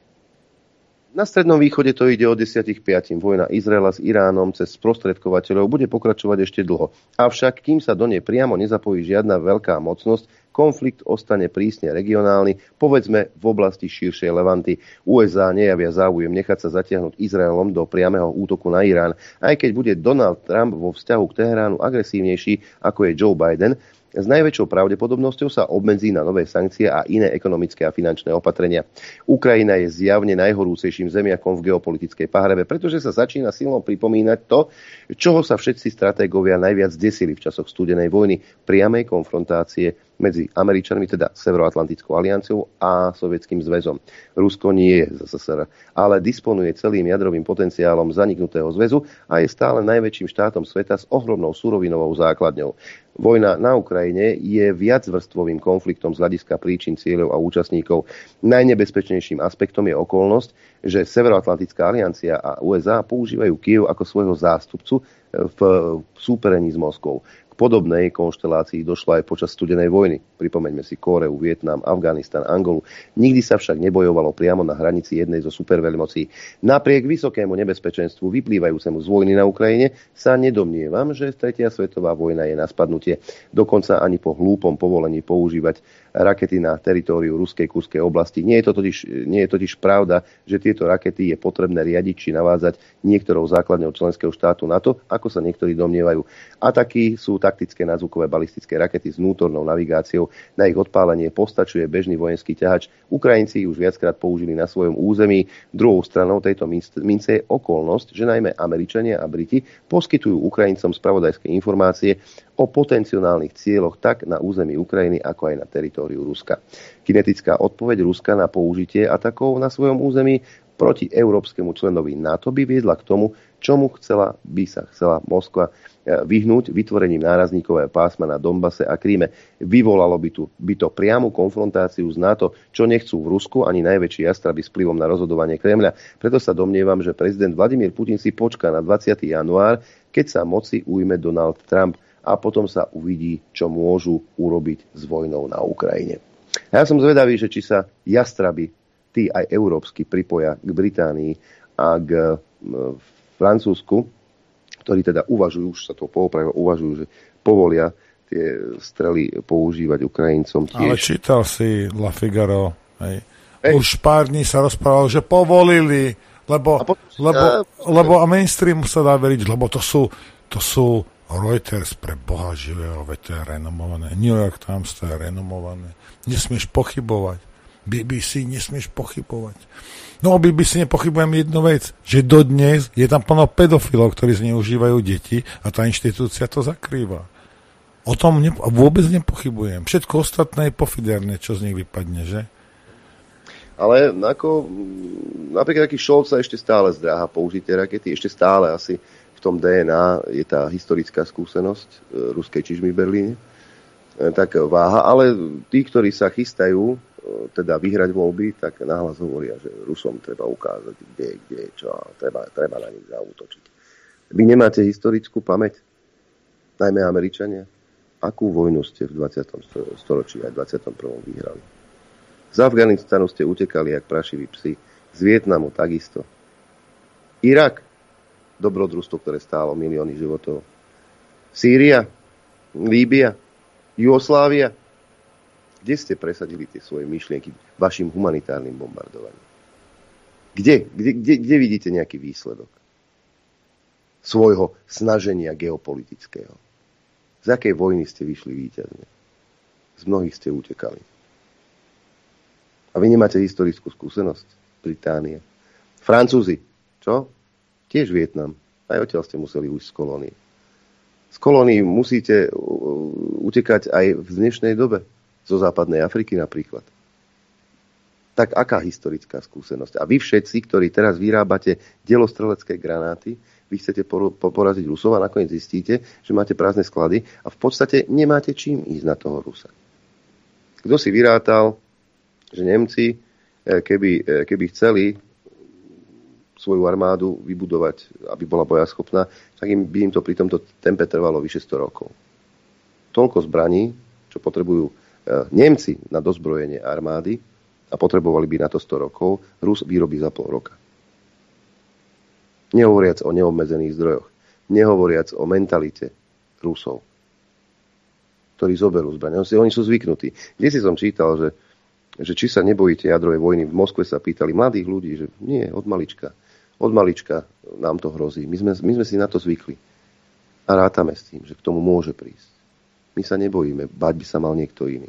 Na Strednom východe to ide od 10:5. Vojna Izraela s Iránom cez sprostredkovateľov bude pokračovať ešte dlho. Avšak, kým sa do nej priamo nezapojí žiadna veľká mocnosť, konflikt ostane prísne regionálny, povedzme v oblasti širšej Levanty. USA nejavia záujem nechať sa zatiahnuť Izraelom do priameho útoku na Irán, aj keď bude Donald Trump vo vzťahu k Teheránu agresívnejší ako je Joe Biden. S najväčšou pravdepodobnosťou sa obmedzí na nové sankcie a iné ekonomické a finančné opatrenia. Ukrajina je zjavne najhorúcejším zemiakom v geopolitickej pahrebe, pretože sa začína silno pripomínať to, čoho sa všetci stratégovia najviac desili v časoch studenej vojny, priamej konfrontácie medzi Američanmi, teda Severoatlantickou alianciou a Sovietským zväzom. Rusko nie je ZSSR, ale disponuje celým jadrovým potenciálom zaniknutého zväzu a je stále najväčším štátom sveta s ohromnou surovinovou základňou. Vojna na Ukrajine je viacvrstvovým konfliktom z hľadiska príčin, cieľov a účastníkov. Najnebezpečnejším aspektom je okolnosť, že Severoatlantická aliancia a USA používajú Kyjev ako svojho zástupcu v súperení s Moskvou. K podobnej konštelácii došlo aj počas studenej vojny. Pripomeňme si Kóreu, Vietnam, Afganistan, Angolu. Nikdy sa však nebojovalo priamo na hranici jednej zo superveľmocí. Napriek vysokému nebezpečenstvu vyplývajúcemu z vojny na Ukrajine sa nedomnievam, že tretia svetová vojna je na spadnutie. Dokonca ani po hlúpom povolení používať rakety na teritóriu ruskej Kurskej oblasti. Nie je totiž pravda, že tieto rakety je potrebné riadiť či navádzať niektorou základňou členského štátu NATO, ako sa niektorí domnievajú. Ataky sú taktické nadzvukové balistické rakety s vnútornou navigáciou. Na ich odpálenie postačuje bežný vojenský ťahač. Ukrajinci už viackrát použili na svojom území. Druhou stranou tejto mince je okolnosť, že najmä Američania a Briti poskytujú Ukrajincom spravodajské informácie o potenciálnych cieľoch tak na území Ukrajiny, ako aj na teritóriu Ruska. Kinetická odpoveď Ruska na použitie atakov na svojom území proti európskemu členovi NATO by viedla k tomu, čomu by sa chcela Moskva vyhnúť vytvorením nárazníkového pásma na Donbase a Kríme. Vyvolalo by to priamu konfrontáciu s NATO, čo nechcú v Rusku ani najväčší jastraby s vplyvom na rozhodovanie Kremľa. Preto sa domnievam, že prezident Vladimír Putin si počká na 20. január, keď sa moci ujme Donald Trump a potom sa uvidí, čo môžu urobiť s vojnou na Ukrajine. A ja som zvedavý, že či sa jastraby, tí aj európsky, pripoja k Británii a k Francúzsku, ktorí teda uvažujú, už sa to uvažujú, že povolia tie strely používať Ukrajincom tiež. Ale čítal si La Figaro, hej. Už pár dní sa rozprávalo, že povolili, lebo a mainstream sa dá veriť, lebo to sú Reuters, pre Boha živého, veď to je renomované. New York Times, to je renomované. Nesmieš pochybovať. BBC nesmieš pochybovať. No o BBC nepochybujem jednu vec, že dodnes je tam plno pedofilov, ktorí zneužívajú deti a tá inštitúcia to zakrýva. O tom vôbec nepochybujem. Všetko ostatné je pofiderné, čo z nich vypadne, že? Ale ako, napríklad taký Scholz sa ešte stále zdráha použiť tie rakety, ešte stále asi v tom DNA je tá historická skúsenosť ruskej čižmy v Berlíne, tak váha, ale tí, ktorí sa chystajú teda vyhrať voľby, tak nahlas hovoria, že Rusom treba ukázať, kde čo, treba na nich zaútočiť. Vy nemáte historickú pamäť, najmä Američania? Akú vojnu ste v 20. storočí aj v 21. vyhrali? Z Afganistanu ste utekali jak prašiví psi, z Vietnamu takisto. Irak, dobrodružstvo, ktoré stálo milióny životov. Sýria, Líbia, Jugoslávia. Kde ste presadili tie svoje myšlienky vašim humanitárnym bombardovaním? Kde vidíte nejaký výsledok svojho snaženia geopolitického? Z akej vojny ste vyšli víťazne? Z mnohých ste utekali. A vy nemáte historickú skúsenosť? Británie. Francúzi. Čo? Tiež Vietnam. Aj odtiaľ ste museli ujsť z kolónie. Z kolónií musíte utekať aj v dnešnej dobe. Zo západnej Afriky napríklad. Tak aká historická skúsenosť? A vy všetci, ktorí teraz vyrábate delostrelecké granáty, vy chcete poraziť Rusov a nakoniec zistíte, že máte prázdne sklady a v podstate nemáte čím ísť na toho Rusa. Kto si vyrátal, že Nemci, keby chceli svoju armádu vybudovať, aby bola bojaschopná, tak by im to pri tomto tempe trvalo vyše 100 rokov. Toľko zbraní, čo potrebujú Nemci na dozbrojenie armády a potrebovali by na to 100 rokov, Rus vyrobí za pol roka. Nehovoriac o neobmedzených zdrojoch, nehovoriac o mentalite Rusov, ktorí zoberú zbrane. Oni sú zvyknutí. Kde si som čítal, že či sa nebojíte jadrovej vojny, v Moskve sa pýtali mladých ľudí, že nie, od malička nám to hrozí. My sme si na to zvykli. A rátame s tým, že k tomu môže prísť. My sa nebojíme, bať by sa mal niekto iný.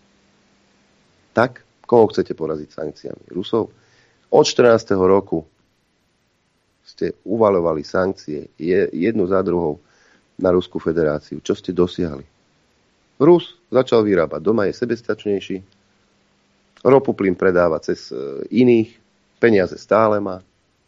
Tak, koho chcete poraziť sankciami? Rusov? Od 14. roku ste uvaľovali sankcie jednu za druhou na Ruskú federáciu. Čo ste dosiahli? Rus začal vyrábať. Doma je sebestačnejší. Ropu plyn predáva cez iných. Peniaze stále má.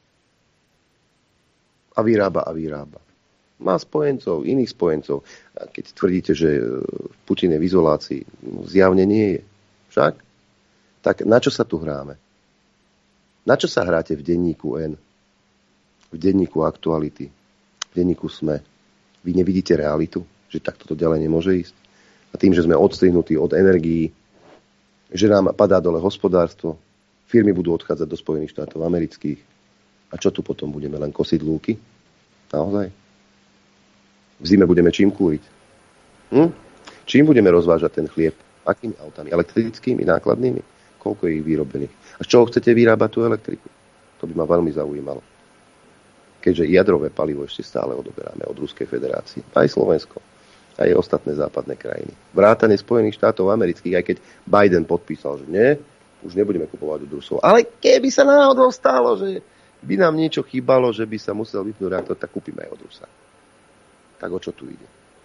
A vyrába. Má spojencov, iných spojencov. A keď tvrdíte, že Putin je v izolácii, zjavne nie je. Však? Tak na čo sa tu hráme? Na čo sa hráte v denníku N? V denníku Aktuality? V denníku SME? Vy nevidíte realitu? Že takto to ďalej nemôže ísť? A tým, že sme odstrihnutí od energií, že nám padá dole hospodárstvo, firmy budú odchádzať do Spojených štátov amerických. A čo tu potom budeme? Len kosiť lúky? Naozaj? V zime budeme čím kúriť? Čím budeme rozvážať ten chlieb? Akými autami? Elektrickými, nákladnými? Koľko je ich vyrobených? A z čoho chcete vyrábať tú elektriku? To by ma veľmi zaujímalo. Keďže jadrové palivo ešte stále odoberáme od Ruskej federácie. Aj Slovensko. Aj ostatné západné krajiny. Vrátane Spojených štátov amerických, aj keď Biden podpísal, že nie, už nebudeme kupovať od Rusov. Ale keby sa náhodou stalo, že by nám niečo chýbalo, že by sa musel vypnúť reaktor, tak kúpime aj od Rusa. Tak o čo tu ide?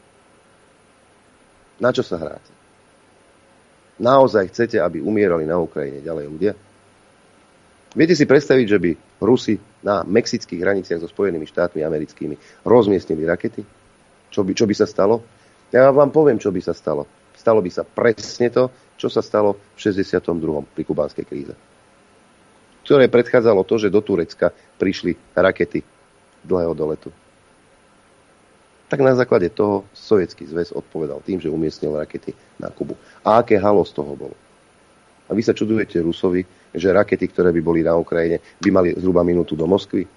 Na čo sa hráte? Naozaj chcete, aby umierali na Ukrajine ďalej ľudia? Viete si predstaviť, že by Rusi na mexických hraniciach so Spojenými štátmi americkými rozmiestnili rakety? Čo by sa stalo? Ja vám poviem, čo by sa stalo. Stalo by sa presne to, čo sa stalo v 62. pri kubánskej kríze. Ktoré predchádzalo to, že do Turecka prišli rakety dlhého doletu. Tak na základe toho Sovietsky zväz odpovedal tým, že umiestnil rakety na Kubu. A aké halo z toho bolo? A vy sa čudujete Rusovi, že rakety, ktoré by boli na Ukrajine, by mali zhruba minútu do Moskvy?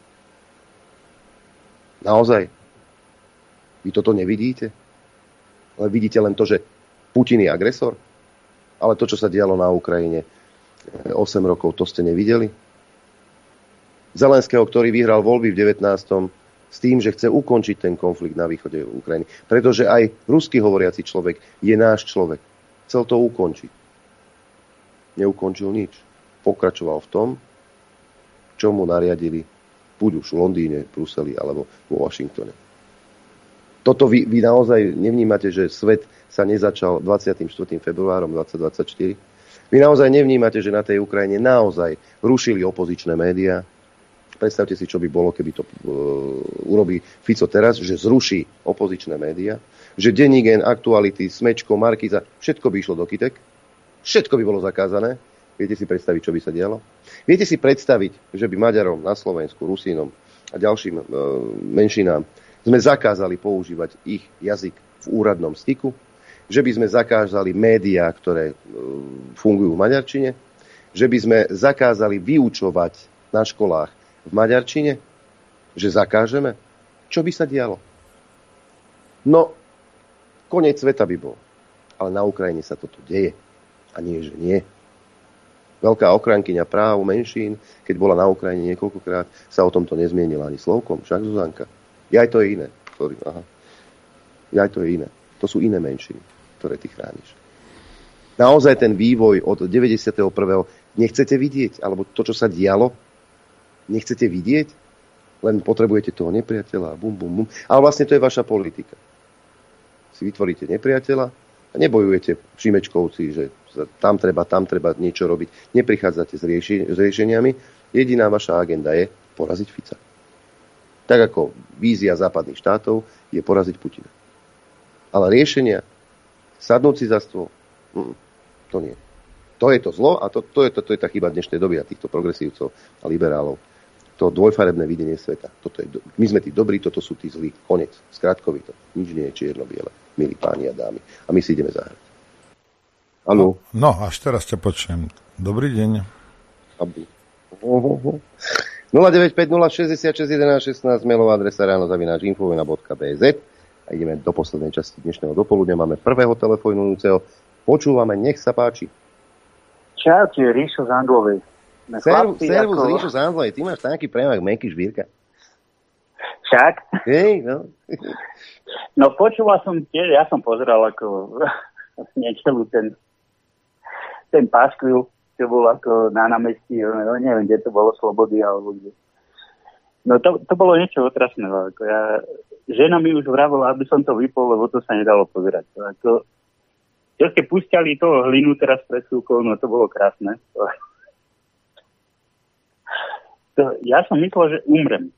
Naozaj? Vy toto nevidíte? Ale vidíte len to, že Putin je agresor? Ale to, čo sa dialo na Ukrajine 8 rokov, to ste nevideli? Zelenského, ktorý vyhral voľby v 19. s tým, že chce ukončiť ten konflikt na východe Ukrajiny. Pretože aj ruský hovoriaci človek je náš človek. Chcel to ukončiť. neukončil nič. Pokračoval v tom, čo mu nariadili buď už v Londýne, v Bruseli alebo vo Washingtone. Toto vy naozaj nevnímate, že svet sa nezačal 24. februárom 2024? Vy naozaj nevnímate, že na tej Ukrajine naozaj rušili opozičné médiá? Predstavte si, čo by bolo, keby to urobí Fico teraz, že zruší opozičné médiá, že denník N, Aktuality, Smečko, Markíza, všetko by išlo do kytek, všetko by bolo zakázané. Viete si predstaviť, čo by sa dialo? Viete si predstaviť, že by Maďarom na Slovensku, Rusínom a ďalším menšinám sme zakázali používať ich jazyk v úradnom styku? Že by sme zakázali médiá, ktoré fungujú v maďarčine? Že by sme zakázali vyučovať na školách v maďarčine? Že zakážeme? Čo by sa dialo? No, koniec sveta by bol. Ale na Ukrajine sa toto deje. A nie, že nie. Veľká ochrankyňa práv menšín, keď bola na Ukrajine niekoľkokrát, sa o tomto nezmienila ani slovkom. Však, Zuzanka? Aj to je iné. Sorry, aha. Aj to je iné. To sú iné menšiny, ktoré ty chrániš. Naozaj ten vývoj od 91. nechcete vidieť? Alebo to, čo sa dialo, nechcete vidieť? Len potrebujete toho nepriateľa, bum, bum, bum. Ale vlastne to je vaša politika. Si vytvoríte nepriateľa a nebojujete Šimečkovci, že tam treba niečo robiť. Neprichádzate s riešeniami. Jediná vaša agenda je poraziť Fica. Tak ako vízia západných štátov je poraziť Putina. Ale riešenia, sadnúť si za stôl, to nie. To je to zlo a to je tá chyba dnešnej doby a týchto progresívcov a liberálov. To dvojfarebné videnie sveta. My sme tí dobrí, toto sú tí zlí. Konec. Skratkovito. Nič nie je čierno-biele, milí páni a dámy. A my si ideme zahrať. Haló? No, až teraz ťa počujem. Dobrý deň. 0950661116 mailová adresa ráno@infovina.bz a ideme do poslednej časti dnešného dopoludňa. Máme prvého telefonujúceho. Počúvame, nech sa páči. Čaute, Ríšo z Andlovej. Servus, Ríšo z Andlovej. Ty máš taký prejmak Meky Žvírka. Však? Hej, no. No počúval som tiež, ja som pozeral ako niečo ten paskvil, čo bol ako na námestí, no neviem, kde to bolo, Slobody alebo kde. No to bolo niečo otrasné. Žena mi už vravila, aby som to vypol, lebo to sa nedalo pozerať. Keď púšťali toho Hlinu teraz pred chvíľkou, no to bolo krásne. Ja som myslel, že umrem.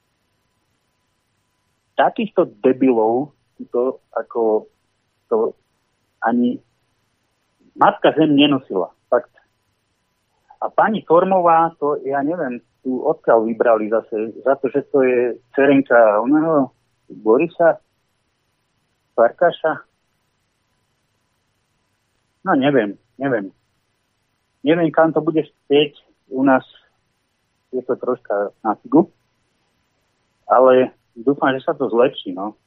Takýchto debilov to ako to ani matka zem nenosila. Fakt. A pani Formová, to ja neviem, tu odkiaľ vybrali zase, za to, že to je dcerenka oného Borisa Farkaša. No neviem. Neviem, kam to bude spieť. U nás je to troška na figu. Ale dúfam, že sa to zlepší, no.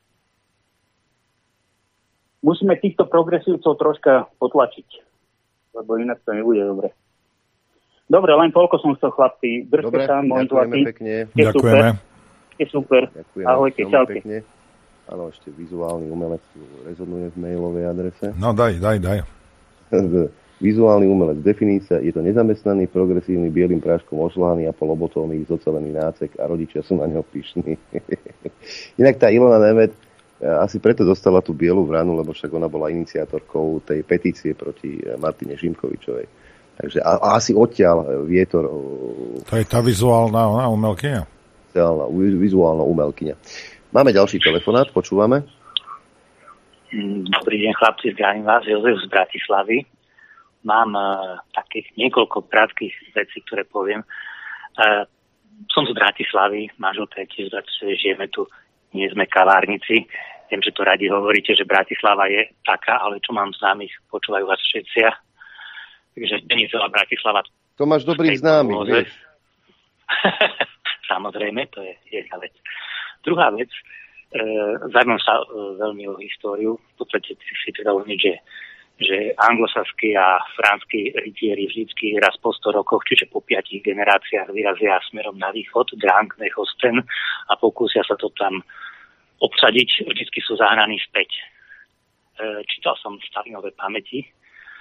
Musíme týchto progresívcov troška potlačiť, lebo inak to nebude dobre. Dobre, len toľko som chcel, chlapci. Držte sa, môj zlatý. Ďakujeme. Je super. Ďakujeme. Ahojte, čaute. Áno, ešte vizuálny umelec rezonuje v mailovej adrese. No daj. Vizuálny umelec, definícia, je to nezamestnaný, progresívny, bielým práškom ošlány a polobotómy, zocelený nácek a rodičia sú na ňo pyšní. Inak tá Ilona Nemet asi preto dostala tú bielu vranu, lebo však ona bola iniciátorkou tej petície proti Martine Šimkovičovej. Takže asi odtiaľ vietor. To je tá vizuálna umelkyňa? Vizuálna umelkyňa. Máme ďalší telefonát, počúvame. Dobrý deň, chlapci, zdravím vás, Jozef z Bratislavy. Mám takých niekoľko krátkych vecí, ktoré poviem. Som z Bratislavy, manželka je tiež z Bratislavy, žijeme tu, nie sme kavárnici. Viem, že to radi hovoríte, že Bratislava je taká, ale čo mám známych, počúvajú vás všetci. Takže nie je celá Bratislava. To máš dobrých známych, vieš. Samozrejme, to je jedna vec. Druhá vec, zaujímam sa veľmi o históriu. V podstate si teda uvedomiť, že anglosaskí a franskí rytieri vždycky raz po 100 rokoch, čiže po 5 generáciách vyrazia smerom na východ, Drang, Nechosten, a pokúsia sa to tam obsadiť. Vždycky sú zahnaní späť. Čítal som v Stalinove pamäti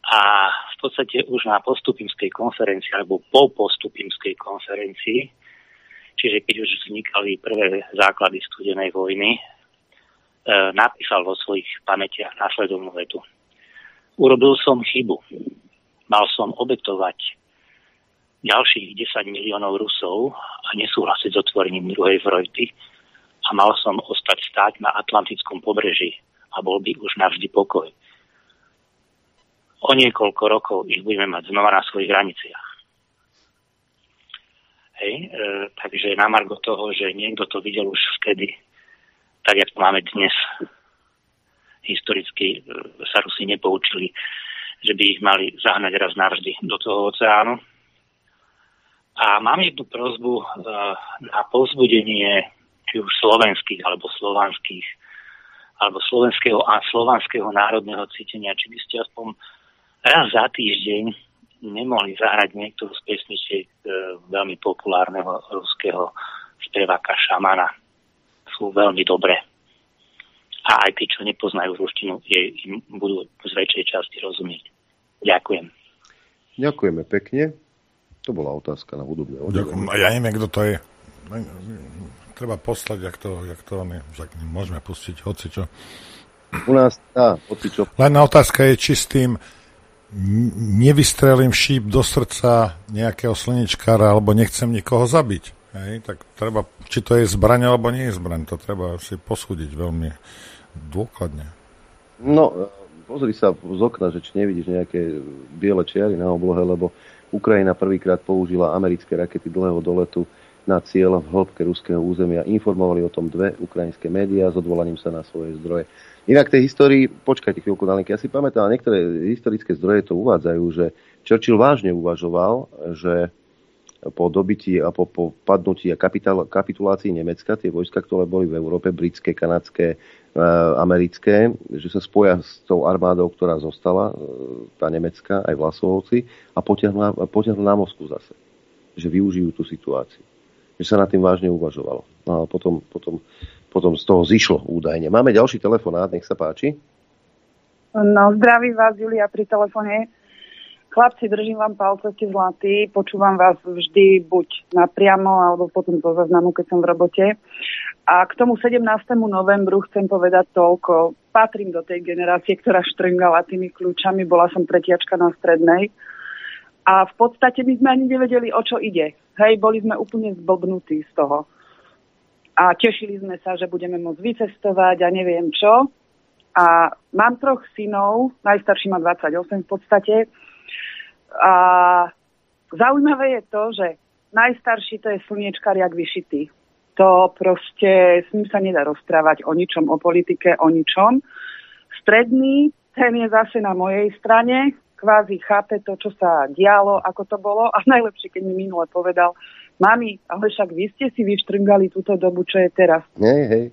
A v podstate už na postupimskej konferencii, alebo po postupimskej konferencii, čiže keď už vznikali prvé základy studenej vojny, napísal vo svojich pamätiach následovnú vetu. Urobil som chybu. Mal som obetovať ďalších 10 miliónov Rusov a nesúhlasiť s otvorením druhej fronty a mal som ostať stáť na Atlantickom pobreží a bol by už navždy pokoj. O niekoľko rokov ich budeme mať znova na svojich hraniciach. Takže na margo toho, že niekto to videl už vtedy, tak jak to máme dnes, historicky sa Rusi nepoučili, že by ich mali zahnať raz navždy do toho oceánu. A mám jednu prosbu na povzbudenie či už slovenských alebo slovanských alebo slovenského a slovanského národného cítenia, či by ste aspoň raz za týždeň nemohli zahrať niektorú z pesničiek veľmi populárneho ruského speváka Šamana. Sú veľmi dobré. A aj tí, čo nepoznajú ruštinu, im budú z väčšej časti rozumieť. Ďakujem. Ďakujeme pekne. To bola otázka na hudobné oddelenie. Ja neviem, kto to je. Treba poslať, jak to on je. Môžeme pustiť hocičo. U nás, hocičo. Len otázka je, či s tým nevystrelím šíp do srdca nejakého slnečkára, alebo nechcem nikoho zabiť. Hej? Tak treba, či to je zbraň, alebo nie je zbraň. To treba si posúdiť veľmi dôkladne. No, pozri sa z okna, že či nevidíš nejaké biele čiary na oblohe, lebo Ukrajina prvýkrát použila americké rakety dlhého doletu na cieľ v hĺbke ruského územia. Informovali o tom dve ukrajinské médiá s odvolaním sa na svoje zdroje. Inak tej histórii, počkajte chvíľku na linke, ja si pamätám, niektoré historické zdroje to uvádzajú, že Churchill vážne uvažoval, že po dobití a po padnutí a kapitulácii Nemecka, tie vojska, ktoré boli v Európe, britské, kanadské, americké, že sa spoja s tou armádou, ktorá zostala, tá nemecká, aj Vlasovci, a potiahnu na Moskvu zase. Že využijú tú situáciu. Že sa nad tým vážne uvažovalo. No a potom z toho zišlo údajne. Máme ďalší telefonát, nech sa páči. No, zdraví vás, Julia, pri telefóne. Chlapci, držím vám palce, ste zlatí. Počúvam vás vždy buď napriamo, alebo potom do záznamu, keď som v robote. A k tomu 17. novembru chcem povedať toľko. Patrím do tej generácie, ktorá štrngala tými kľúčami. Bola som tretiačka na strednej. A v podstate my sme ani nevedeli, o čo ide. Hej, boli sme úplne zblbnutí z toho. A tešili sme sa, že budeme môcť vycestovať a neviem čo. A mám 3 synov, najstarší má 28 v podstate. A zaujímavé je to, že najstarší to je slniečkar jak vyšitý. To proste, s ním sa nedá rozprávať o ničom, o politike, o ničom. Stredný, ten je zase na mojej strane, kvázi chápe to, čo sa dialo, ako to bolo. A najlepšie, keď mi minule povedal, mami, ale však vy ste si vyštrngali túto dobu, čo je teraz. Hej.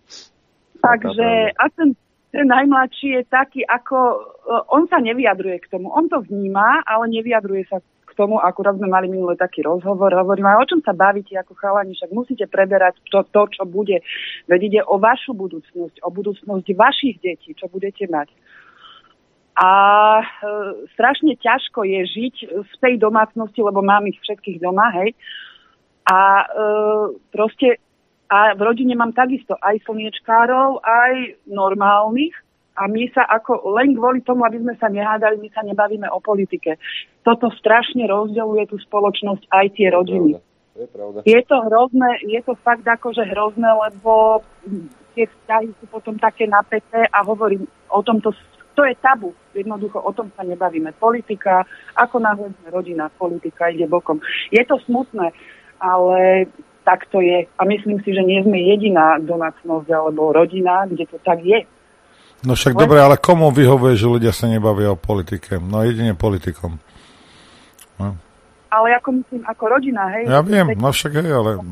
Takže a ten najmladší je taký, ako on sa nevyjadruje k tomu. On to vníma, ale nevyjadruje sa k tomu. Akurát sme mali minule taký rozhovor. Hovorím, aj o čom sa bavíte ako chalani, však musíte preberať to, čo bude. Veď ide o vašu budúcnosť, o budúcnosť vašich detí, čo budete mať. A strašne ťažko je žiť v tej domácnosti, lebo mám ich všetkých doma, hej. A proste a v rodine mám takisto aj slniečkárov, aj normálnych a my sa ako len kvôli tomu, aby sme sa nehádali, my sa nebavíme o politike. Toto strašne rozdeľuje tú spoločnosť aj tie rodiny. To je pravda. Je to hrozné, je to fakt akože hrozné, lebo tie vzťahy sú potom také napäté a hovorím o tomto, to je tabu. Jednoducho o tom sa nebavíme. Politika, ako náhle sme rodina, politika ide bokom. Je to smutné, ale tak to je. A myslím si, že nie sme jediná domácnosť alebo rodina, kde to tak je. No však dobre, ale komu vyhovuje, že ľudia sa nebavia o politike? No jedine politikom. No. Ale ako myslím, ako rodina, hej? Ja viem, no však hej, ale...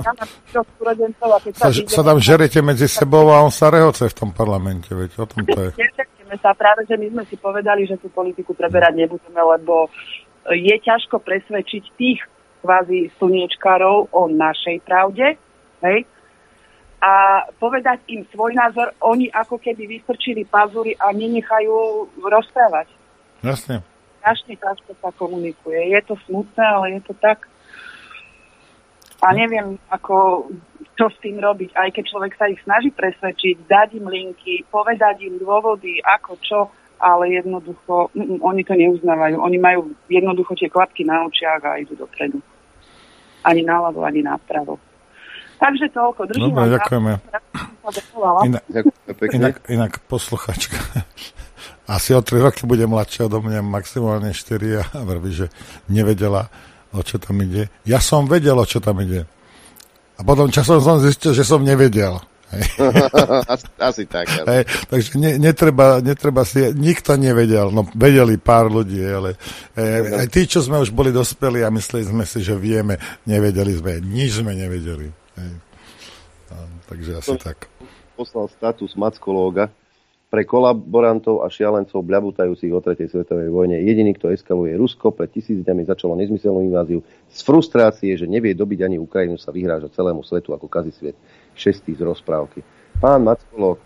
Sa tam žerete medzi sebou a on sa rehoce v tom parlamente, veď, o tom to je. Nežerteme sa, práve, že my sme si povedali, že tú politiku preberať nebudeme, lebo je ťažko presvedčiť tých kvázi slniečkárov o našej pravde, hej? A povedať im svoj názor, oni ako keby vystrčili pazury a nenechajú rozprávať. Jasne. Strašne ťažko sa komunikuje. Je to smutné, ale je to tak. A neviem, ako čo s tým robiť. Aj keď človek sa ich snaží presvedčiť, dať im linky, povedať im dôvody, ako čo, ale jednoducho oni to neuznávajú. Oni majú jednoducho tie klapky na očiach a idú dopredu. Ani naľavo, ani napravo. Takže toľko. Držím Dobre, ďakujeme. Inak posluchačka. Asi o 3 roky bude mladšia odo mňa, maximálne 4 a vraví, že nevedela, o čo tam ide. Ja som vedel, o čo tam ide. A potom časom som zistil, že som nevedel. Asi tak. Hej, takže netreba si, nikto nevedel, no vedeli pár ľudí, ale aj tí, čo sme už boli dospeli a mysleli sme si, že vieme, nevedeli sme, nič sme nevedeli. Hej. Takže asi tak. Poslal status mackológa pre kolaborantov a šialencov bľabutajúcich o 3. svetovej vojne. Jediný, kto eskaluje Rusko, pred 1000 dňami začalo nezmyselnú inváziu. Z frustrácie, že nevie dobiť ani Ukrajinu, sa vyhráža celému svetu ako kazí sviet. 6. z rozprávky. Pán Mackológ,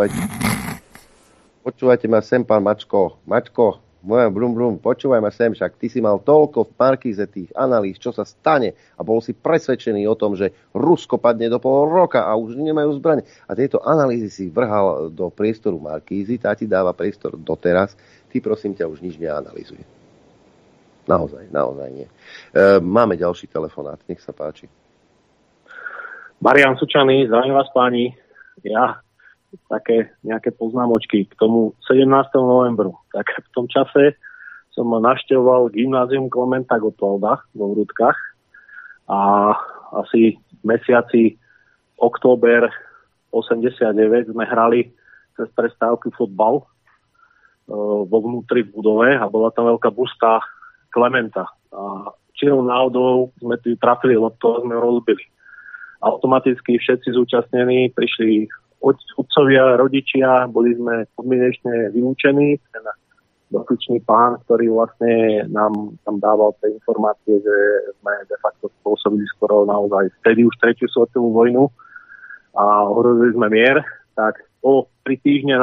počúvajte ma sem, pán Mačko, moja brum, počúvaj ma sem, však ty si mal toľko v Markíze tých analýz, čo sa stane a bol si presvedčený o tom, že Rusko padne do pol roka a už nemajú zbrane. A tieto analýzy si vrhal do priestoru Markízy, tá ti dáva priestor doteraz, ty prosím ťa už nič neanalýzuje. Naozaj nie. Máme ďalší telefonát, nech sa páči. Marián Sučaný, zdravím vás páni. Ja také nejaké poznámočky k tomu 17. novembru. Tak v tom čase som navštevoval gymnázium Klementa Gottwalda vo Vrútkach a asi v mesiaci október 89 sme hrali cez prestávky fotbal vo vnútri v budove a bola tam veľká busta Klementa. A čirou náhodou sme tu trafili loptu a sme rozbili. Automaticky všetci zúčastnení prišli otcovia, rodičia, boli sme podmienečne vylúčení. Ten dotyčný pán, ktorý vlastne nám tam dával tie informácie, že sme de facto spôsobili skoro naozaj vtedy už 3. svetovú vojnu a ohrozili sme mier, tak o 3 týždne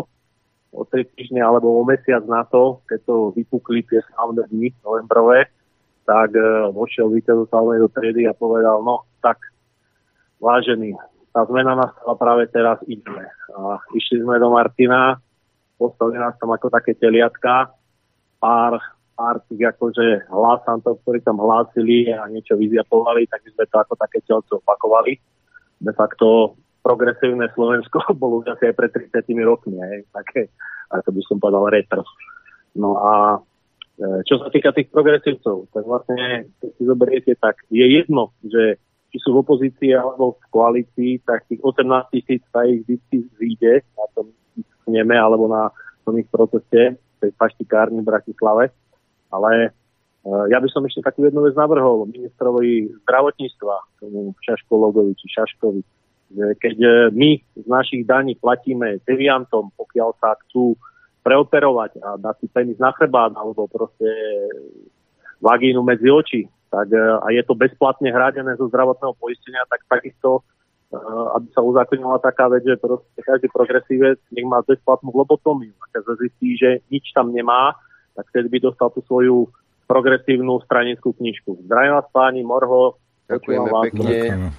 alebo o mesiac na to, keď to vypukli tie slávne dni novembrové, tak vošiel víťaz do triedy a povedal, no tak vážený, tá zmena nastala práve teraz, ideme. A išli sme do Martina, postavili nás tam ako také teliatka, pár tých akože hlásantov, ktorí tam hlásili a niečo vyziapovali, tak sme to ako také telce opakovali. De facto progresívne Slovensko bolo už asi aj pred 30 rokmi, také, ako by som povedal, retro. No a čo sa týka tých progresívcov, tak vlastne, keď si zoberiete, tak je jedno, že či sú v opozícii alebo v koalícii, tak tých 18 000 sa ich vždy zíde na tom sneme alebo na tom ich proteste v tej paštikárni v Bratislave. Ale ja by som ešte takú jednu vec navrhol ministrovi zdravotníctva, tomu Šaškológovi či Šaškovi, že keď my z našich daní platíme deviantom, pokiaľ sa chcú preoperovať a dať si penis na chrbát alebo proste vagínu medzi oči, tak a je to bezplatne hradené zo zdravotného poistenia, tak takisto, aby sa uzákonila taká vec, že každý progresívec nech má bezplatnú lobotómiu. A keď sa zistí, že nič tam nemá, tak vtedy by dostal tú svoju progresívnu stranickú knižku. Zdravím vás páni, Morho. Ďakujeme pekne.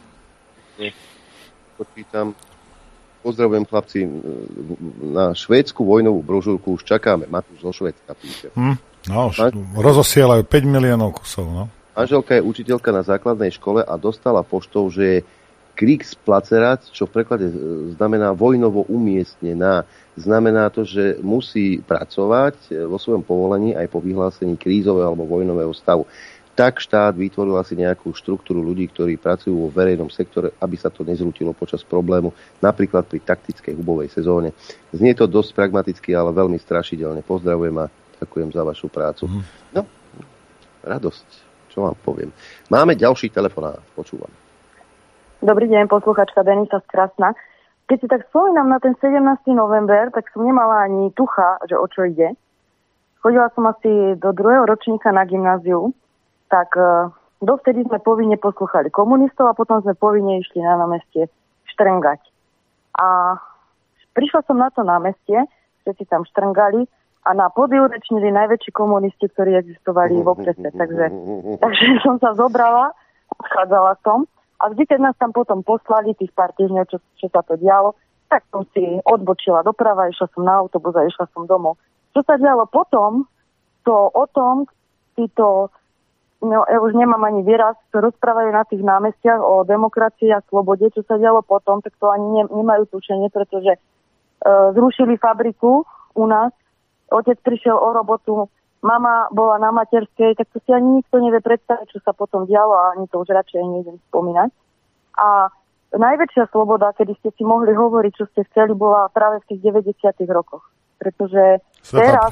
Pozdravujem chlapci, na švédsku vojnovú brožúrku už čakáme. Matúš zo Švédska píše. Rozosielajú 5 miliónov kusov, no. Manželka je učiteľka na základnej škole a dostala poštou, že je Krigsplacerat, čo v preklade znamená vojnovo umiestnená. Znamená to, že musí pracovať vo svojom povolení aj po vyhlásení krízového alebo vojnového stavu. Tak štát vytvoril asi nejakú štruktúru ľudí, ktorí pracujú vo verejnom sektore, aby sa to nezrútilo počas problému, napríklad pri taktickej hubovej sezóne. Znie to dosť pragmaticky, ale veľmi strašidelne. Pozdravujem a ďakujem za vašu prácu. No, radosť. Čo vám poviem. Máme ďalší telefonát. Počúvam. Dobrý deň, posluchačka Denisa z Krasna. Keď si tak spomínam na ten 17. november, tak som nemala ani tucha, že o čo ide. Chodila som asi do 2. ročníka na gymnáziu, tak dovtedy sme povinne poslúchali komunistov a potom sme povinne išli na námestie štrngať. A prišla som na to námestie, všetci tam štrngali a na pódiu rečnili najväčší komunisti, ktorí existovali v okrese. Takže som sa zobrala, odchádzala som a vždy, keď nás tam potom poslali tých pár týždňov, čo sa to dialo, tak som si odbočila doprava, išla som na autobus a išla som domov. Čo sa dialo potom, to o tom títo, no ja už nemám ani výraz, čo rozprávajú na tých námestiach o demokracii a slobode, čo sa dialo potom, tak to ani nemajú tušenie, pretože zrušili fabriku u nás, otec prišiel o robotu, mama bola na materskej, tak to si ani nikto nevie predstaviť, čo sa potom dialo a ani to už radšej nejdem spomínať. A najväčšia sloboda, kedy ste si mohli hovoriť, čo ste chceli, bola práve v tých 90. rokoch. Pretože teraz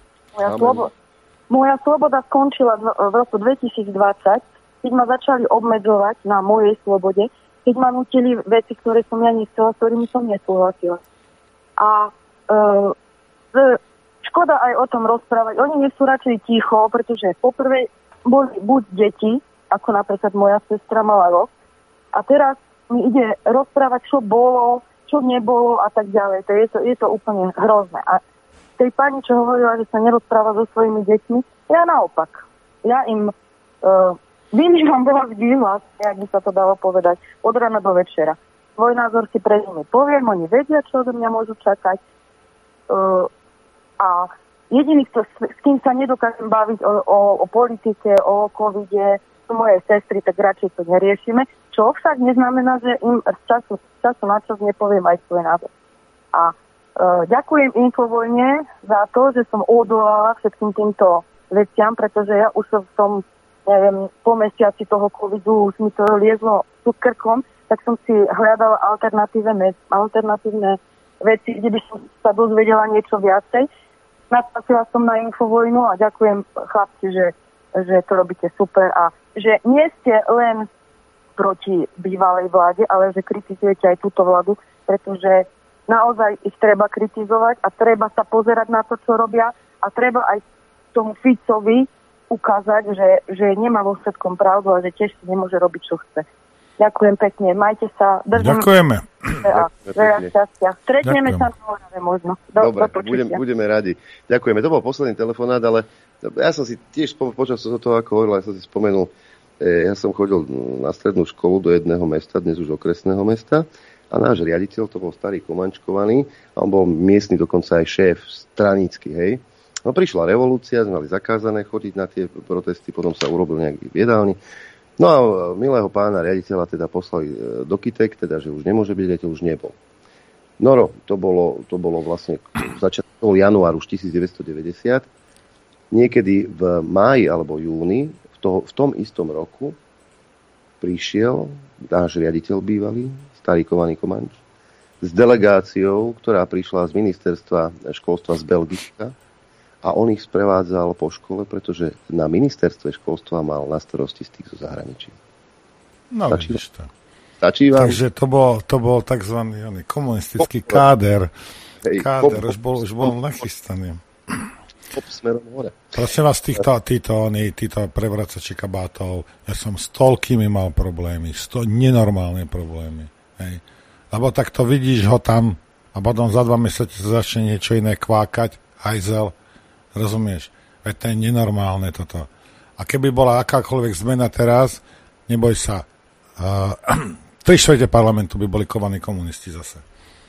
moja sloboda skončila v roku 2020, keď ma začali obmedzovať na mojej slobode, keď ma nutili veci, ktoré som ja nechcela, s ktorými som nesúhlasila. A škoda aj o tom rozprávať. Oni nechcú radšej ticho, pretože poprvé boli buď deti, ako napríklad moja sestra mala rok, a teraz mi ide rozprávať, čo bolo, čo nebolo a tak ďalej. Je to úplne hrozné. A tej pani, čo hovorila, že sa nerozpráva so svojimi deťmi, ja naopak. Ja im vymýšľam veľa vždy vlastne, ak by sa to dalo povedať, od rána do večera. Svoj názor si pre nimi poviem, oni vedia, čo odo mňa môžu čakať. A jediný, s kým sa nedokážem baviť o politike, o covide, sú moje sestry, tak radšej to neriešime. Čo však neznamená, že im z času na čas nepoviem aj svoj názor. A ďakujem Infovojne za to, že som odolala všetkým týmto veciam, pretože ja už som neviem, po mesiaci toho covidu už mi to liezlo pod krkom, tak som si hľadala alternatívne veci, kde by som sa dozvedela niečo viacej. Natrafila som na Infovojnu a ďakujem chlapci, že to robíte super a že nie ste len proti bývalej vláde, ale že kritizujete aj túto vládu, pretože naozaj ich treba kritizovať a treba sa pozerať na to, čo robia a treba aj tomu Ficovi ukázať, že nemá vo všetkom pravdu a že tiež si nemôže robiť, čo chce. Ďakujem pekne, majte sa. Ďakujeme. Veľa šťastia. Stretneme sa na Orave možno. Dobre, budeme radi. Ďakujeme. To bol posledný telefonát, ale ja som si tiež počas toho, ako hovoril, ja som si spomenul, ja som chodil na strednú školu do jedného mesta, dnes už okresného mesta, a náš riaditeľ, to bol starý Komančkovaný, a on bol miestny dokonca aj šéf stranícky, hej. No prišla revolúcia, sme mali zakázané chodiť na tie protesty, potom sa urobil nejaký v jedálni. No a milého pána riaditeľa teda poslali do Kytek, teda, že už nemôže byť, riaditeľ už nebol. No, to bolo vlastne začiatkom januáru 1990. Niekedy v máji alebo júni, v tom istom roku, prišiel náš riaditeľ bývalý, starý Kovaný Komanč, s delegáciou, ktorá prišla z ministerstva školstva z Belgicka, a on ich sprevádzal po škole, pretože na ministerstve školstva mal na starosti styk zo zahraničí. No, vidíš to. Stačí vám? Takže to bol tzv. Komunistický káder. Káder už bol nachystaný. Smerom hore. Prosím vás, títo prevracači kabátov, ja som s toľkými mal problémy, nenormálne problémy. Hej. Lebo tak to vidíš ho tam a potom za 2 mesiace začne niečo iné kvákať, hajzel. Rozumieš? Veď to je nenormálne toto. A keby bola akákoľvek zmena teraz, neboj sa. 3/4 parlamentu by boli Kovaní komunisti zase.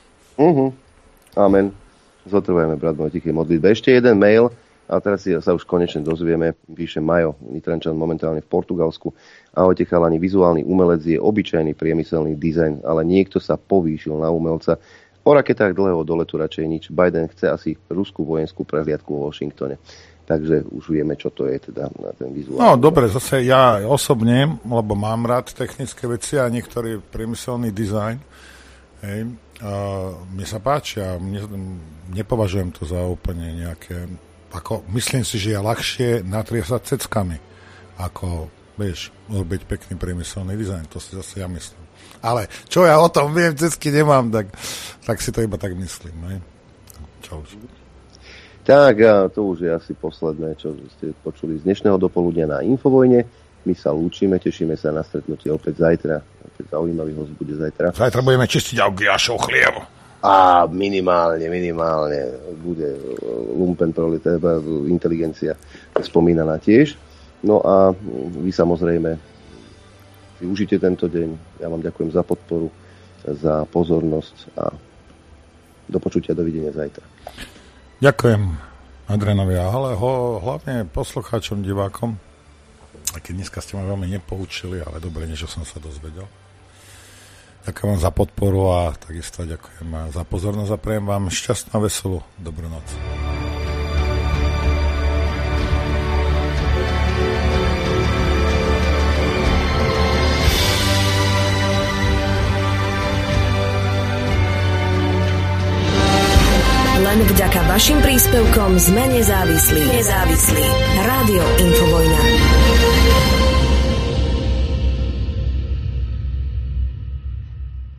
Amen. Zotrvajme, brat môj, tichý modlitbe. Ešte jeden mail, a teraz sa už konečne dozvieme, píše Majo, Nitrančan momentálne v Portugalsku. Ahojte chalani, vizuálny umelec je obyčajný priemyselný dizajn, ale niekto sa povýšil na umelca. O raketách dlhého doletu radšej nič. Biden chce asi ruskú vojenskú prehliadku vo Washingtone. Takže už vieme, čo to je teda na ten vizuálny. No dobre, zase ja osobne, lebo mám rád technické veci a niektorý priemyselný dizajn, hej, mne sa páči a nepovažujem to za úplne nejaké, myslím si, že je ľahšie natriasať ceckami, ako, vieš, urobiť pekný priemyselný dizajn, to si zase ja myslím. Ale čo ja o tom viem, cecky nemám, tak si to iba tak myslím. Ne? Čo už. Tak, a to už je asi posledné, čo ste počuli z dnešného dopoludnia na Infovojne. My sa lúčime, tešíme sa na stretnutie opäť zajtra. Opäť zaujímavý host bude zajtra. Zajtra budeme čistiť Augiašov chliev. A minimálne bude inteligencia spomínaná tiež. No a vy samozrejme si užite tento deň. Ja vám ďakujem za podporu, za pozornosť a do počutia, dovidenia zajtra. Ďakujem Adrianovi, ale hlavne poslucháčom, divákom. A keď dneska ste ma veľmi nepoučili, ale dobre, niečo som sa dozvedel. Ďakujem vám za podporu a takisto ďakujem za pozornosť a prajem vám šťastnú a veselú dobrú noc. Len vďaka vašim príspevkom sme nezávislí. Rádio Infovojna.